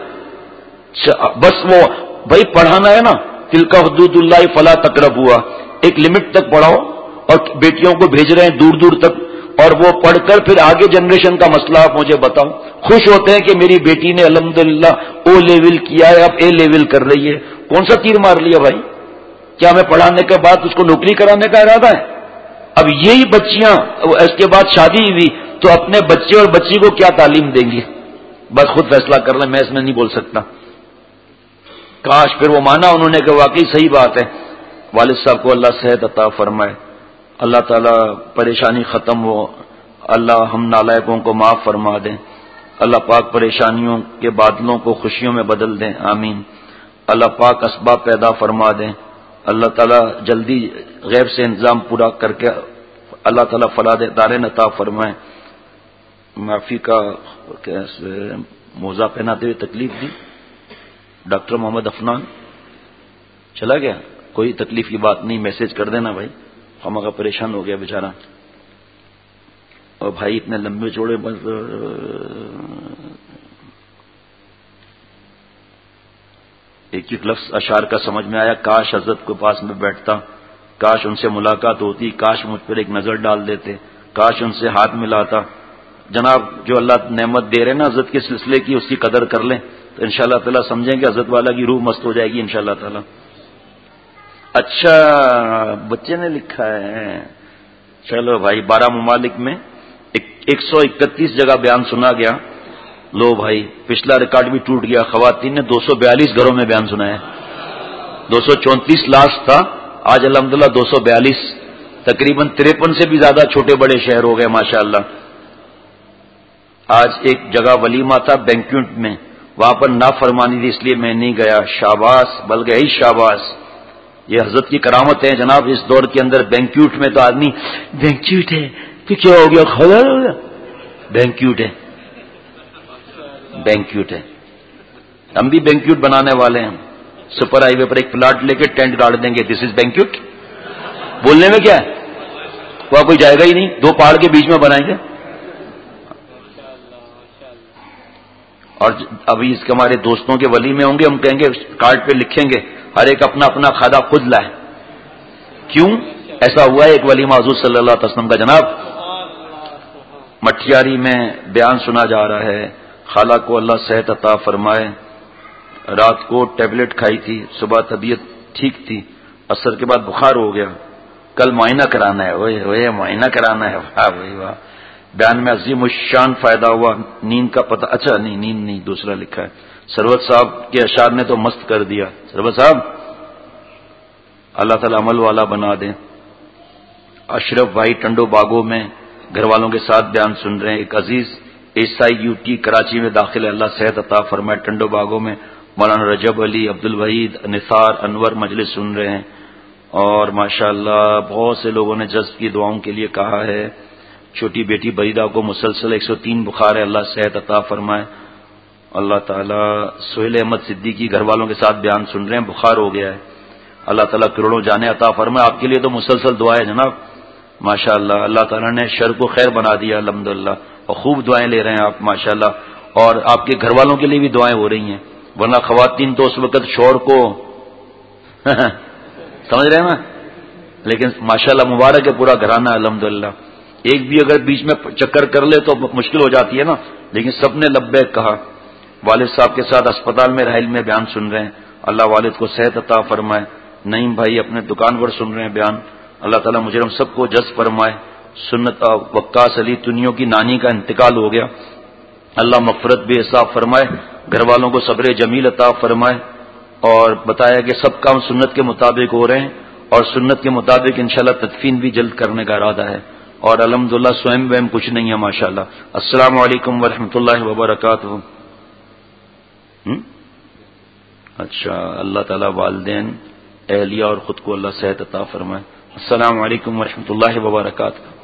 بس وہ بھائی پڑھانا ہے نا, تلک حدود اللہ فلا تقربوها, ایک لمٹ تک پڑھاؤ. اور بیٹیوں کو بھیج رہے ہیں دور دور تک, اور وہ پڑھ کر پھر آگے جنریشن کا مسئلہ آپ مجھے بتاؤ. خوش ہوتے ہیں کہ میری بیٹی نے الحمدللہ او لیول کیا ہے, اب اے لیول کر رہی ہے. کون سا تیر مار لیا بھائی؟ کیا ہمیں پڑھانے کے بعد اس کو نوکری کرانے کا ارادہ ہے؟ اب یہی بچیاں اس کے بعد شادی ہوئی تو اپنے بچے اور بچی کو کیا تعلیم دیں گی؟ بس خود فیصلہ کر لیں, میں اس میں نہیں بول سکتا. کاش پھر وہ مانا انہوں نے کہ واقعی صحیح بات ہے. والد صاحب کو اللہ صحت عطا فرمائے, اللہ تعالیٰ پریشانی ختم ہو, اللہ ہم نالائقوں کو معاف فرما دیں, اللہ پاک پریشانیوں کے بادلوں کو خوشیوں میں بدل دیں, آمین. اللہ پاک اسباب پیدا فرما دیں, اللہ تعالیٰ جلدی غیب سے انتظام پورا کر کے اللہ تعالیٰ فلاح دارین عطا فرمائے. معافی کا موزہ پہناتے ہوئے تکلیف دی ڈاکٹر محمد افنان, چلا گیا, کوئی تکلیف کی بات نہیں, میسج کر دینا بھائی, ہم اگر پریشان ہو گیا بیچارہ. اور بھائی اتنے لمبے چوڑے بس ایک ایک لفظ اشعار کا سمجھ میں آیا. کاش حضرت کے پاس میں بیٹھتا, کاش ان سے ملاقات ہوتی, کاش مجھ پر ایک نظر ڈال دیتے, کاش ان سے ہاتھ ملاتا. جناب جو اللہ نعمت دے رہے نا حضرت کے سلسلے کی, اس کی قدر کر لیں تو انشاءاللہ تعالیٰ سمجھیں گے حضرت والا کی روح مست ہو جائے گی انشاءاللہ تعالیٰ. اچھا بچے نے لکھا ہے, چلو بھائی. بارہ ممالک میں ایک سو اکتیس جگہ بیان سنا گیا. لو بھائی پچھلا ریکارڈ بھی ٹوٹ گیا, خواتین نے دو سو بیالیس گھروں میں بیان سنا ہے. دو سو چونتیس لاسٹ تھا, آج الحمدللہ دو سو بیالیس, تقریباً تریپن سے بھی زیادہ چھوٹے بڑے شہر ہو گئے ماشاءاللہ. آج ایک جگہ ولیمہ تھا بینکوٹ میں, وہاں پر نافرمانی تھی اس لیے میں نہیں گیا. شاباش, بلکہ ہی شاباش, یہ حضرت کی کرامت ہے جناب. اس دور کے اندر بینکوٹ میں تو آدمی بینکوٹ ہے کہ کیا ہو گیا, خبر ہو گیا, بینکوٹ ہے بینکوٹ ہے. ہم بھی بینکوٹ بنانے والے ہیں. سپر ہائی وے پر ایک پلاٹ لے کے ٹینٹ گاڑ دیں گے, دس از بینکوٹ. بولنے میں کیا ہے, وہاں کوئی جائے گا ہی نہیں, دو پہاڑ کے بیچ میں بنائیں گے. اور ابھی اس کے ہمارے دوستوں کے ولی میں ہوں گے, ہم کہیں گے کارڈ پہ لکھیں گے ہر ایک اپنا اپنا کھادا خود لائے. کیوں ایسا ہوا ہے؟ ایک ولیمہ حضور صلی اللہ علیہ وسلم کا جناب مٹھیاری میں بیان سنا جا رہا ہے. خالہ کو اللہ صحت عطا فرمائے. رات کو ٹیبلٹ کھائی تھی, صبح طبیعت ٹھیک تھی, عصر کے بعد بخار ہو گیا. کل معائنہ کرانا ہے, اوئے اوئے معائنہ کرانا ہے, واہ بھائی واہ. بیان میں عظیم الشان فائدہ ہوا. نیند کا پتہ, اچھا نہیں نیند نہیں, دوسرا لکھا ہے. سرور صاحب کے اشعار نے تو مست کر دیا. سرور صاحب اللہ تعالی عمل والا بنا دیں. اشرف بھائی ٹنڈو باغوں میں گھر والوں کے ساتھ بیان سن رہے ہیں. ایک عزیز S I U T Karachi میں داخل ہے, اللہ صحت عطا فرمائے. ٹنڈو باغوں میں مولانا رجب علی, عبد الوحید, نثار, انور مجلس سن رہے ہیں. اور ماشاءاللہ بہت سے لوگوں نے جذب کی دعاؤں کے لیے کہا ہے. چھوٹی بیٹی بریدہ کو مسلسل ایک سو تین بخار ہے, اللہ صحت عطا فرمائے. اللہ تعالیٰ سہیل احمد صدیقی گھر والوں کے ساتھ بیان سن رہے ہیں, بخار ہو گیا ہے, اللہ تعالیٰ کروڑوں جانے عطا فرمائے. آپ کے لیے تو مسلسل دعا ہے جناب ماشاءاللہ. اللہ تعالیٰ نے شر کو خیر بنا دیا الحمدللہ, اور خوب دعائیں لے رہے ہیں آپ ماشاءاللہ. اور آپ کے گھر والوں کے لیے بھی دعائیں ہو رہی ہیں, ورنہ خواتین تو اس وقت شوہر کو سمجھ رہے ہیں نا, لیکن ماشاءاللہ مبارک ہے پورا گھرانہ الحمدللہ. ایک بھی اگر بیچ میں چکر کر لے تو مشکل ہو جاتی ہے نا، لیکن سب نے لبیک کہا. والد صاحب کے ساتھ اسپتال میں رحل میں بیان سن رہے ہیں، اللہ والد کو صحت عطا فرمائے. نعیم بھائی اپنے دکان پر سن رہے ہیں بیان، اللہ تعالیٰ مجرم سب کو جذب فرمائے. سنت وقاص علی تنیوں کی نانی کا انتقال ہو گیا، اللہ مغفرت بھی حساب فرمائے، گھر والوں کو صبر جمیل عطا فرمائے. اور بتایا کہ سب کام سنت کے مطابق ہو رہے ہیں اور سنت کے مطابق انشاءاللہ تدفین بھی جلد کرنے کا ارادہ ہے، اور الحمدللہ سوئم ویم کچھ نہیں ہے ماشاءاللہ. السلام علیکم ورحمۃ اللہ وبرکاتہ. اچھا، اللہ تعالیٰ والدین اہلیہ اور خود کو اللہ صحت عطا فرمائے. السلام علیکم ورحمۃ اللہ وبرکاتہ.